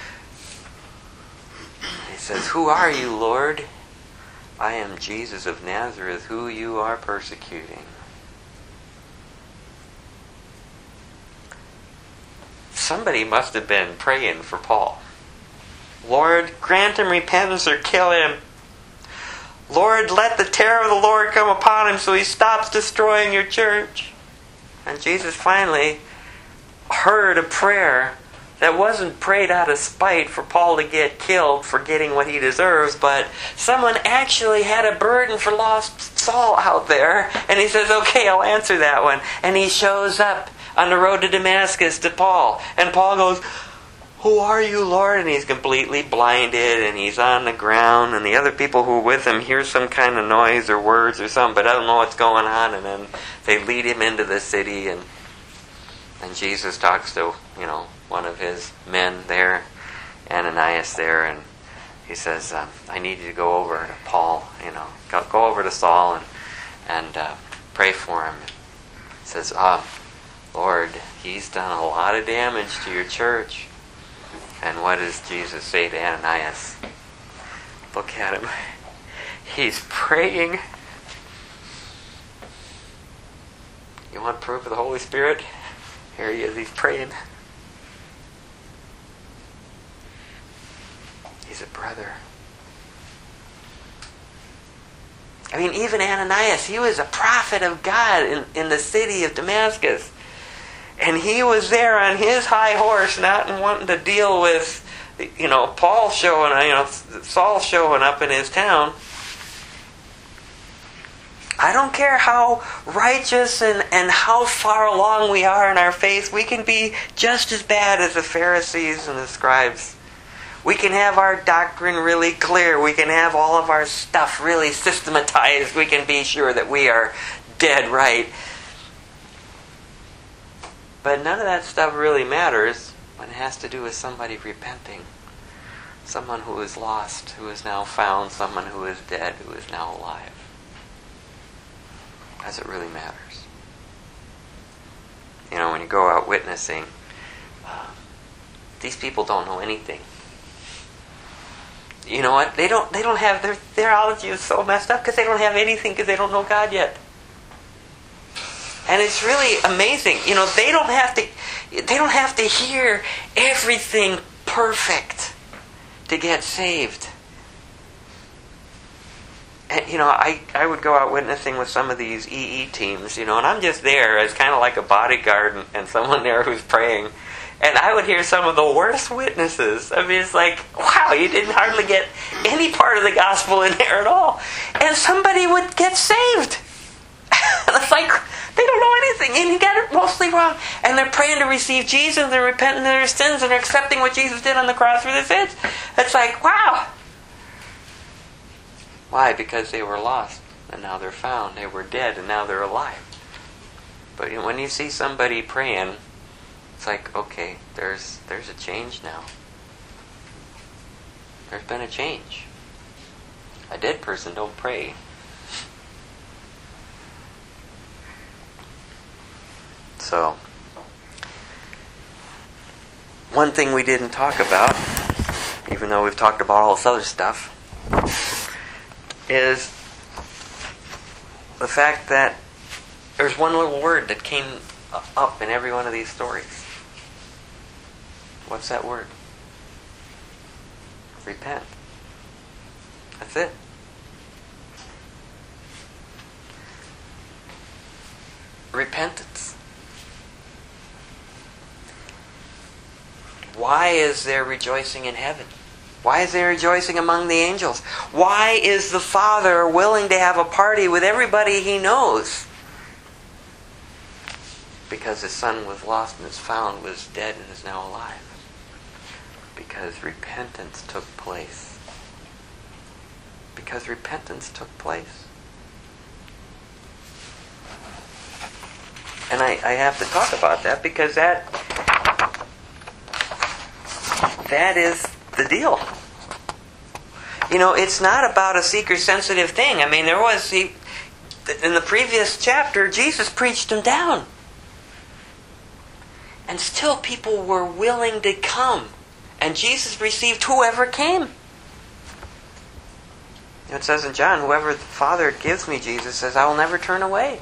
He says, who are you, Lord? I am Jesus of Nazareth, who you are persecuting. Somebody must have been praying for Paul. Lord, grant him repentance or kill him. Lord, let the terror of the Lord come upon him so he stops destroying your church. And Jesus finally heard a prayer that wasn't prayed out of spite for Paul to get killed for getting what he deserves, but someone actually had a burden for lost Saul out there, and he says, okay, I'll answer that one. And he shows up on the road to Damascus to Paul, and Paul goes, who are you, Lord? And he's completely blinded, and he's on the ground, and the other people who are with him hear some kind of noise or words or something, but I don't know what's going on, and then they lead him into the city, and and Jesus talks to, you know, one of his men there, Ananias there, and he says, um, I need you to go over to Paul, you know, go, go over to Saul and and uh, pray for him. He says, oh, Lord, he's done a lot of damage to your church. And what does Jesus say to Ananias? Look at him. He's praying. You want proof of the Holy Spirit? Here he is, he's praying. He's a brother. I mean, even Ananias, he was a prophet of God in, in the city of Damascus. And he was there on his high horse, not wanting to deal with, you know, Paul showing, you know, Saul showing up in his town. I don't care how righteous and, and how far along we are in our faith, we can be just as bad as the Pharisees and the scribes. We can have our doctrine really clear. We can have all of our stuff really systematized. We can be sure that we are dead right. But none of that stuff really matters when it has to do with somebody repenting. Someone who is lost, who is now found. Someone who is dead, who is now alive. As it really matters. You know, when you go out witnessing, uh, these people don't know anything. You know what? They don't. They don't have their theology is so messed up because they don't have anything because they don't know God yet. And it's really amazing. You know, they don't have to. They don't have to hear everything perfect to get saved. And, you know, I, I would go out witnessing with some of these E E teams, you know, and I'm just there as kind of like a bodyguard and, and someone there who's praying. And I would hear some of the worst witnesses. I mean, it's like, wow, you didn't hardly get any part of the gospel in there at all. And somebody would get saved. It's like, they don't know anything, and you got it mostly wrong. And they're praying to receive Jesus, and they're repenting of their sins, and they're accepting what Jesus did on the cross for their sins. It's like, wow. Why? Because they were lost, and now they're found. They were dead, and now they're alive. But you know, when you see somebody praying, it's like, okay, there's there's a change now. There's been a change. A dead person don't pray. So, one thing we didn't talk about, even though we've talked about all this other stuff, is the fact that there's one little word that came up in every one of these stories. What's that word? Repent. That's it. Repentance. Why is there rejoicing in heaven? Why is there rejoicing among the angels? Why is the Father willing to have a party with everybody He knows? Because His Son was lost and is found, was dead and is now alive. Because repentance took place. Because repentance took place. And I, I have to talk about that because that that is the deal. You know, it's not about a seeker-sensitive thing. I mean, there was, he, in the previous chapter, Jesus preached him down. And still people were willing to come. And Jesus received whoever came. It says in John, whoever the Father gives me, Jesus says, I will never turn away.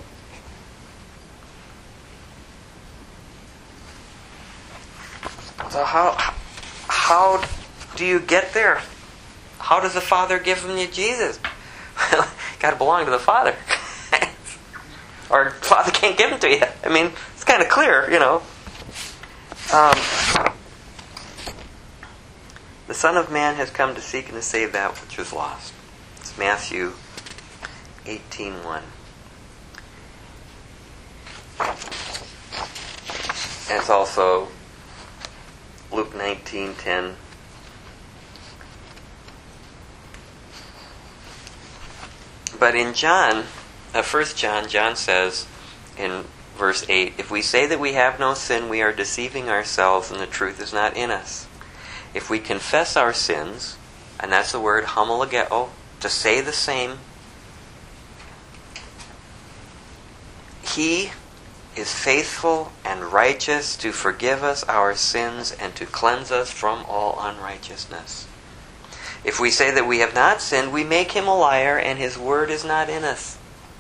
So how how do you get there? How does the Father give you Jesus? Well, got to belong to the Father. Or the Father can't give them to you. I mean, it's kind of clear, you know. Um, the Son of Man has come to seek and to save that which was lost. It's Matthew eighteen one. And it's also Luke nineteen ten. But in John, uh, First John, John says in verse eight, if we say that we have no sin, we are deceiving ourselves and the truth is not in us. If we confess our sins, and that's the word homologeo, to say the same, He is faithful and righteous to forgive us our sins and to cleanse us from all unrighteousness. If we say that we have not sinned, we make Him a liar and His word is not in us.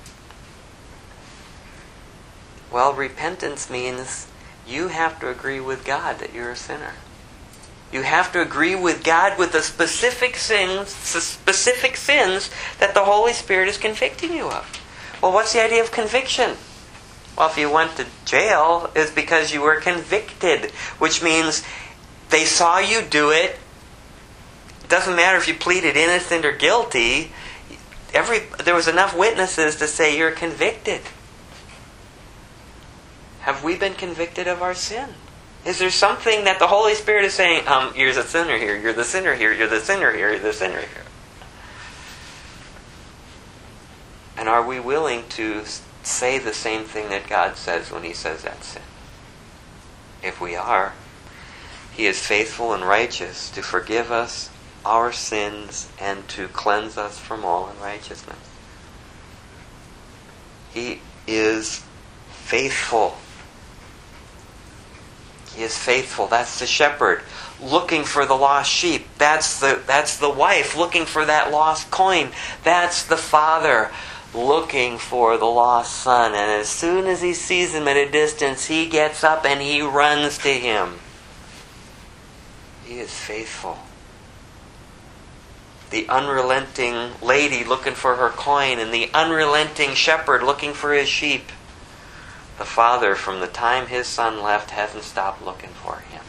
Well, repentance means you have to agree with God that you're a sinner. You have to agree with God with the specific sins, specific sins that the Holy Spirit is convicting you of. Well, what's the idea of conviction? Well, if you went to jail, it's because you were convicted, which means they saw you do it. It doesn't matter if you pleaded innocent or guilty. Every there was enough witnesses to say you're convicted. Have we been convicted of our sin? Is there something that the Holy Spirit is saying, um, you're the sinner here, you're the sinner here, you're the sinner here, you're the sinner here? And are we willing to say the same thing that God says when He says that sin? If we are, He is faithful and righteous to forgive us our sins and to cleanse us from all unrighteousness. He is faithful. He is faithful. That's the shepherd looking for the lost sheep. That's the that's the wife looking for that lost coin. That's the father looking for the lost son. And as soon as he sees him at a distance, he gets up and he runs to him. He is faithful. The unrelenting lady looking for her coin and the unrelenting shepherd looking for his sheep. The Father, from the time His Son left, hasn't stopped looking for him.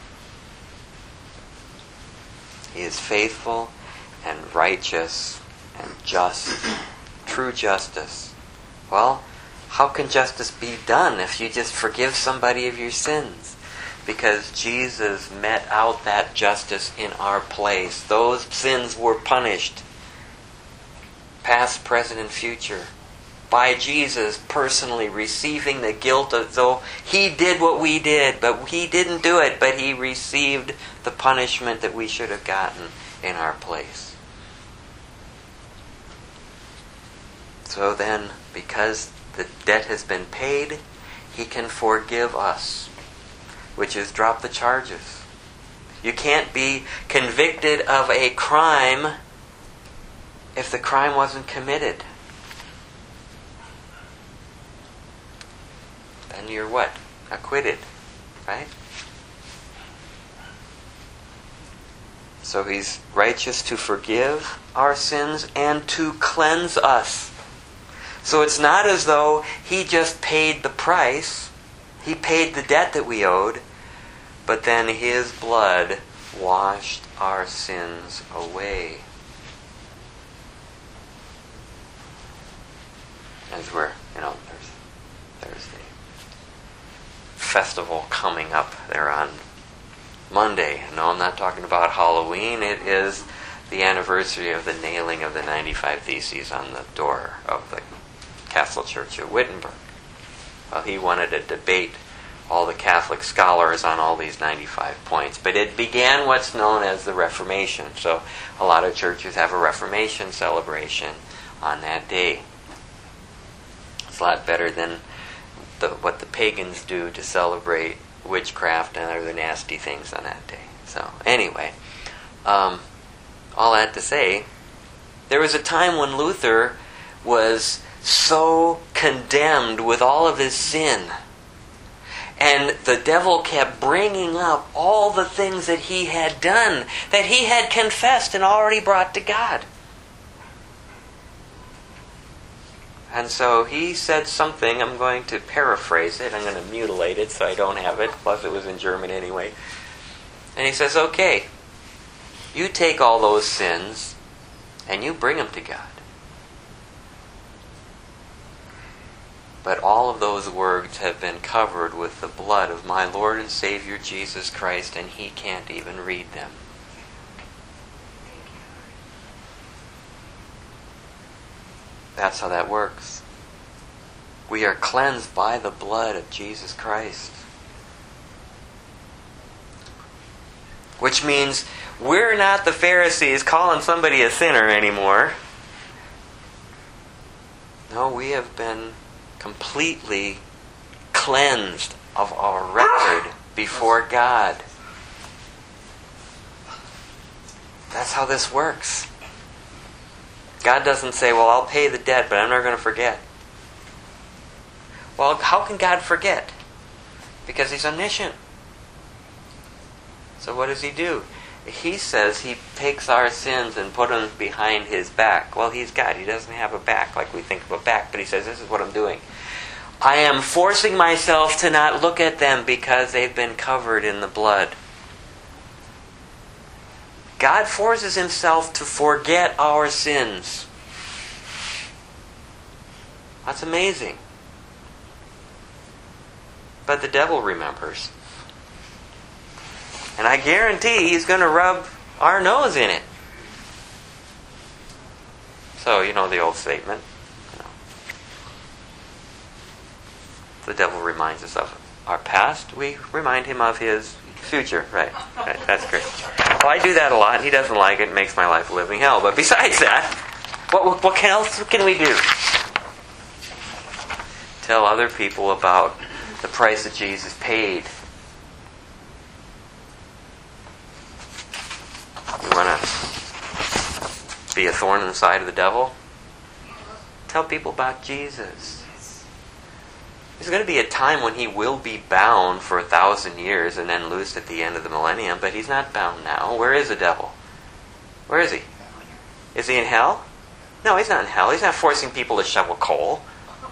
He is faithful and righteous and just. True justice. Well, how can justice be done if you just forgive somebody of your sins? Because Jesus met out that justice in our place. Those sins were punished. Past, present, and future. By Jesus personally receiving the guilt of though He did what we did, but He didn't do it, but He received the punishment that we should have gotten in our place. So then, because the debt has been paid, He can forgive us, which is drop the charges. You can't be convicted of a crime if the crime wasn't committed. Then you're what? Acquitted. Right? So He's righteous to forgive our sins and to cleanse us. So it's not as though He just paid the price. He paid the debt that we owed. But then His blood washed our sins away. As we're, you know, there's Thursday. Festival coming up there on Monday. No, I'm not talking about Halloween. It is the anniversary of the nailing of the ninety-five Theses on the door of the Castle Church of Wittenberg. Well, he wanted to debate all the Catholic scholars on all these ninety-five points. But it began what's known as the Reformation. So a lot of churches have a Reformation celebration on that day. It's a lot better than The, what the pagans do to celebrate witchcraft and other nasty things on that day. So, anyway, um, all that to say, there was a time when Luther was so condemned with all of his sin, and the devil kept bringing up all the things that he had done, that he had confessed and already brought to God. And so he said something, I'm going to paraphrase it, I'm going to mutilate it so I don't have it, plus it was in German anyway. And he says, okay, you take all those sins and you bring them to God. But all of those words have been covered with the blood of my Lord and Savior Jesus Christ, and He can't even read them. That's how that works. We are cleansed by the blood of Jesus Christ. Which means we're not the Pharisees calling somebody a sinner anymore. No, we have been completely cleansed of our record before God. That's how this works. God doesn't say, well, I'll pay the debt, but I'm not going to forget. Well, how can God forget? Because He's omniscient. So what does He do? He says He takes our sins and put them behind His back. Well, He's God. He doesn't have a back like we think of a back, but He says, this is what I'm doing. I am forcing myself to not look at them because they've been covered in the blood. God forces Himself to forget our sins. That's amazing. But the devil remembers. And I guarantee he's going to rub our nose in it. So, you know the old statement. You know, the devil reminds us of our past. We remind him of his future. Right. Right. That's great. Well, I do that a lot, and he doesn't like it. It makes my life a living hell. But besides that, what, what else can we do? Tell other people about the price that Jesus paid. You want to be a thorn in the side of the devil? Tell people about Jesus. There's going to be a time when He will be bound for a thousand years and then loosed at the end of the millennium, but He's not bound now. Where is the devil? Where is he? Is he in hell? No, he's not in hell. He's not forcing people to shovel coal.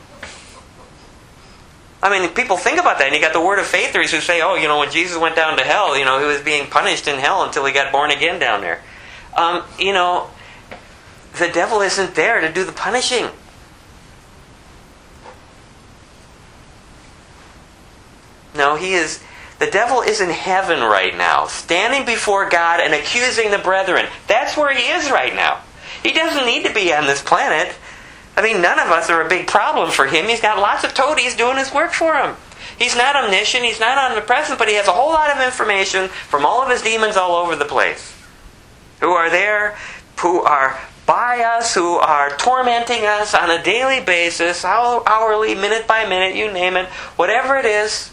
I mean, people think about that, and you got the word of faithers who say, oh, you know, when Jesus went down to hell, you know, He was being punished in hell until He got born again down there. Um, you know, the devil isn't there to do the punishing. No, he is. The devil is in heaven right now, standing before God and accusing the brethren. That's where he is right now. He doesn't need to be on this planet. I mean, none of us are a big problem for him. He's got lots of toadies doing his work for him. He's not omniscient, he's not omnipresent, but he has a whole lot of information from all of his demons all over the place, who are there, who are by us, who are tormenting us on a daily basis, hourly, minute by minute, you name it, whatever it is.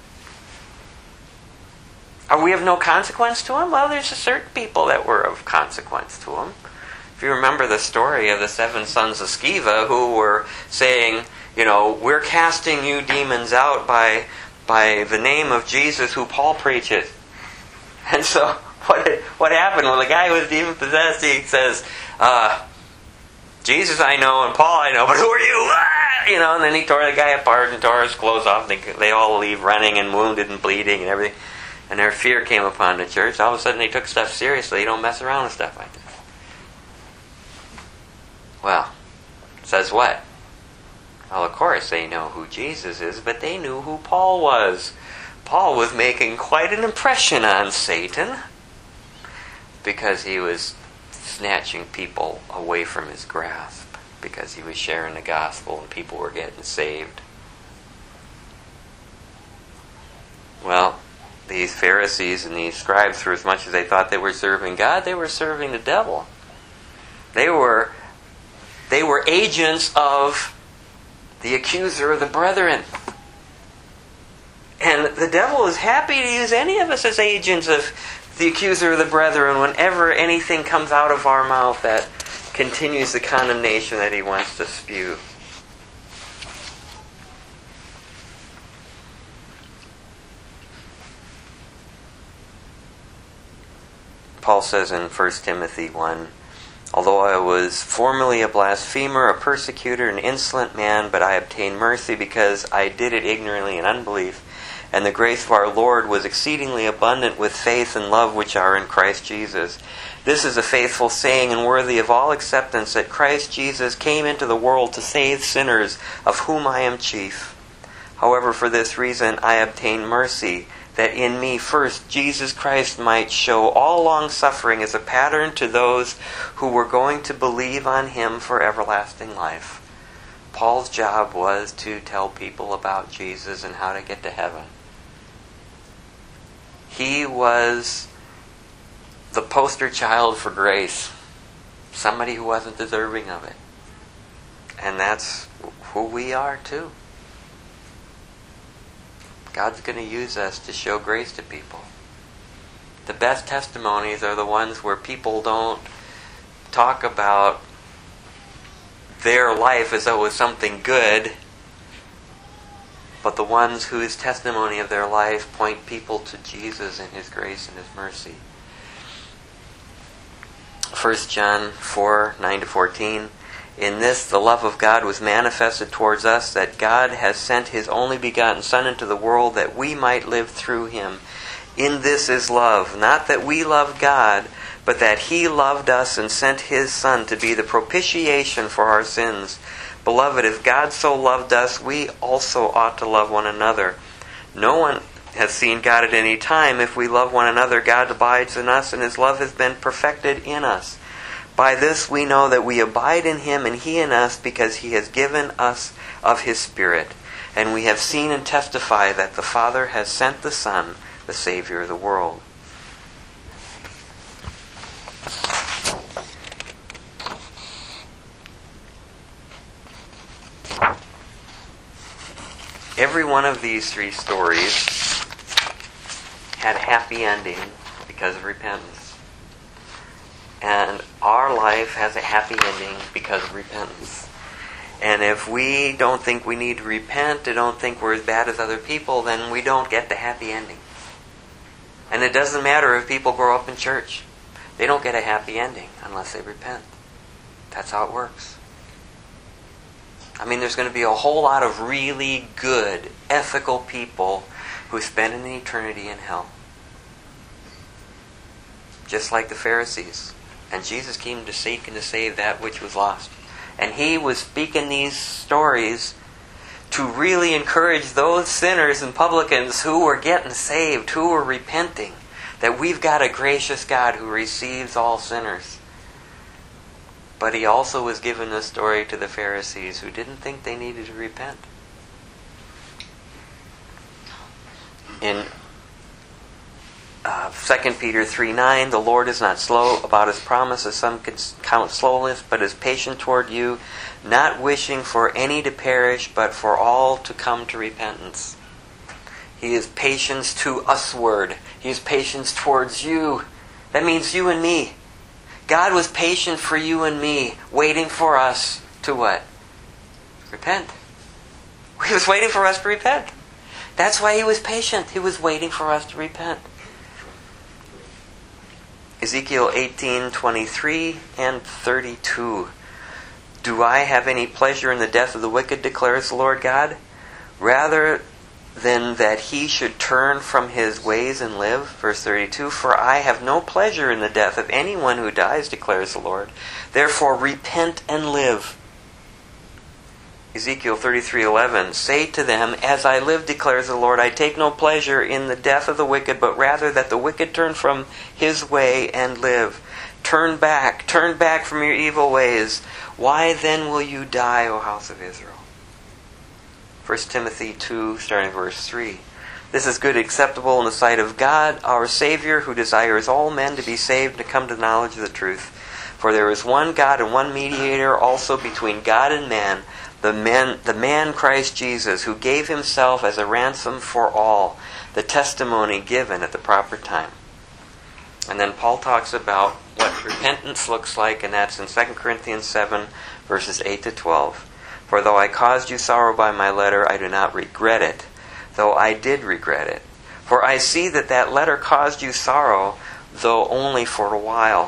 Are we of no consequence to him? Well, there's certain people that were of consequence to him. If you remember the story of the seven sons of Sceva who were saying, you know, we're casting you demons out by by the name of Jesus who Paul preaches. And so what what happened? Well, the guy who was demon possessed, he says, uh, Jesus I know and Paul I know, but who are you? Ah! You know, and then he tore the guy apart and tore his clothes off. They, they all leave running and wounded and bleeding and everything. And their fear came upon the church. All of a sudden they took stuff seriously. You don't mess around with stuff like this. Well, says what? Well, of course they know who Jesus is, but they knew who Paul was. Paul was making quite an impression on Satan because he was snatching people away from his grasp, because he was sharing the gospel and people were getting saved. Well, these Pharisees and these scribes, for as much as they thought they were serving God, they were serving the devil. They were they were agents of the accuser of the brethren. And the devil is happy to use any of us as agents of the accuser of the brethren whenever anything comes out of our mouth that continues the condemnation that he wants to spew. Paul says in First Timothy one, Although I was formerly a blasphemer, a persecutor, an insolent man, but I obtained mercy because I did it ignorantly in unbelief. And the grace of our Lord was exceedingly abundant with faith and love which are in Christ Jesus. This is a faithful saying and worthy of all acceptance, that Christ Jesus came into the world to save sinners, of whom I am chief. However, for this reason I obtained mercy, that in me first Jesus Christ might show all long-suffering as a pattern to those who were going to believe on Him for everlasting life. Paul's job was to tell people about Jesus and how to get to heaven. He was the poster child for grace. Somebody who wasn't deserving of it. And that's who we are too. God's going to use us to show grace to people. The best testimonies are the ones where people don't talk about their life as though it was something good, but the ones whose testimony of their life point people to Jesus and His grace and His mercy. First John four, nine to fourteen. In this the love of God was manifested towards us, that God has sent His only begotten Son into the world that we might live through Him. In this is love, not that we loved God, but that He loved us and sent His Son to be the propitiation for our sins. Beloved, if God so loved us, we also ought to love one another. No one has seen God at any time. If we love one another, God abides in us, and His love has been perfected in us. By this we know that we abide in Him and He in us, because He has given us of His Spirit. And we have seen and testify that the Father has sent the Son, the Savior of the world. Every one of these three stories had a happy ending because of repentance. And our life has a happy ending because of repentance. And if we don't think we need to repent, or don't think we're as bad as other people, then we don't get the happy ending. And it doesn't matter if people grow up in church. They don't get a happy ending unless they repent. That's how it works. I mean, there's going to be a whole lot of really good, ethical people who spend an eternity in hell. Just like the Pharisees. And Jesus came to seek and to save that which was lost. And He was speaking these stories to really encourage those sinners and publicans who were getting saved, who were repenting, that we've got a gracious God who receives all sinners. But He also was giving this story to the Pharisees who didn't think they needed to repent. In uh, Second Peter three nine, the Lord is not slow about His promise, as some count slowness, but is patient toward you, not wishing for any to perish, but for all to come to repentance. He is patience to usward. He is patience towards you. That means you and me. God was patient for you and me, waiting for us to what? Repent. He was waiting for us to repent. That's why He was patient. He was waiting for us to repent. Ezekiel eighteen twenty-three and thirty-two. Do I have any pleasure in the death of the wicked, declares the Lord God? Rather than that he should turn from his ways and live. Verse thirty-two. For I have no pleasure in the death of anyone who dies, declares the Lord. Therefore repent and live. Ezekiel thirty-three eleven. Say to them, as I live, declares the Lord, I take no pleasure in the death of the wicked, but rather that the wicked turn from his way and live. Turn back, turn back from your evil ways. Why then will you die, O house of Israel? First Timothy two, starting verse three. This is good, acceptable in the sight of God, our Savior, who desires all men to be saved and to come to the knowledge of the truth. For there is one God and one mediator also between God and man, the man, the man Christ Jesus, who gave Himself as a ransom for all, the testimony given at the proper time. And then Paul talks about what repentance looks like, and that's in Second Corinthians seven, verses eight to twelve. For though I caused you sorrow by my letter, I do not regret it, though I did regret it. For I see that that letter caused you sorrow, though only for a while.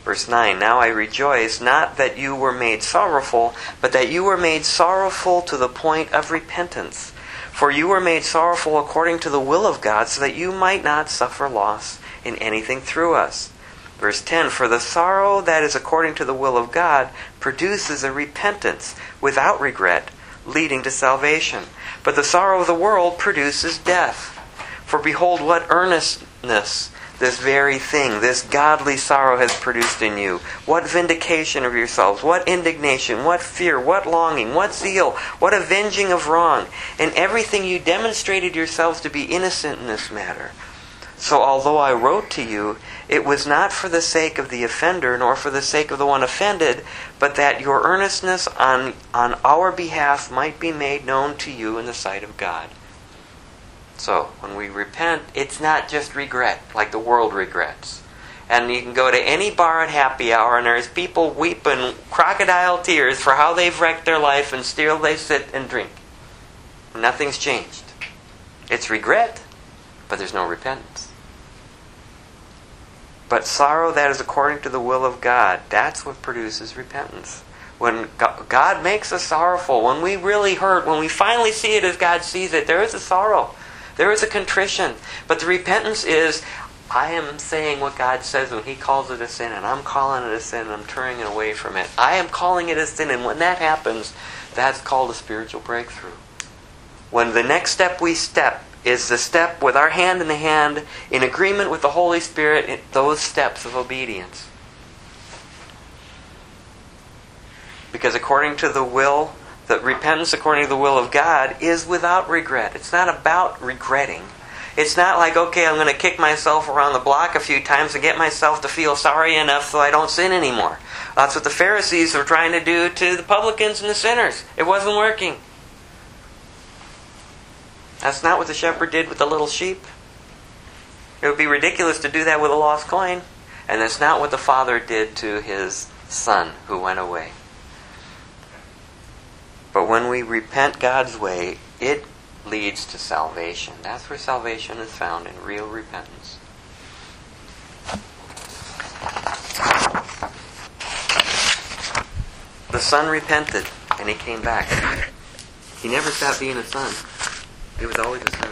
Verse nine, now I rejoice, not that you were made sorrowful, but that you were made sorrowful to the point of repentance. For you were made sorrowful according to the will of God, so that you might not suffer loss in anything through us. Verse ten, for the sorrow that is according to the will of God produces a repentance without regret, leading to salvation. But the sorrow of the world produces death. For behold, what earnestness this very thing, this godly sorrow has produced in you. What vindication of yourselves, what indignation, what fear, what longing, what zeal, what avenging of wrong. In everything you demonstrated yourselves to be innocent in this matter. So although I wrote to you, it was not for the sake of the offender, nor for the sake of the one offended, but that your earnestness on, on our behalf might be made known to you in the sight of God. So, when we repent, it's not just regret, like the world regrets. And you can go to any bar at happy hour, and there's people weeping crocodile tears for how they've wrecked their life, and still they sit and drink. Nothing's changed. It's regret, but there's no repentance. But sorrow that is according to the will of God, that's what produces repentance. When God makes us sorrowful, when we really hurt, when we finally see it as God sees it, there is a sorrow. There is a contrition. But the repentance is, I am saying what God says when He calls it a sin, and I'm calling it a sin, and I'm turning away from it. I am calling it a sin, and when that happens, that's called a spiritual breakthrough. When the next step we step is the step with our hand in the hand, in agreement with the Holy Spirit, in those steps of obedience. Because according to the will, that repentance according to the will of God is without regret. It's not about regretting. It's not like, okay, I'm going to kick myself around the block a few times to get myself to feel sorry enough so I don't sin anymore. That's what the Pharisees were trying to do to the publicans and the sinners. It wasn't working. That's not what the shepherd did with the little sheep. It would be ridiculous to do that with a lost coin. And that's not what the Father did to His Son who went away. But when we repent God's way, it leads to salvation. That's where salvation is found, in real repentance. The son repented, and he came back. He never stopped being a son. He was always a son.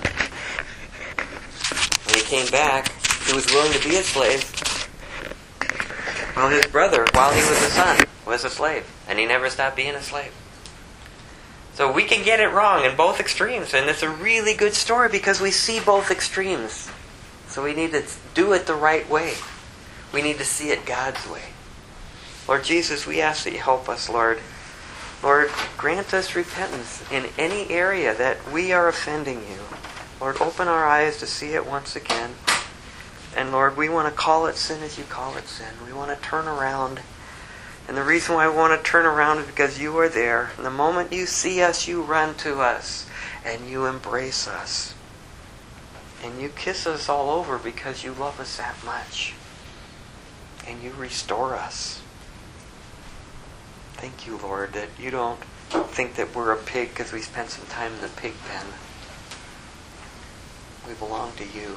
When he came back, he was willing to be a slave. Well, his brother, while he was a son, was a slave. And he never stopped being a slave. So we can get it wrong in both extremes. And it's a really good story because we see both extremes. So we need to do it the right way. We need to see it God's way. Lord Jesus, we ask that you help us, Lord. Lord, grant us repentance in any area that we are offending you. Lord, open our eyes to see it once again. And Lord, we want to call it sin as you call it sin. We want to turn around. And the reason why we want to turn around is because you are there. And the moment you see us, you run to us. And you embrace us. And you kiss us all over because you love us that much. And you restore us. Thank you, Lord, that you don't think that we're a pig because we spent some time in the pig pen. We belong to you.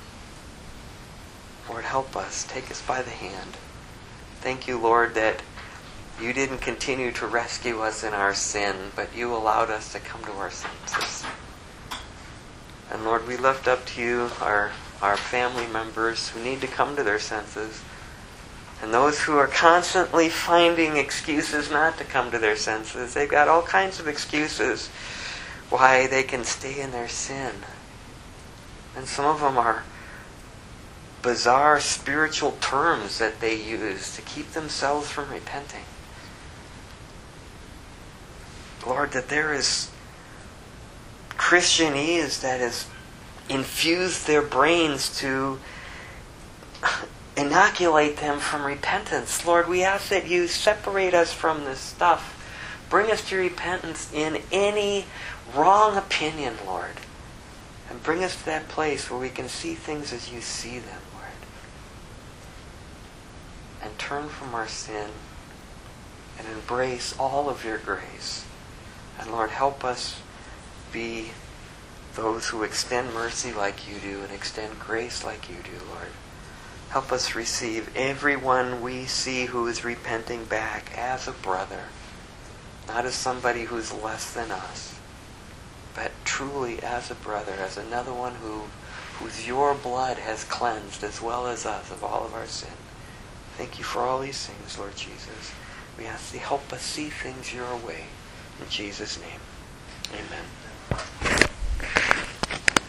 Lord, help us. Take us by the hand. Thank you, Lord, that you didn't continue to rescue us in our sin, but you allowed us to come to our senses. And Lord, we lift up to you our, our family members who need to come to their senses. And those who are constantly finding excuses not to come to their senses. They've got all kinds of excuses why they can stay in their sin. And some of them are bizarre spiritual terms that they use to keep themselves from repenting. Lord, that there is Christianese that has infused their brains to inoculate them from repentance. Lord, we ask that you separate us from this stuff. Bring us to repentance in any wrong opinion, Lord. And bring us to that place where we can see things as you see them, Lord. And turn from our sin and embrace all of your grace. And Lord, help us be those who extend mercy like you do and extend grace like you do, Lord. Help us receive everyone we see who is repenting back as a brother, not as somebody who's less than us, but truly as a brother, as another one who, whose your blood has cleansed as well as us of all of our sin. Thank you for all these things, Lord Jesus. We ask thee, help us see things your way. In Jesus' name, amen.